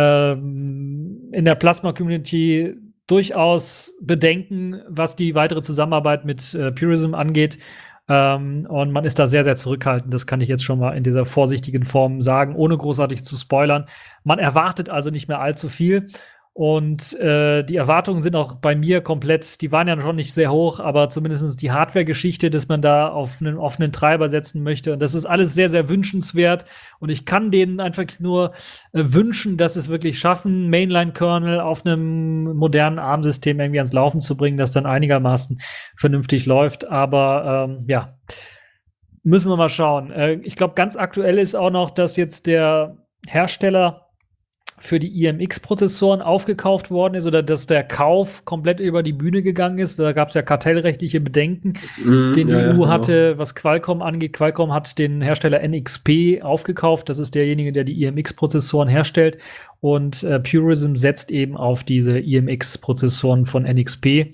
Speaker 4: in der Plasma-Community durchaus Bedenken, was die weitere Zusammenarbeit mit Purism angeht. Und man ist da sehr, sehr zurückhaltend. Das kann ich jetzt schon mal in dieser vorsichtigen Form sagen, ohne großartig zu spoilern. Man erwartet also nicht mehr allzu viel. Und die Erwartungen sind auch bei mir komplett, die waren ja schon nicht sehr hoch, aber zumindest die Hardware-Geschichte, dass man da auf einen offenen Treiber setzen möchte. Und das ist alles sehr, sehr wünschenswert. Und ich kann denen einfach nur wünschen, dass es wirklich schaffen, Mainline-Kernel auf einem modernen ARM-System irgendwie ans Laufen zu bringen, das dann einigermaßen vernünftig läuft. Aber ja, müssen wir mal schauen. Ich glaube, ganz aktuell ist auch noch, dass jetzt der Hersteller für die IMX-Prozessoren aufgekauft worden ist oder dass der Kauf komplett über die Bühne gegangen ist. Da gab es ja kartellrechtliche Bedenken, den die EU hatte, was Qualcomm angeht. Qualcomm hat den Hersteller NXP aufgekauft. Das ist derjenige, der die IMX-Prozessoren herstellt. Und Purism setzt eben auf diese IMX-Prozessoren von NXP.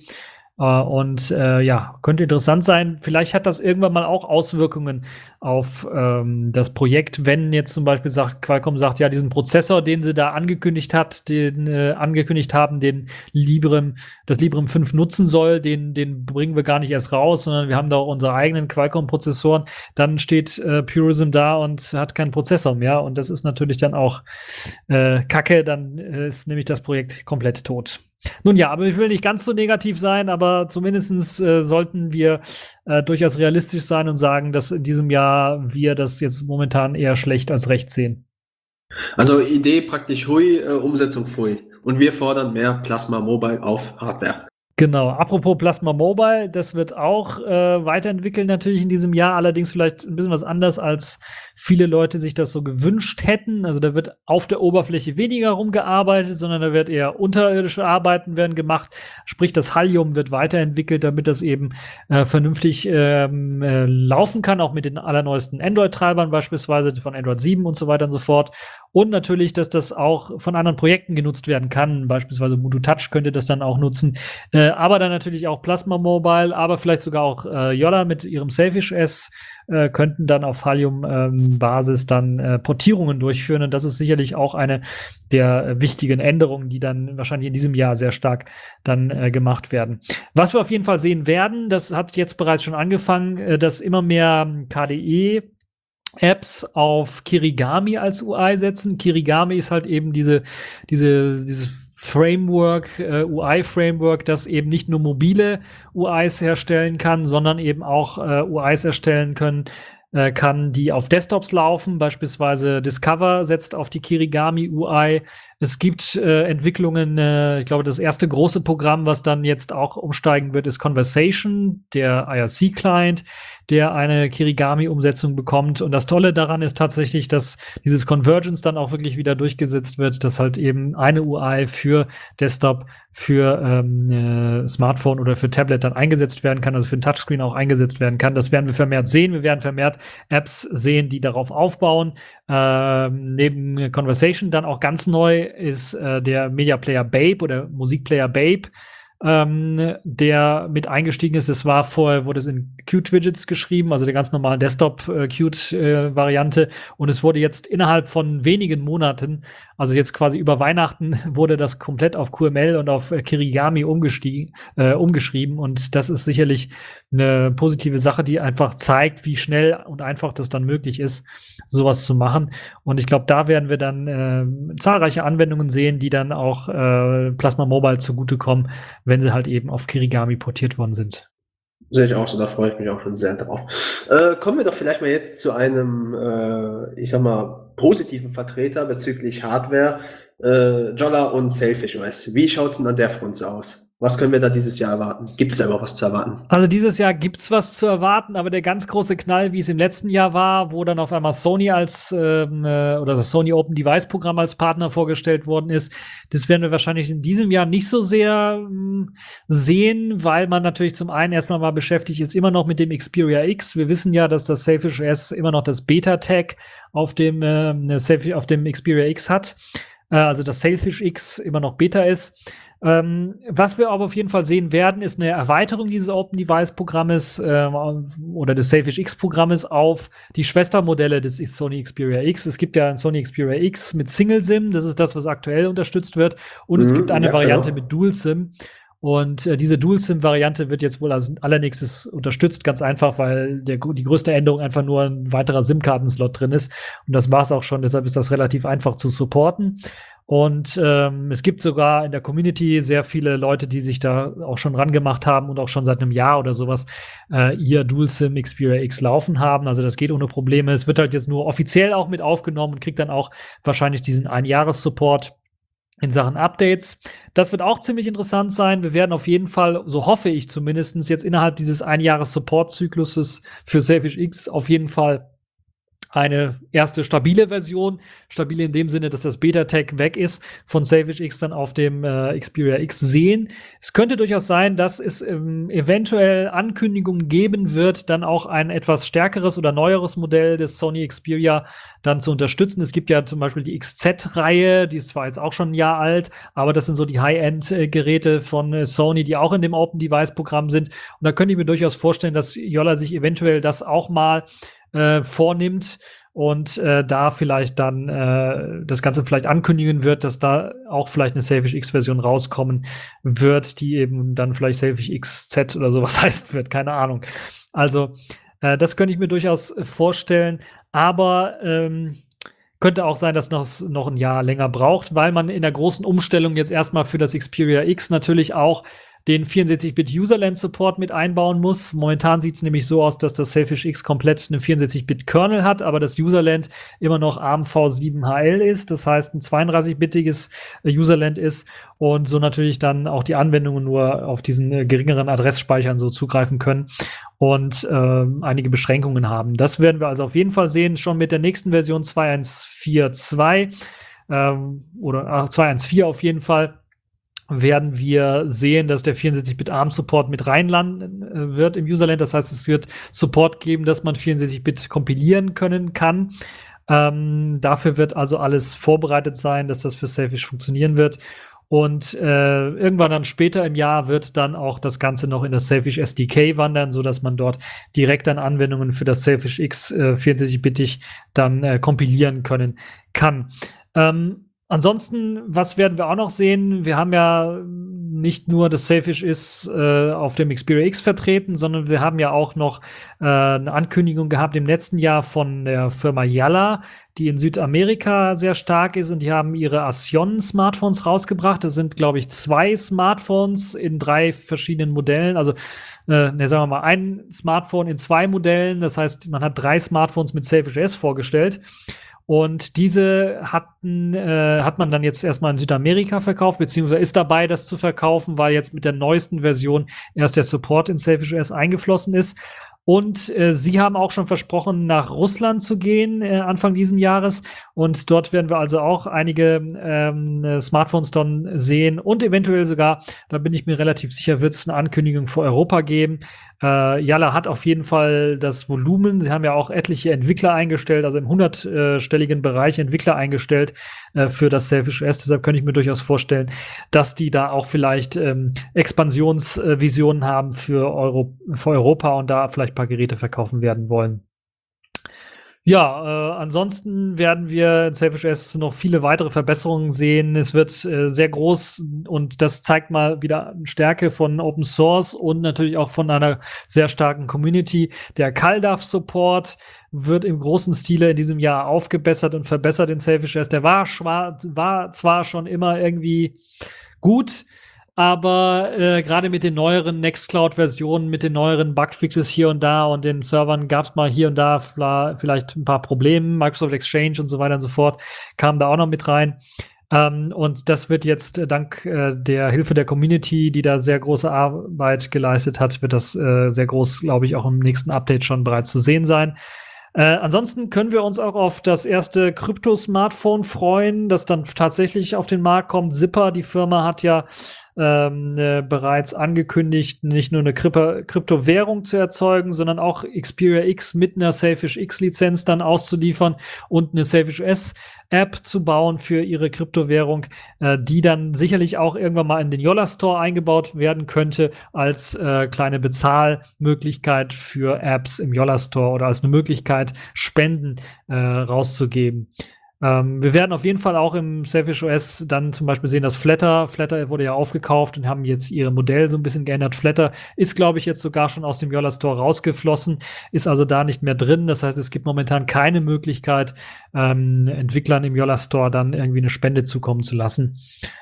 Speaker 4: Ja, könnte interessant sein. Vielleicht hat das irgendwann mal auch Auswirkungen auf das Projekt, wenn jetzt zum Beispiel Qualcomm sagt, ja, diesen Prozessor, den sie da angekündigt haben, das Librem 5 nutzen soll, den bringen wir gar nicht erst raus, sondern wir haben da auch unsere eigenen Qualcomm-Prozessoren. Dann steht Purism da und hat keinen Prozessor mehr. Und das ist natürlich dann auch Kacke. Dann ist nämlich das Projekt komplett tot. Nun ja, aber ich will nicht ganz so negativ sein, aber zumindest sollten wir durchaus realistisch sein und sagen, dass in diesem Jahr wir das jetzt momentan eher schlecht als recht sehen.
Speaker 3: Also Idee praktisch hui, Umsetzung pfui. Und wir fordern mehr Plasma Mobile auf Hardware.
Speaker 4: Genau, apropos Plasma Mobile, das wird auch weiterentwickelt natürlich in diesem Jahr, allerdings vielleicht ein bisschen was anders, als viele Leute sich das so gewünscht hätten. Also da wird auf der Oberfläche weniger rumgearbeitet, sondern da wird eher unterirdische Arbeiten werden gemacht. Sprich, das Halium wird weiterentwickelt, damit das eben vernünftig laufen kann, auch mit den allerneuesten Android-Treibern beispielsweise von Android 7 und so weiter und so fort. Und natürlich, dass das auch von anderen Projekten genutzt werden kann. Beispielsweise Moodle Touch könnte das dann auch nutzen. Aber dann natürlich auch Plasma Mobile, aber vielleicht sogar auch Yola mit ihrem Selfish S könnten dann auf Halium-Basis dann Portierungen durchführen. Und das ist sicherlich auch eine der wichtigen Änderungen, die dann wahrscheinlich in diesem Jahr sehr stark dann gemacht werden. Was wir auf jeden Fall sehen werden, das hat jetzt bereits schon angefangen, dass immer mehr KDE Apps auf Kirigami als UI setzen. Kirigami ist halt eben dieses Framework, UI-Framework, das eben nicht nur mobile UIs herstellen kann, sondern eben auch UIs erstellen kann, die auf Desktops laufen. Beispielsweise Discover setzt auf die Kirigami UI. Es gibt Entwicklungen, ich glaube, das erste große Programm, was dann jetzt auch umsteigen wird, ist Conversation, der IRC-Client, der eine Kirigami-Umsetzung bekommt. Und das Tolle daran ist tatsächlich, dass dieses Convergence dann auch wirklich wieder durchgesetzt wird, dass halt eben eine UI für Desktop, für Smartphone oder für Tablet dann eingesetzt werden kann, also für ein Touchscreen auch eingesetzt werden kann. Das werden wir vermehrt sehen. Wir werden vermehrt Apps sehen, die darauf aufbauen. Neben Conversation dann auch ganz neu ist der Media Player Babe oder Musikplayer Babe, der mit eingestiegen ist. Es war vorher, wurde es in Qt-Widgets geschrieben, also der ganz normalen Desktop-Qt-Variante. Und es wurde jetzt innerhalb von wenigen Monaten, also jetzt quasi über Weihnachten, wurde das komplett auf QML und auf Kirigami umgeschrieben. Und das ist sicherlich eine positive Sache, die einfach zeigt, wie schnell und einfach das dann möglich ist, sowas zu machen. Und ich glaube, da werden wir dann zahlreiche Anwendungen sehen, die dann auch Plasma Mobile zugutekommen, wenn sie halt eben auf Kirigami portiert worden sind.
Speaker 3: Sehe ich auch so, da freue ich mich auch schon sehr drauf. Kommen wir doch vielleicht mal jetzt zu einem, ich sag mal, positiven Vertreter bezüglich Hardware, Jolla und Selfish OS. Wie schaut's denn an der Front aus? Was können wir da dieses Jahr erwarten? Gibt es da überhaupt was zu erwarten?
Speaker 4: Also dieses Jahr gibt's was zu erwarten, aber der ganz große Knall, wie es im letzten Jahr war, wo dann auf einmal Sony als oder das Sony Open Device Programm als Partner vorgestellt worden ist, das werden wir wahrscheinlich in diesem Jahr nicht so sehr sehen, weil man natürlich zum einen erstmal mal beschäftigt ist immer noch mit dem Xperia X. Wir wissen ja, dass das Sailfish OS immer noch das Beta-Tag auf dem Xperia X hat, also das Sailfish X immer noch Beta ist. Was wir aber auf jeden Fall sehen werden, ist eine Erweiterung dieses Open Device Programmes oder des Sailfish X Programmes auf die Schwestermodelle des Sony Xperia X. Es gibt ja ein Sony Xperia X mit Single SIM, das ist das, was aktuell unterstützt wird, und es gibt eine Variante mit Dual SIM. Und diese Dual-SIM-Variante wird jetzt wohl als allernächstes unterstützt, ganz einfach, weil die größte Änderung einfach nur ein weiterer SIM-Kartenslot drin ist. Und das war es auch schon, deshalb ist das relativ einfach zu supporten. Und es gibt sogar in der Community sehr viele Leute, die sich da auch schon rangemacht haben und auch schon seit einem Jahr oder sowas ihr Dual-SIM Xperia X laufen haben. Also das geht ohne Probleme. Es wird halt jetzt nur offiziell auch mit aufgenommen und kriegt dann auch wahrscheinlich diesen Einjahres-Support in Sachen Updates. Das wird auch ziemlich interessant sein. Wir werden auf jeden Fall, so hoffe ich zumindest, jetzt innerhalb dieses Einjahres-Support-Zykluses für Sailfish X auf jeden Fall eine erste stabile Version, stabil in dem Sinne, dass das Beta-Tag weg ist, von Sailfish X dann auf dem Xperia X sehen. Es könnte durchaus sein, dass es eventuell Ankündigungen geben wird, dann auch ein etwas stärkeres oder neueres Modell des Sony Xperia dann zu unterstützen. Es gibt ja zum Beispiel die XZ-Reihe, die ist zwar jetzt auch schon ein Jahr alt, aber das sind so die High-End-Geräte von Sony, die auch in dem Open-Device-Programm sind. Und da könnte ich mir durchaus vorstellen, dass Jolla sich eventuell das auch mal vornimmt und da vielleicht dann das Ganze vielleicht ankündigen wird, dass da auch vielleicht eine Sailfish X-Version rauskommen wird, die eben dann vielleicht Sailfish XZ oder sowas heißt wird, keine Ahnung. Also das könnte ich mir durchaus vorstellen, aber könnte auch sein, dass das noch ein Jahr länger braucht, weil man in der großen Umstellung jetzt erstmal für das Xperia X natürlich auch den 64-Bit-Userland-Support mit einbauen muss. Momentan sieht es nämlich so aus, dass das Sailfish X komplett eine 64-Bit-Kernel hat, aber das Userland immer noch ARM v7 HL ist. Das heißt, ein 32-bittiges Userland ist und so natürlich dann auch die Anwendungen nur auf diesen geringeren Adressspeichern so zugreifen können und einige Beschränkungen haben. Das werden wir also auf jeden Fall sehen, schon mit der nächsten Version 2.1.4.2 oder 2.1.4 auf jeden Fall werden wir sehen, dass der 64-Bit ARM-Support mit reinlanden wird im Userland. Das heißt, es wird Support geben, dass man 64-Bit kompilieren können kann. Dafür wird also alles vorbereitet sein, dass das für Sailfish funktionieren wird. Und irgendwann dann später im Jahr wird dann auch das Ganze noch in das Sailfish SDK wandern, sodass man dort direkt dann Anwendungen für das Sailfish X 64-bittig dann kompilieren können kann. Ansonsten, was werden wir auch noch sehen? Wir haben ja nicht nur das Sailfish ist auf dem Xperia X vertreten, sondern wir haben ja auch noch eine Ankündigung gehabt im letzten Jahr von der Firma Yalla, die in Südamerika sehr stark ist, und die haben ihre Asion-Smartphones rausgebracht. Das sind, glaube ich, 2 Smartphones in 3 verschiedenen Modellen. Also, sagen wir mal, ein Smartphone in 2 Modellen. Das heißt, man hat 3 Smartphones mit Sailfish S vorgestellt. Und diese hat man dann jetzt erstmal in Südamerika verkauft, beziehungsweise ist dabei, das zu verkaufen, weil jetzt mit der neuesten Version erst der Support in Sailfish OS eingeflossen ist. Und sie haben auch schon versprochen, nach Russland zu gehen Anfang diesen Jahres. Und dort werden wir also auch einige Smartphones dann sehen. Und eventuell sogar, da bin ich mir relativ sicher, wird es eine Ankündigung für Europa geben. Yalla hat auf jeden Fall das Volumen. Sie haben ja auch etliche Entwickler eingestellt, also im 100-stelligen Bereich Entwickler eingestellt für das Sailfish OS. Deshalb könnte ich mir durchaus vorstellen, dass die da auch vielleicht Expansionsvisionen haben für Europa und da vielleicht ein paar Geräte verkaufen werden wollen. Ja, ansonsten werden wir in Sailfish OS noch viele weitere Verbesserungen sehen. Es wird sehr groß, und das zeigt mal wieder Stärke von Open Source und natürlich auch von einer sehr starken Community. Der CalDAV-Support wird im großen Stile in diesem Jahr aufgebessert und verbessert in Sailfish OS. Der war zwar schon immer irgendwie gut, aber gerade mit den neueren Nextcloud-Versionen, mit den neueren Bugfixes hier und da und den Servern gab es mal hier und da vielleicht ein paar Probleme. Microsoft Exchange und so weiter und so fort kam da auch noch mit rein. Und das wird jetzt dank der Hilfe der Community, die da sehr große Arbeit geleistet hat, wird das sehr groß, glaube ich, auch im nächsten Update schon bereits zu sehen sein. Ansonsten können wir uns auch auf das erste Krypto-Smartphone freuen, das dann tatsächlich auf den Markt kommt. Zipper, die Firma, hat ja bereits angekündigt, nicht nur eine Kryptowährung zu erzeugen, sondern auch Xperia X mit einer Sailfish X-Lizenz dann auszuliefern und eine Sailfish OS-App zu bauen für ihre Kryptowährung, die dann sicherlich auch irgendwann mal in den Yola Store eingebaut werden könnte als kleine Bezahlmöglichkeit für Apps im Yola Store oder als eine Möglichkeit, Spenden rauszugeben. Wir werden auf jeden Fall auch im Sailfish OS dann zum Beispiel sehen, dass Flatter wurde ja aufgekauft und haben jetzt ihr Modell so ein bisschen geändert. Flatter ist, glaube ich, jetzt sogar schon aus dem Yola Store rausgeflossen, ist also da nicht mehr drin. Das heißt, es gibt momentan keine Möglichkeit, Entwicklern im Yola Store dann irgendwie eine Spende zukommen zu lassen.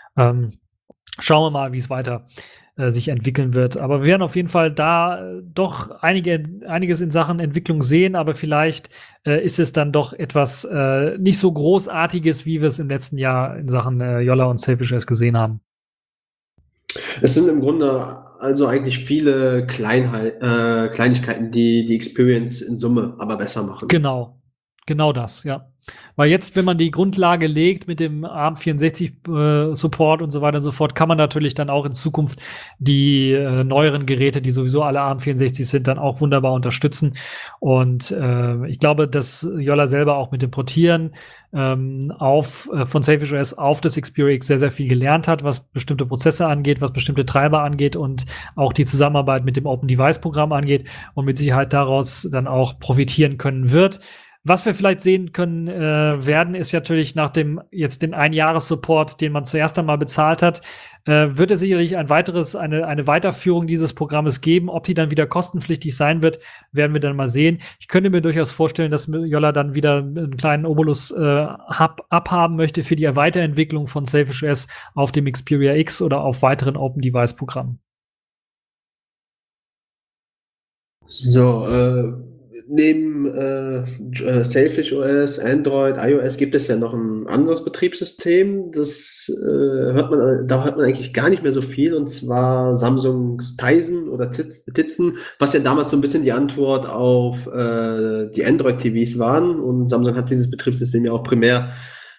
Speaker 4: Schauen wir mal, wie es weiter sich entwickeln wird. Aber wir werden auf jeden Fall da doch einiges in Sachen Entwicklung sehen, aber vielleicht ist es dann doch etwas nicht so Großartiges, wie wir es im letzten Jahr in Sachen Yola und Sailfish OS gesehen haben.
Speaker 3: Es sind im Grunde also eigentlich viele Kleinigkeiten, die die Experience in Summe aber besser machen.
Speaker 4: Genau das, ja. Weil jetzt, wenn man die Grundlage legt mit dem ARM64 Support und so weiter und so fort, kann man natürlich dann auch in Zukunft die neueren Geräte, die sowieso alle ARM64 sind, dann auch wunderbar unterstützen. Und ich glaube, dass Yola selber auch mit dem Portieren von Sailfish OS auf das Xperia X sehr, sehr viel gelernt hat, was bestimmte Prozesse angeht, was bestimmte Treiber angeht und auch die Zusammenarbeit mit dem Open Device Programm angeht und mit Sicherheit daraus dann auch profitieren können wird. Was wir vielleicht sehen können werden, ist natürlich nach dem jetzt den Einjahres-Support, den man zuerst einmal bezahlt hat, wird es sicherlich eine Weiterführung dieses Programmes geben. Ob die dann wieder kostenpflichtig sein wird, werden wir dann mal sehen. Ich könnte mir durchaus vorstellen, dass Yola dann wieder einen kleinen Obolus-Hub abhaben möchte für die Weiterentwicklung von Sailfish OS auf dem Xperia X oder auf weiteren Open-Device-Programmen.
Speaker 3: So, neben Sailfish OS, Android, iOS gibt es ja noch ein anderes Betriebssystem. Da hört man eigentlich gar nicht mehr so viel, und zwar Samsungs Tizen oder Tizen, was ja damals so ein bisschen die Antwort auf die Android-TVs waren. Und Samsung hat dieses Betriebssystem ja auch primär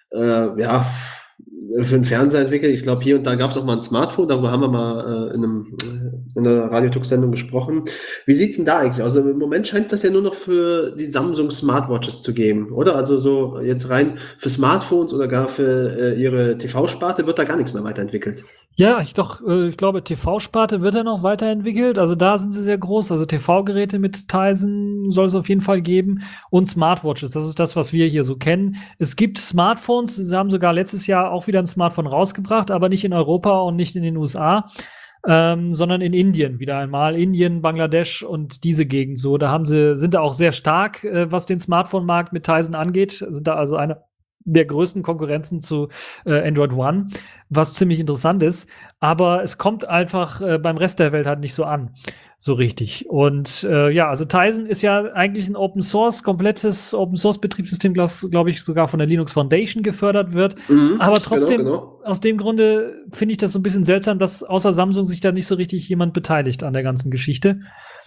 Speaker 3: für den Fernseher entwickelt. Ich glaube, hier und da gab es auch mal ein Smartphone, darüber haben wir mal in einer Radio-Talk-Sendung gesprochen. Wie sieht's denn da eigentlich aus? Also im Moment scheint es das ja nur noch für die Samsung Smartwatches zu geben, oder? Also so jetzt rein für Smartphones oder gar für ihre TV-Sparte wird da gar nichts mehr weiterentwickelt.
Speaker 4: Ja, ich glaube, TV-Sparte wird ja noch weiterentwickelt. Also da sind sie sehr groß. Also TV-Geräte mit Tizen soll es auf jeden Fall geben. Und Smartwatches, das ist das, was wir hier so kennen. Es gibt Smartphones, sie haben sogar letztes Jahr auch wieder ein Smartphone rausgebracht, aber nicht in Europa und nicht in den USA, sondern in Indien wieder einmal. Indien, Bangladesch und diese Gegend so. Sind da auch sehr stark, was den Smartphone-Markt mit Tizen angeht. Sind da also eine der größten Konkurrenzen zu Android One, was ziemlich interessant ist. Aber es kommt einfach beim Rest der Welt halt nicht so an, so richtig. Und also Tizen ist ja eigentlich ein komplettes Open-Source-Betriebssystem, glaube ich, sogar von der Linux Foundation gefördert wird. Aber trotzdem, genau. Aus dem Grunde finde ich das so ein bisschen seltsam, dass außer Samsung sich da nicht so richtig jemand beteiligt an der ganzen Geschichte.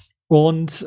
Speaker 4: Und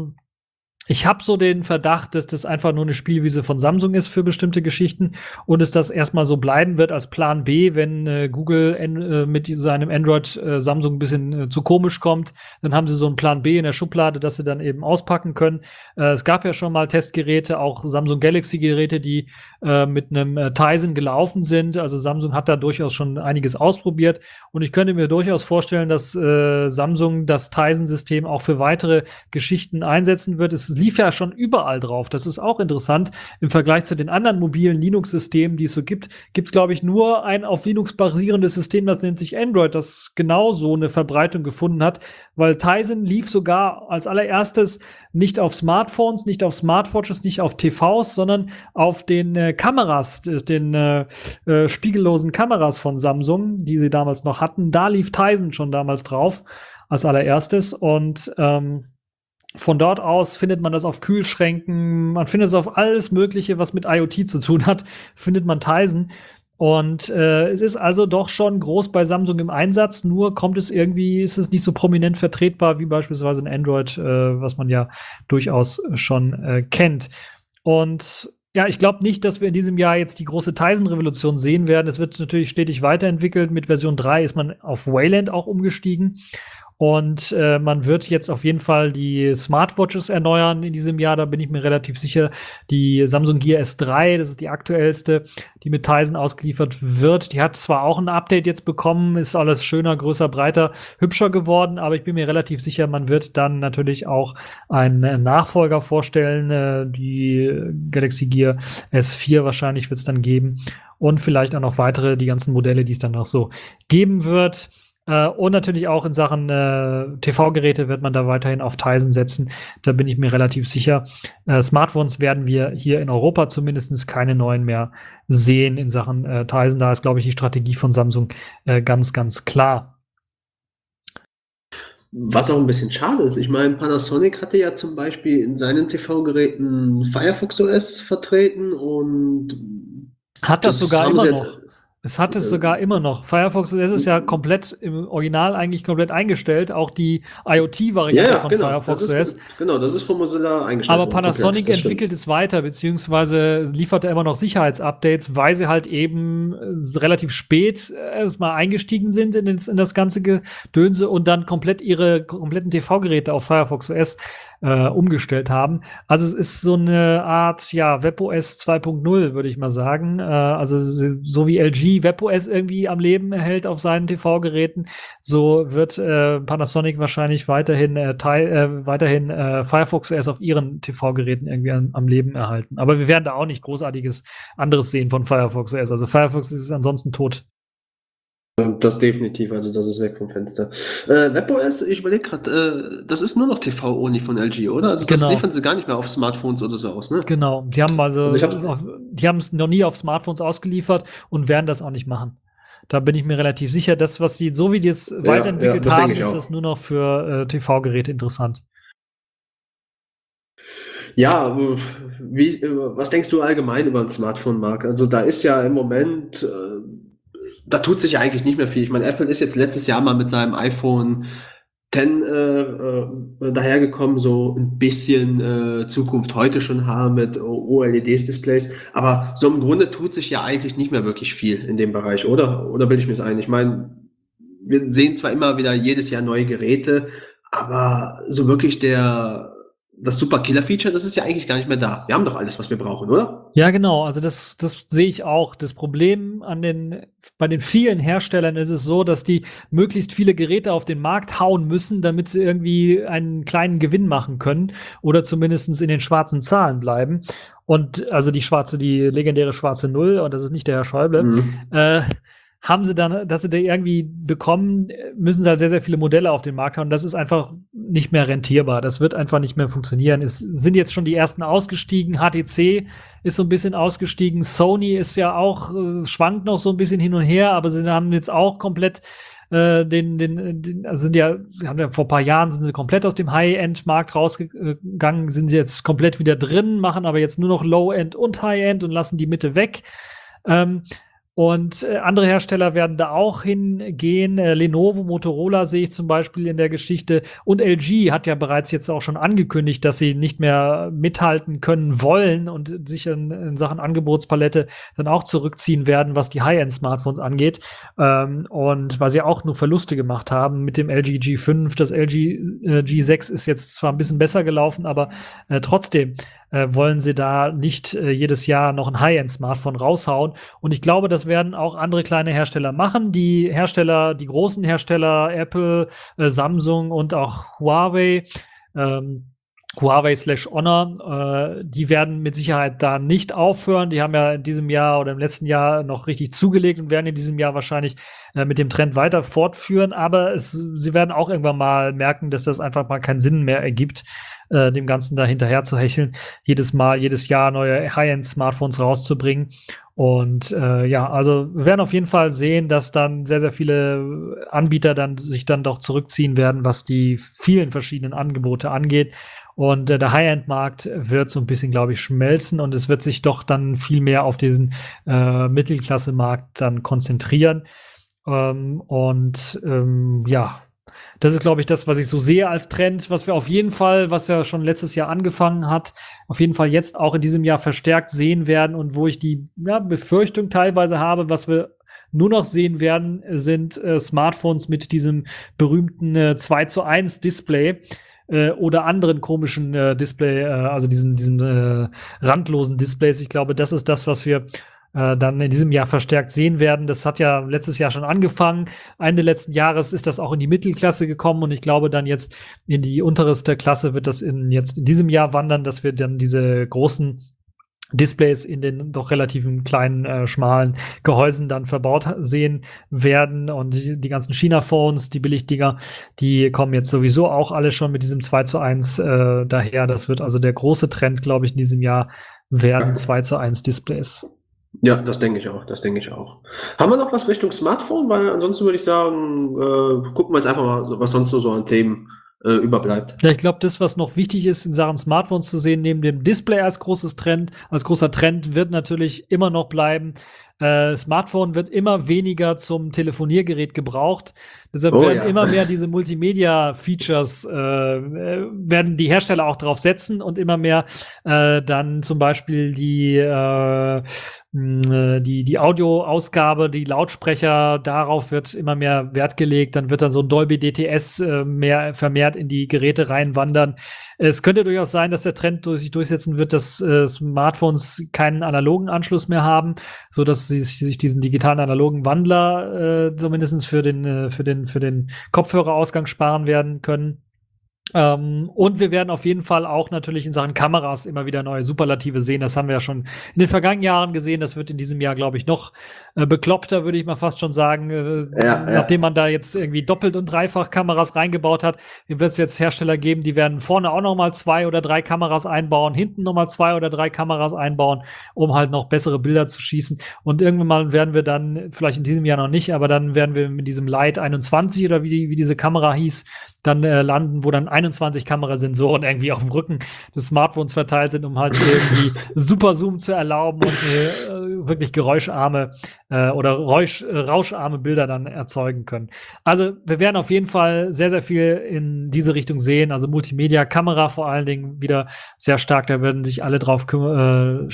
Speaker 4: ich habe so den Verdacht, dass das einfach nur eine Spielwiese von Samsung ist für bestimmte Geschichten und es das erstmal so bleiben wird als Plan B, wenn Google mit seinem Android Samsung ein bisschen zu komisch kommt, dann haben sie so einen Plan B in der Schublade, dass sie dann eben auspacken können. Es gab ja schon mal Testgeräte, auch Samsung Galaxy-Geräte, die mit einem Tizen gelaufen sind. Also Samsung hat da durchaus schon einiges ausprobiert und ich könnte mir durchaus vorstellen, dass Samsung das Tizen-System auch für weitere Geschichten einsetzen wird. Es lief ja schon überall drauf. Das ist auch interessant. Im Vergleich zu den anderen mobilen Linux-Systemen, die es so gibt es, glaube ich, nur ein auf Linux basierendes System, das nennt sich Android, das genau so eine Verbreitung gefunden hat, weil Tizen lief sogar als allererstes nicht auf Smartphones, nicht auf Smartwatches, nicht auf TVs, sondern auf den Kameras, den spiegellosen Kameras von Samsung, die sie damals noch hatten. Da lief Tizen schon damals drauf als allererstes und von dort aus findet man das auf Kühlschränken, man findet es auf alles Mögliche, was mit IoT zu tun hat, findet man Tizen. Und es ist also doch schon groß bei Samsung im Einsatz, nur ist es nicht so prominent vertretbar wie beispielsweise ein Android, was man ja durchaus schon kennt. Und ja, ich glaube nicht, dass wir in diesem Jahr jetzt die große Tizen-Revolution sehen werden. Es wird natürlich stetig weiterentwickelt. Mit Version 3 ist man auf Wayland auch umgestiegen. Und man wird jetzt auf jeden Fall die Smartwatches erneuern in diesem Jahr, da bin ich mir relativ sicher. Die Samsung Gear S3, das ist die aktuellste, die mit Tizen ausgeliefert wird. Die hat zwar auch ein Update jetzt bekommen, ist alles schöner, größer, breiter, hübscher geworden, aber ich bin mir relativ sicher, man wird dann natürlich auch einen Nachfolger vorstellen. Die Galaxy Gear S4 wahrscheinlich wird es dann geben. Und vielleicht auch noch weitere, die ganzen Modelle, die es dann noch so geben wird. Und natürlich auch in Sachen TV-Geräte wird man da weiterhin auf Tizen setzen. Da bin ich mir relativ sicher. Smartphones werden wir hier in Europa zumindest keine neuen mehr sehen in Sachen Tizen. Da ist, glaube ich, die Strategie von Samsung ganz, ganz klar.
Speaker 3: Was auch ein bisschen schade ist. Ich meine, Panasonic hatte ja zum Beispiel in seinen TV-Geräten Firefox OS vertreten und
Speaker 4: hat das sogar
Speaker 3: haben
Speaker 4: immer
Speaker 3: sie
Speaker 4: noch. Es hat es sogar immer noch. Firefox OS ist ja komplett im Original eigentlich komplett eingestellt. Auch die IoT-Variante von Firefox OS.
Speaker 3: Genau, das ist von Mozilla eingestellt.
Speaker 4: Aber Panasonic entwickelt es weiter, beziehungsweise liefert er immer noch Sicherheitsupdates, weil sie halt eben relativ spät erstmal eingestiegen sind in das ganze Gedönse und dann komplett ihre kompletten TV-Geräte auf Firefox OS umgestellt haben. Also es ist so eine Art, ja, WebOS 2.0, würde ich mal sagen. Also so wie LG WebOS irgendwie am Leben erhält auf seinen TV-Geräten, so wird Panasonic wahrscheinlich weiterhin Firefox OS auf ihren TV-Geräten irgendwie am Leben erhalten. Aber wir werden da auch nicht großartiges anderes sehen von Firefox OS. Also Firefox ist ansonsten tot.
Speaker 3: Das definitiv, also das ist weg vom Fenster. WebOS, ich überlege gerade, das ist nur noch TV-only von LG, oder? Also das liefern sie gar nicht mehr auf Smartphones oder so aus, ne?
Speaker 4: Genau, die haben die haben es noch nie auf Smartphones ausgeliefert und werden das auch nicht machen. Da bin ich mir relativ sicher, das, was die, so wie die es weiterentwickelt haben, ist das nur noch für TV-Geräte interessant. Ja,
Speaker 3: was denkst du allgemein über den Smartphone-Markt? Also da ist ja im Moment da tut sich ja eigentlich nicht mehr viel. Ich meine, Apple ist jetzt letztes Jahr mal mit seinem iPhone X dahergekommen, so ein bisschen Zukunft heute schon haben mit OLED-Displays. Aber so im Grunde tut sich ja eigentlich nicht mehr wirklich viel in dem Bereich, oder? Oder bilde ich mir das ein? Ich meine, wir sehen zwar immer wieder jedes Jahr neue Geräte, aber so wirklich das super Killer-Feature, das ist ja eigentlich gar nicht mehr da. Wir haben doch alles, was wir brauchen, oder?
Speaker 4: Ja, genau. Also das sehe ich auch. Das Problem bei den vielen Herstellern ist es so, dass die möglichst viele Geräte auf den Markt hauen müssen, damit sie irgendwie einen kleinen Gewinn machen können oder zumindest in den schwarzen Zahlen bleiben. Und also die legendäre schwarze Null, und das ist nicht der Herr Schäuble, haben sie dann, dass sie da irgendwie bekommen, müssen sie halt sehr, sehr viele Modelle auf den Markt haben. Und das ist einfach nicht mehr rentierbar. Das wird einfach nicht mehr funktionieren. Es sind jetzt schon die ersten ausgestiegen. HTC ist so ein bisschen ausgestiegen. Sony ist ja auch, schwankt noch so ein bisschen hin und her, aber sie haben jetzt auch komplett vor ein paar Jahren sind sie komplett aus dem High-End-Markt rausgegangen, sind sie jetzt komplett wieder drin, machen aber jetzt nur noch Low-End und High-End und lassen die Mitte weg. Und andere Hersteller werden da auch hingehen. Lenovo, Motorola sehe ich zum Beispiel in der Geschichte. Und LG hat ja bereits jetzt auch schon angekündigt, dass sie nicht mehr mithalten können wollen und sich in Sachen Angebotspalette dann auch zurückziehen werden, was die High-End-Smartphones angeht. Und weil sie auch nur Verluste gemacht haben mit dem LG G5. Das LG G6 ist jetzt zwar ein bisschen besser gelaufen, aber trotzdem wollen sie da nicht jedes Jahr noch ein High-End-Smartphone raushauen. Und ich glaube, das werden auch andere kleine Hersteller machen. Die großen Hersteller, Apple, Samsung und auch Huawei, Huawei/Honor, die werden mit Sicherheit da nicht aufhören. Die haben ja in diesem Jahr oder im letzten Jahr noch richtig zugelegt und werden in diesem Jahr wahrscheinlich mit dem Trend weiter fortführen. Aber sie werden auch irgendwann mal merken, dass das einfach mal keinen Sinn mehr ergibt, dem Ganzen da hinterher zu hecheln, jedes Jahr neue High-End-Smartphones rauszubringen. Und also wir werden auf jeden Fall sehen, dass dann sehr, sehr viele Anbieter sich dann doch zurückziehen werden, was die vielen verschiedenen Angebote angeht. Und der High-End-Markt wird so ein bisschen, glaube ich, schmelzen und es wird sich doch dann viel mehr auf diesen Mittelklasse-Markt dann konzentrieren. Ja, das ist, glaube ich, das, was ich so sehe als Trend, was wir auf jeden Fall, was ja schon letztes Jahr angefangen hat, auf jeden Fall jetzt auch in diesem Jahr verstärkt sehen werden und wo ich die Befürchtung teilweise habe, was wir nur noch sehen werden, sind Smartphones mit diesem berühmten 2:1 Display oder anderen komischen Display, also diesen randlosen Displays. Ich glaube, das ist das, was wir dann in diesem Jahr verstärkt sehen werden. Das hat ja letztes Jahr schon angefangen. Ende letzten Jahres ist das auch in die Mittelklasse gekommen und ich glaube dann jetzt in die unterste Klasse wird das jetzt in diesem Jahr wandern, dass wir dann diese großen Displays in den doch relativen kleinen, schmalen Gehäusen dann verbaut sehen werden. Und die ganzen China-Phones, die Billigdinger, die kommen jetzt sowieso auch alle schon mit diesem 2:1 daher. Das wird also der große Trend, glaube ich, in diesem Jahr werden 2:1 Displays.
Speaker 3: Ja, das denke ich auch, das denke ich auch. Haben wir noch was Richtung Smartphone? Weil ansonsten würde ich sagen, gucken wir jetzt einfach mal, was sonst so an Themen überbleibt.
Speaker 4: Ja, ich glaube, das, was noch wichtig ist in Sachen Smartphones zu sehen, neben dem Display als großer Trend, wird natürlich immer noch bleiben. Smartphone wird immer weniger zum Telefoniergerät gebraucht. Deshalb werden immer mehr diese Multimedia-Features, werden die Hersteller auch drauf setzen und immer mehr dann zum Beispiel die Audioausgabe, die Lautsprecher, darauf wird immer mehr Wert gelegt. Dann wird dann so ein Dolby DTS vermehrt in die Geräte reinwandern. Es könnte durchaus sein, dass der Trend sich durchsetzen wird, dass Smartphones keinen analogen Anschluss mehr haben, so dass sie sich diesen digitalen analogen Wandler zumindest für den Kopfhörerausgang sparen werden können. Und wir werden auf jeden Fall auch natürlich in Sachen Kameras immer wieder neue Superlative sehen. Das haben wir ja schon in den vergangenen Jahren gesehen. Das wird in diesem Jahr, glaube ich, noch bekloppter, würde ich mal fast schon sagen. Nachdem man da jetzt irgendwie doppelt und dreifach Kameras reingebaut hat, wird es jetzt Hersteller geben, die werden vorne auch noch mal 2 oder 3 Kameras einbauen, hinten noch mal 2 oder 3 Kameras einbauen, um halt noch bessere Bilder zu schießen. Und irgendwann mal werden wir dann, vielleicht in diesem Jahr noch nicht, aber dann werden wir mit diesem Light 21 oder wie diese Kamera hieß, dann landen, wo dann 21 Kamerasensoren irgendwie auf dem Rücken des Smartphones verteilt sind, um halt irgendwie Super Zoom zu erlauben und wirklich geräuscharme oder rauscharme Bilder dann erzeugen können. Also wir werden auf jeden Fall sehr, sehr viel in diese Richtung sehen. Also Multimedia, Kamera vor allen Dingen wieder sehr stark. Da werden sich alle drüber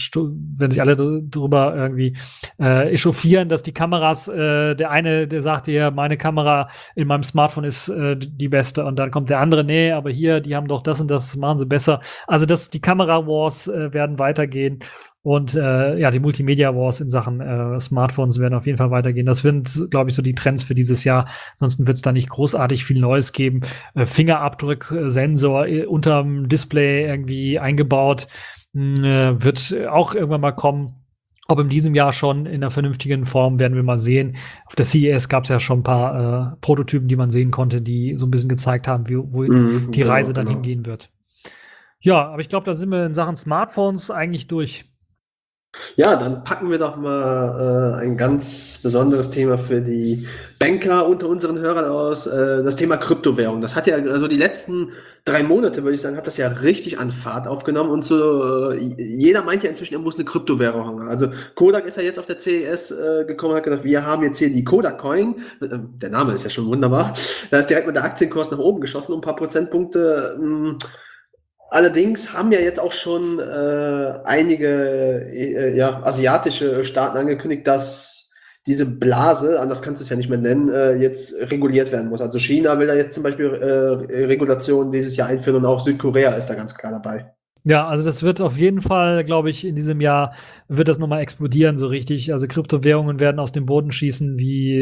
Speaker 4: irgendwie echauffieren, dass die Kameras, der eine, der sagte ja, meine Kamera in meinem Smartphone ist die beste und dann kommt der andere, nee, aber hier, die haben doch das und das machen sie besser. Also die Kamera-Wars werden weitergehen. Und die Multimedia-Wars in Sachen Smartphones werden auf jeden Fall weitergehen. Das sind, glaube ich, so die Trends für dieses Jahr. Ansonsten wird es da nicht großartig viel Neues geben. Fingerabdruck-Sensor unterm Display irgendwie eingebaut. Wird auch irgendwann mal kommen. Ob in diesem Jahr schon in einer vernünftigen Form, werden wir mal sehen. Auf der CES gab es ja schon ein paar Prototypen, die man sehen konnte, die so ein bisschen gezeigt haben, wo die Reise dann hingehen wird. Ja, aber ich glaube, da sind wir in Sachen Smartphones eigentlich durch.
Speaker 3: Ja, dann packen wir doch mal ein ganz besonderes Thema für die Banker unter unseren Hörern aus, das Thema Kryptowährung. Das hat ja, also die letzten 3 Monate, würde ich sagen, hat das ja richtig an Fahrt aufgenommen und so, jeder meint ja inzwischen, er muss eine Kryptowährung haben. Also Kodak ist ja jetzt auf der CES gekommen und hat gesagt, wir haben jetzt hier die Kodak Coin, der Name ist ja schon wunderbar, da ist direkt mit der Aktienkurs nach oben geschossen, um ein paar Prozentpunkte. Allerdings haben ja jetzt auch schon einige asiatische Staaten angekündigt, dass diese Blase, anders kannst du es ja nicht mehr nennen, jetzt reguliert werden muss. Also China will da jetzt zum Beispiel Regulationen dieses Jahr einführen und auch Südkorea ist da ganz klar dabei.
Speaker 4: Ja, also das wird auf jeden Fall, glaube ich, in diesem Jahr wird das nochmal explodieren, so richtig. Also Kryptowährungen werden aus dem Boden schießen,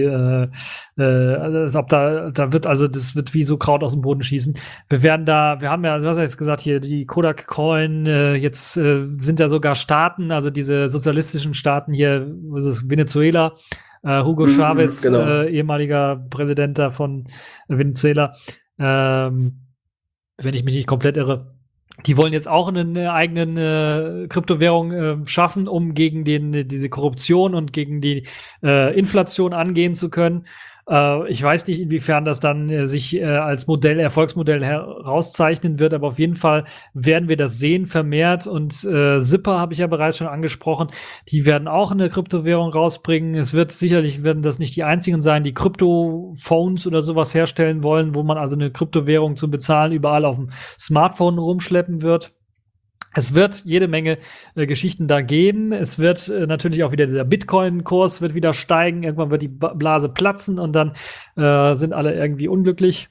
Speaker 4: das wird wie so Kraut aus dem Boden schießen. Wir haben ja, du hast ja jetzt gesagt, hier die Kodak Coin, jetzt sind ja sogar Staaten, also diese sozialistischen Staaten hier, was ist Venezuela, Hugo Chavez,
Speaker 3: genau.
Speaker 4: Ehemaliger Präsident da von Venezuela, wenn ich mich nicht komplett irre. Die wollen jetzt auch eine eigene Kryptowährung schaffen, um gegen diese Korruption und gegen die Inflation angehen zu können. Ich weiß nicht, inwiefern das dann sich als Erfolgsmodell herauszeichnen wird, aber auf jeden Fall werden wir das sehen vermehrt. Und Zipper habe ich ja bereits schon angesprochen. Die werden auch eine Kryptowährung rausbringen. Es wird sicherlich, werden das nicht die einzigen sein, die Kryptophones oder sowas herstellen wollen, wo man also eine Kryptowährung zum Bezahlen überall auf dem Smartphone rumschleppen wird. Es wird jede Menge Geschichten da geben. Es wird natürlich auch wieder dieser Bitcoin-Kurs wird wieder steigen. Irgendwann wird die Blase platzen und dann sind alle irgendwie unglücklich.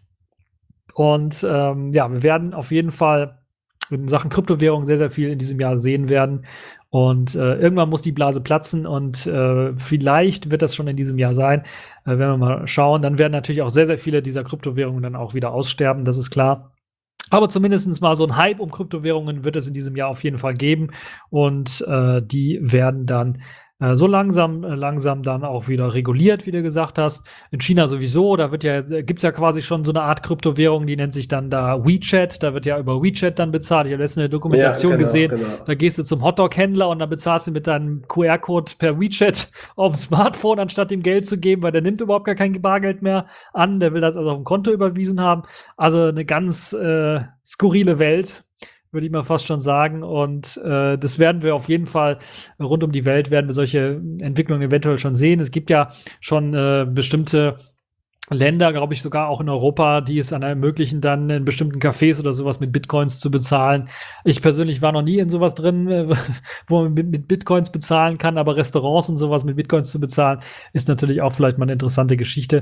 Speaker 4: Und ja, wir werden auf jeden Fall in Sachen Kryptowährung sehr, sehr viel in diesem Jahr sehen werden. Und irgendwann muss die Blase platzen und vielleicht wird das schon in diesem Jahr sein. Wenn wir mal schauen, dann werden natürlich auch sehr, sehr viele dieser Kryptowährungen dann auch wieder aussterben, das ist klar. Aber zumindest mal so ein Hype um Kryptowährungen wird es in diesem Jahr auf jeden Fall geben. Und die werden dann so langsam dann auch wieder reguliert, wie du gesagt hast. In China sowieso, da gibt's ja quasi schon so eine Art Kryptowährung, die nennt sich dann da WeChat. Da wird ja über WeChat dann bezahlt. Ich habe letztens eine Dokumentation gesehen. Genau. Da gehst du zum Hotdog-Händler und dann bezahlst du mit deinem QR-Code per WeChat auf dem Smartphone, anstatt ihm Geld zu geben, weil der nimmt überhaupt gar kein Bargeld mehr an. Der will das also auf dem Konto überwiesen haben. Also eine ganz skurrile Welt, würde ich mal fast schon sagen. Und das werden wir auf jeden Fall rund um die Welt, werden wir solche Entwicklungen eventuell schon sehen. Es gibt ja schon bestimmte Länder, glaube ich, sogar auch in Europa, die es dann ermöglichen, dann in bestimmten Cafés oder sowas mit Bitcoins zu bezahlen. Ich persönlich war noch nie in sowas drin, wo man mit Bitcoins bezahlen kann, aber Restaurants und sowas mit Bitcoins zu bezahlen, ist natürlich auch vielleicht mal eine interessante Geschichte.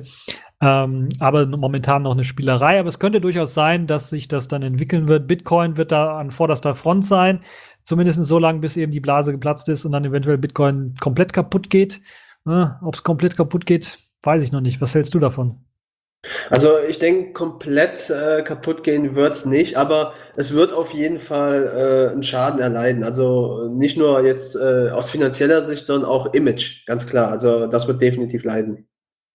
Speaker 4: Aber momentan noch eine Spielerei. Aber es könnte durchaus sein, dass sich das dann entwickeln wird. Bitcoin wird da an vorderster Front sein, zumindest so lange, bis eben die Blase geplatzt ist und dann eventuell Bitcoin komplett kaputt geht. Ob es komplett kaputt geht, weiß ich noch nicht. Was hältst du davon?
Speaker 3: Also ich denke, komplett kaputt gehen wird's nicht, aber es wird auf jeden Fall einen Schaden erleiden. Also nicht nur jetzt aus finanzieller Sicht, sondern auch Image, ganz klar. Also das wird definitiv leiden.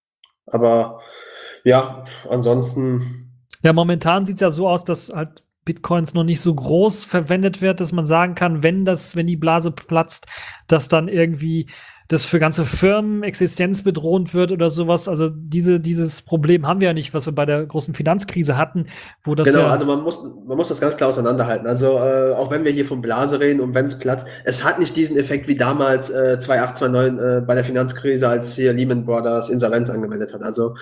Speaker 3: Aber ja, ansonsten.
Speaker 4: Ja, momentan sieht es ja so aus, dass halt Bitcoins noch nicht so groß verwendet wird, dass man sagen kann, wenn die Blase platzt, dass dann irgendwie das für ganze Firmen existenzbedrohend wird oder sowas. Also dieses Problem haben wir ja nicht, was wir bei der großen Finanzkrise hatten, wo das
Speaker 3: genau, also man muss das ganz klar auseinanderhalten. Also auch wenn wir hier von Blase reden und wenn es platzt, es hat nicht diesen Effekt wie damals 2008, 2009 bei der Finanzkrise, als hier Lehman Brothers Insolvenz angemeldet hat. Also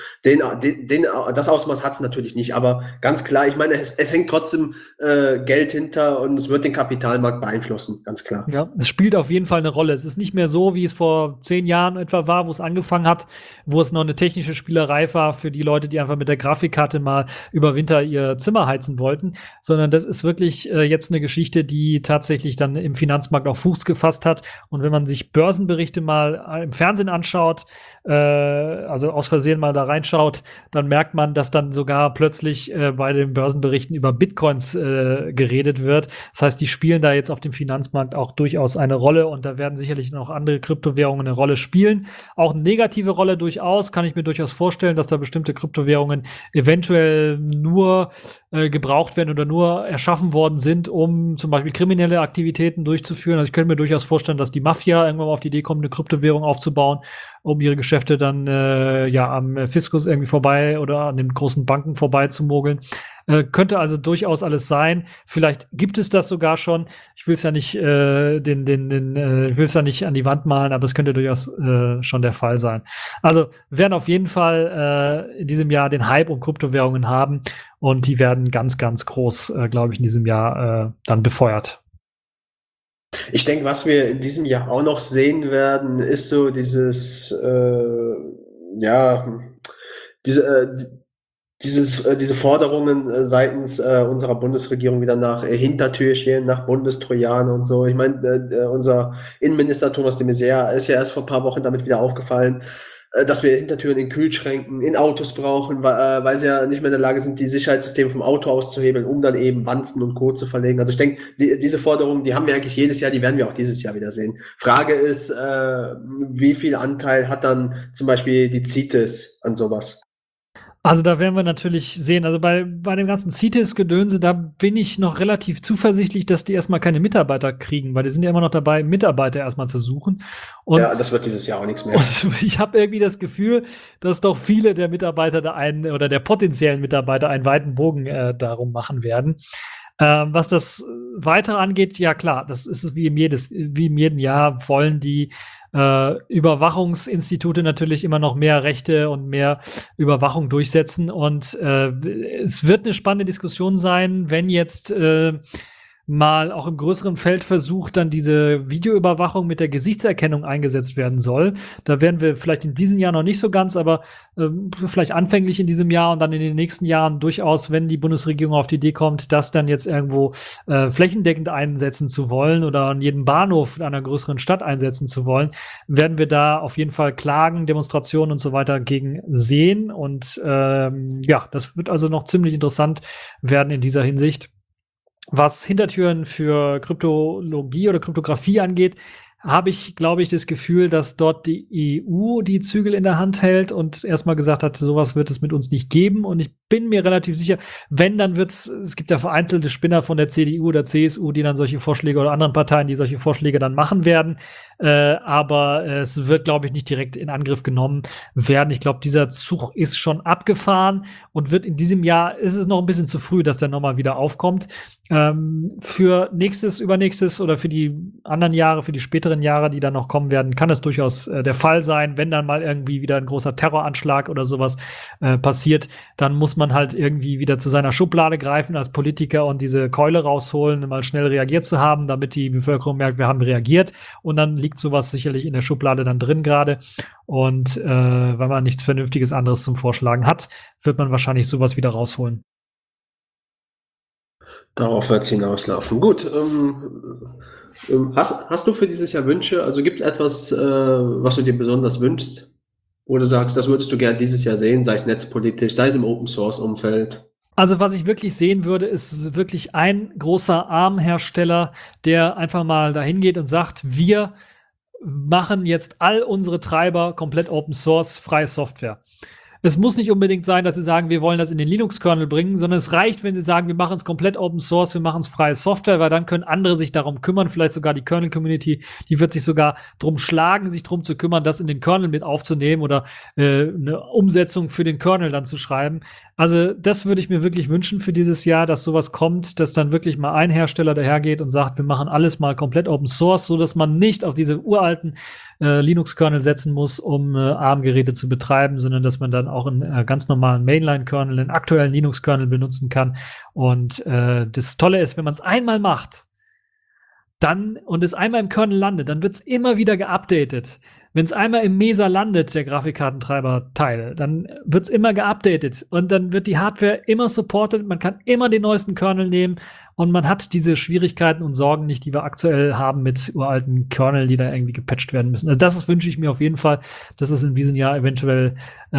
Speaker 3: das Ausmaß hat es natürlich nicht, aber ganz klar, ich meine, es hängt trotzdem Geld hinter und es wird den Kapitalmarkt beeinflussen, ganz klar.
Speaker 4: Ja, es spielt auf jeden Fall eine Rolle. Es ist nicht mehr so, wie es vor 10 Jahren etwa war, wo es angefangen hat, wo es noch eine technische Spielerei war für die Leute, die einfach mit der Grafikkarte mal über Winter ihr Zimmer heizen wollten, sondern das ist wirklich jetzt eine Geschichte, die tatsächlich dann im Finanzmarkt auch Fuß gefasst hat. Und wenn man sich Börsenberichte mal im Fernsehen anschaut, also aus Versehen mal da reinschaut, dann merkt man, dass dann sogar plötzlich bei den Börsenberichten über Bitcoins geredet wird. Das heißt, die spielen da jetzt auf dem Finanzmarkt auch durchaus eine Rolle und da werden sicherlich noch andere Kryptowährungen eine Rolle spielen. Auch eine negative Rolle durchaus, kann ich mir durchaus vorstellen, dass da bestimmte Kryptowährungen eventuell nur gebraucht werden oder nur erschaffen worden sind, um zum Beispiel kriminelle Aktivitäten durchzuführen. Also ich könnte mir durchaus vorstellen, dass die Mafia irgendwann mal auf die Idee kommt, eine Kryptowährung aufzubauen, um ihre Geschäfte dann am Fiskus irgendwie vorbei oder an den großen Banken vorbei zu mogeln. Könnte also durchaus alles sein. Vielleicht gibt es das sogar schon. Ich will es ja nicht, ich will es ja nicht an die Wand malen, aber es könnte durchaus schon der Fall sein. Also wir werden auf jeden Fall in diesem Jahr den Hype um Kryptowährungen haben und die werden ganz, ganz groß, glaube ich, in diesem Jahr dann befeuert.
Speaker 3: Ich denke, was wir in diesem Jahr auch noch sehen werden, ist so diese Forderungen seitens unserer Bundesregierung wieder nach Hintertürchen, nach Bundestrojaner und so. Ich meine, unser Innenminister Thomas de Maizière ist ja erst vor ein paar Wochen damit wieder aufgefallen, dass wir Hintertüren in Kühlschränken, in Autos brauchen, weil sie ja nicht mehr in der Lage sind, die Sicherheitssysteme vom Auto auszuhebeln, um dann eben Wanzen und Co. zu verlegen. Also ich denke, diese Forderungen, die haben wir eigentlich jedes Jahr, die werden wir auch dieses Jahr wieder sehen. Frage ist, wie viel Anteil hat dann zum Beispiel die CITES an sowas?
Speaker 4: Also da werden wir natürlich sehen, also bei dem ganzen CITES-Gedönse, da bin ich noch relativ zuversichtlich, dass die erstmal keine Mitarbeiter kriegen, weil die sind ja immer noch dabei, Mitarbeiter erstmal zu suchen. Und,
Speaker 3: Ja, das wird dieses Jahr auch nichts mehr.
Speaker 4: und ich habe irgendwie das Gefühl, dass doch viele der Mitarbeiter oder der potenziellen Mitarbeiter einen weiten Bogen darum machen werden. Was das Weitere angeht, ja klar, das ist wie in jedem Jahr wollen die Überwachungsinstitute natürlich immer noch mehr Rechte und mehr Überwachung durchsetzen. Und es wird eine spannende Diskussion sein, wenn jetzt mal auch im größeren Feld versucht, dann diese Videoüberwachung mit der Gesichtserkennung eingesetzt werden soll. Da werden wir vielleicht in diesem Jahr noch nicht so ganz, aber vielleicht anfänglich in diesem Jahr und dann in den nächsten Jahren durchaus, wenn die Bundesregierung auf die Idee kommt, das dann jetzt irgendwo flächendeckend einsetzen zu wollen oder an jedem Bahnhof einer größeren Stadt einsetzen zu wollen, werden wir da auf jeden Fall Klagen, Demonstrationen und so weiter gegen sehen. Und ja, das wird also noch ziemlich interessant werden in dieser Hinsicht. Was Hintertüren für Kryptologie oder Kryptographie angeht, habe ich, glaube ich, das Gefühl, dass dort die EU die Zügel in der Hand hält und erstmal gesagt hat, sowas wird es mit uns nicht geben. Und ich bin mir relativ sicher, wenn, dann es gibt ja vereinzelte Spinner von der CDU oder CSU, die dann solche Vorschläge oder anderen Parteien, die solche Vorschläge dann machen werden. Aber es wird, glaube ich, nicht direkt in Angriff genommen werden. Ich glaube, dieser Zug ist schon abgefahren und wird in diesem Jahr, ist es noch ein bisschen zu früh, dass der nochmal wieder aufkommt. Für nächstes, übernächstes oder für die anderen Jahre, für die späteren Jahre, die dann noch kommen werden, kann es durchaus der Fall sein. Wenn dann mal irgendwie wieder ein großer Terroranschlag oder sowas passiert, dann muss man halt irgendwie wieder zu seiner Schublade greifen als Politiker und diese Keule rausholen, mal schnell reagiert zu haben, damit die Bevölkerung merkt, wir haben reagiert. Und dann liegt sowas sicherlich in der Schublade dann drin gerade. Und wenn man nichts Vernünftiges anderes zum Vorschlagen hat, wird man wahrscheinlich sowas wieder rausholen.
Speaker 3: Darauf wird es hinauslaufen. Gut, hast du für dieses Jahr Wünsche? Also gibt es etwas, was du dir besonders wünschst? Oder sagst, das würdest du gerne dieses Jahr sehen, sei es netzpolitisch, sei es im Open-Source-Umfeld?
Speaker 4: Also was ich wirklich sehen würde, ist wirklich ein großer ARM-Hersteller, der einfach mal dahin geht und sagt, wir machen jetzt all unsere Treiber komplett Open Source, freie Software. Es muss nicht unbedingt sein, dass sie sagen, wir wollen das in den Linux-Kernel bringen, sondern es reicht, wenn sie sagen, wir machen es komplett Open Source, wir machen es freie Software, weil dann können andere sich darum kümmern, vielleicht sogar die Kernel-Community, die wird sich sogar drum schlagen, sich drum zu kümmern, das in den Kernel mit aufzunehmen oder eine Umsetzung für den Kernel dann zu schreiben. Also das würde ich mir wirklich wünschen für dieses Jahr, dass sowas kommt, dass dann wirklich mal ein Hersteller dahergeht und sagt, wir machen alles mal komplett Open Source, so dass man nicht auf diese uralten Linux-Kernel setzen muss, um ARM-Geräte zu betreiben, sondern dass man dann auch einen ganz normalen Mainline-Kernel, einen aktuellen Linux-Kernel benutzen kann. Und das Tolle ist, wenn man es einmal macht, dann und es einmal im Kernel landet, dann wird es immer wieder geupdatet. Wenn es einmal im Mesa landet, der Grafikkartentreiber-Teil, dann wird es immer geupdatet und dann wird die Hardware immer supported, man kann immer den neuesten Kernel nehmen und man hat diese Schwierigkeiten und Sorgen nicht, die wir aktuell haben mit uralten Kernel, die da irgendwie gepatcht werden müssen. Also das wünsche ich mir auf jeden Fall, dass es in diesem Jahr eventuell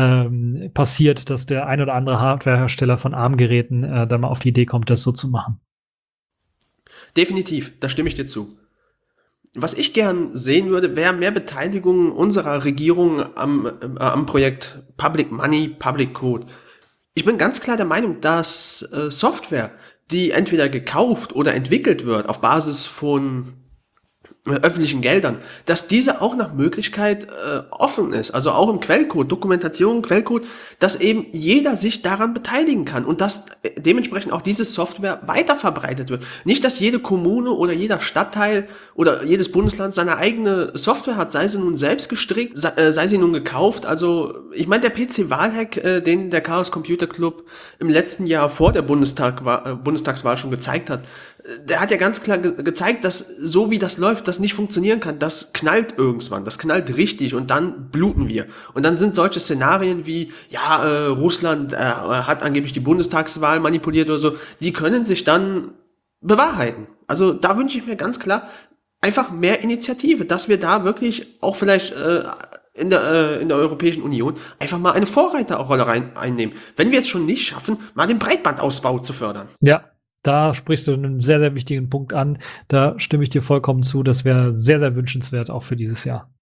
Speaker 4: passiert, dass der ein oder andere Hardwarehersteller von ARM-Geräten da mal auf die Idee kommt, das so zu machen.
Speaker 3: Definitiv, da stimme ich dir zu. Was ich gern sehen würde, wäre mehr Beteiligung unserer Regierung am Projekt Public Money, Public Code. Ich bin ganz klar der Meinung, dass Software, die entweder gekauft oder entwickelt wird auf Basis von öffentlichen Geldern, dass diese auch nach Möglichkeit offen ist, also auch im Quellcode, Dokumentation, Quellcode, dass eben jeder sich daran beteiligen kann und dass dementsprechend auch diese Software weiter verbreitet wird. Nicht, dass jede Kommune oder jeder Stadtteil oder jedes Bundesland seine eigene Software hat, sei sie nun selbst gestrickt, sei sie nun gekauft. Also ich meine, der PC-Wahlhack, den der Chaos Computer Club im letzten Jahr vor der Bundestagswahl schon gezeigt hat, der hat ja ganz klar gezeigt, dass so wie das läuft, das nicht funktionieren kann. Das knallt irgendwann, das knallt richtig und dann bluten wir. Und dann sind solche Szenarien wie, ja, Russland hat angeblich die Bundestagswahl manipuliert oder so, die können sich dann bewahrheiten. Also da wünsche ich mir ganz klar einfach mehr Initiative, dass wir da wirklich auch vielleicht in der Europäischen Union einfach mal eine Vorreiterrolle einnehmen. Wenn wir es schon nicht schaffen, mal den Breitbandausbau zu fördern.
Speaker 4: Ja. Da sprichst du einen sehr, sehr wichtigen Punkt an. Da stimme ich dir vollkommen zu. Das wäre sehr, sehr wünschenswert, auch für dieses Jahr.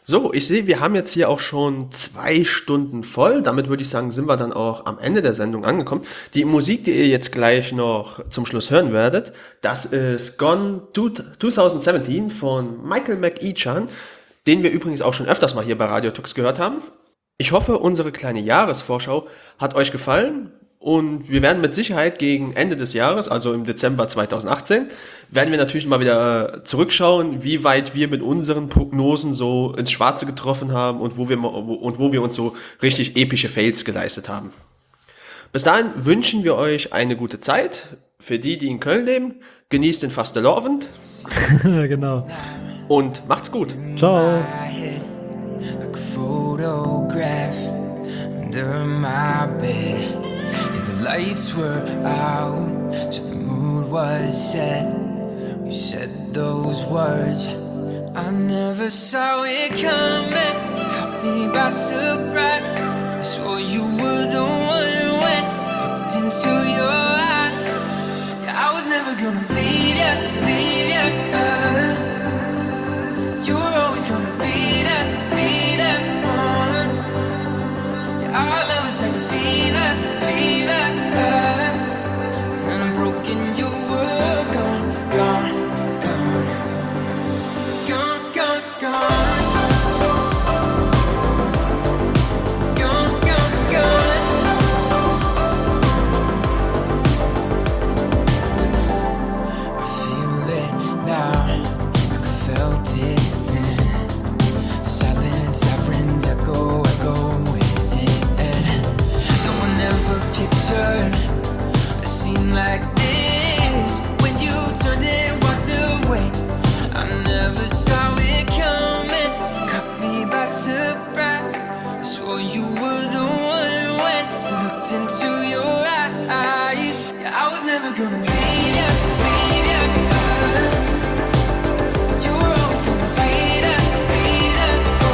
Speaker 3: So, ich sehe, wir haben jetzt hier auch schon 2 Stunden voll. Damit würde ich sagen, sind wir dann auch am Ende der Sendung angekommen. Die Musik, die ihr jetzt gleich noch zum Schluss hören werdet, das ist Gone 2017 von Michael McEachan, den wir übrigens auch schon öfters mal hier bei Radio Tux gehört haben. Ich hoffe, unsere kleine Jahresvorschau hat euch gefallen. Und wir werden mit Sicherheit gegen Ende des Jahres, also im Dezember 2018, werden wir natürlich mal wieder zurückschauen, wie weit wir mit unseren Prognosen so ins Schwarze getroffen haben und wo wir uns so richtig epische Fails geleistet haben. Bis dahin wünschen wir euch eine gute Zeit. Für die in Köln leben, genießt den Fastelovend
Speaker 4: Genau.
Speaker 3: und macht's gut.
Speaker 4: Ciao.
Speaker 5: Like a photograph under my bed. Yeah, the lights were out, so the mood was set. We said those words, I never saw it coming. Caught me by surprise. I swore you were the one when looked into your eyes. Yeah, I was never gonna leave ya, leave ya. You were always gonna be there, be there. Yeah, our love was like a fever, fever. Then I'm broken, you were gone, gone, gone, gone, gone, gone, gone, gone, gone. I feel it now, like I felt it then. The silent sirens echo, echoing. No one ever pictured a scene like this. When you turned and walked away, I never saw it coming. Caught me by surprise. I swore you were the one when I looked into your eyes. Yeah, I was never gonna leave ya, leave ya. You were always gonna be there, be there.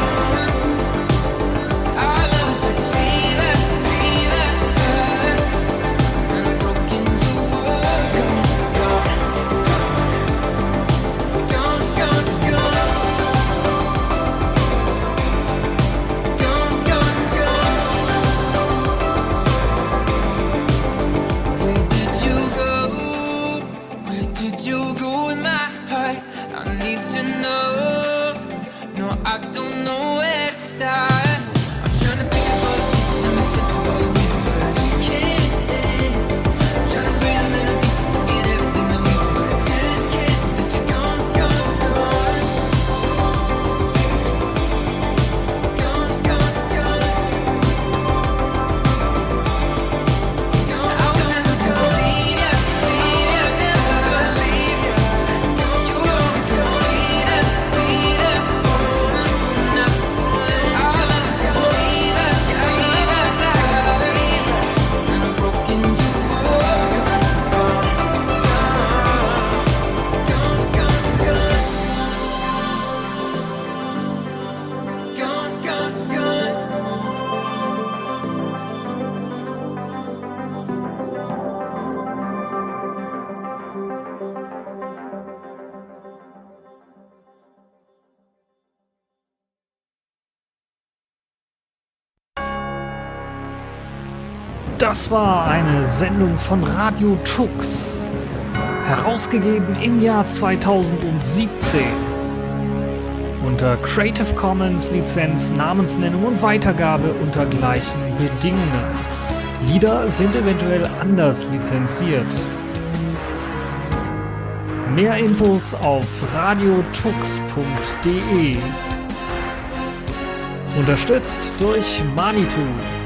Speaker 5: Our love is like a fever, fever. Then I'm broken, you were gone, gone, gone, gone, gone, gone, gone, gone, gone. Where did you go? Where did you go with my heart? I need to know. No, I don't know where to start. I'm trying to pick up all the pieces and make sense of all the reasons, but I just can't. I'm trying to breathe a little deeper, forget everything that we were, but I just can't. That you're gone, gone, gone, gone, gone, gone. I was never gonna leave ya, leave ya, never gonna leave ya. You were always gonna be there, be there. Our love is like a fever, fever, fever. And I'm broken, you were gone, gone, gone, gone, gone, gone, gone.
Speaker 4: Das war eine Sendung von Radio Tux, herausgegeben im Jahr 2017. Unter Creative Commons Lizenz, Namensnennung und Weitergabe unter gleichen Bedingungen. Lieder sind eventuell anders lizenziert. Mehr Infos auf radiotux.de. Unterstützt durch Manitou.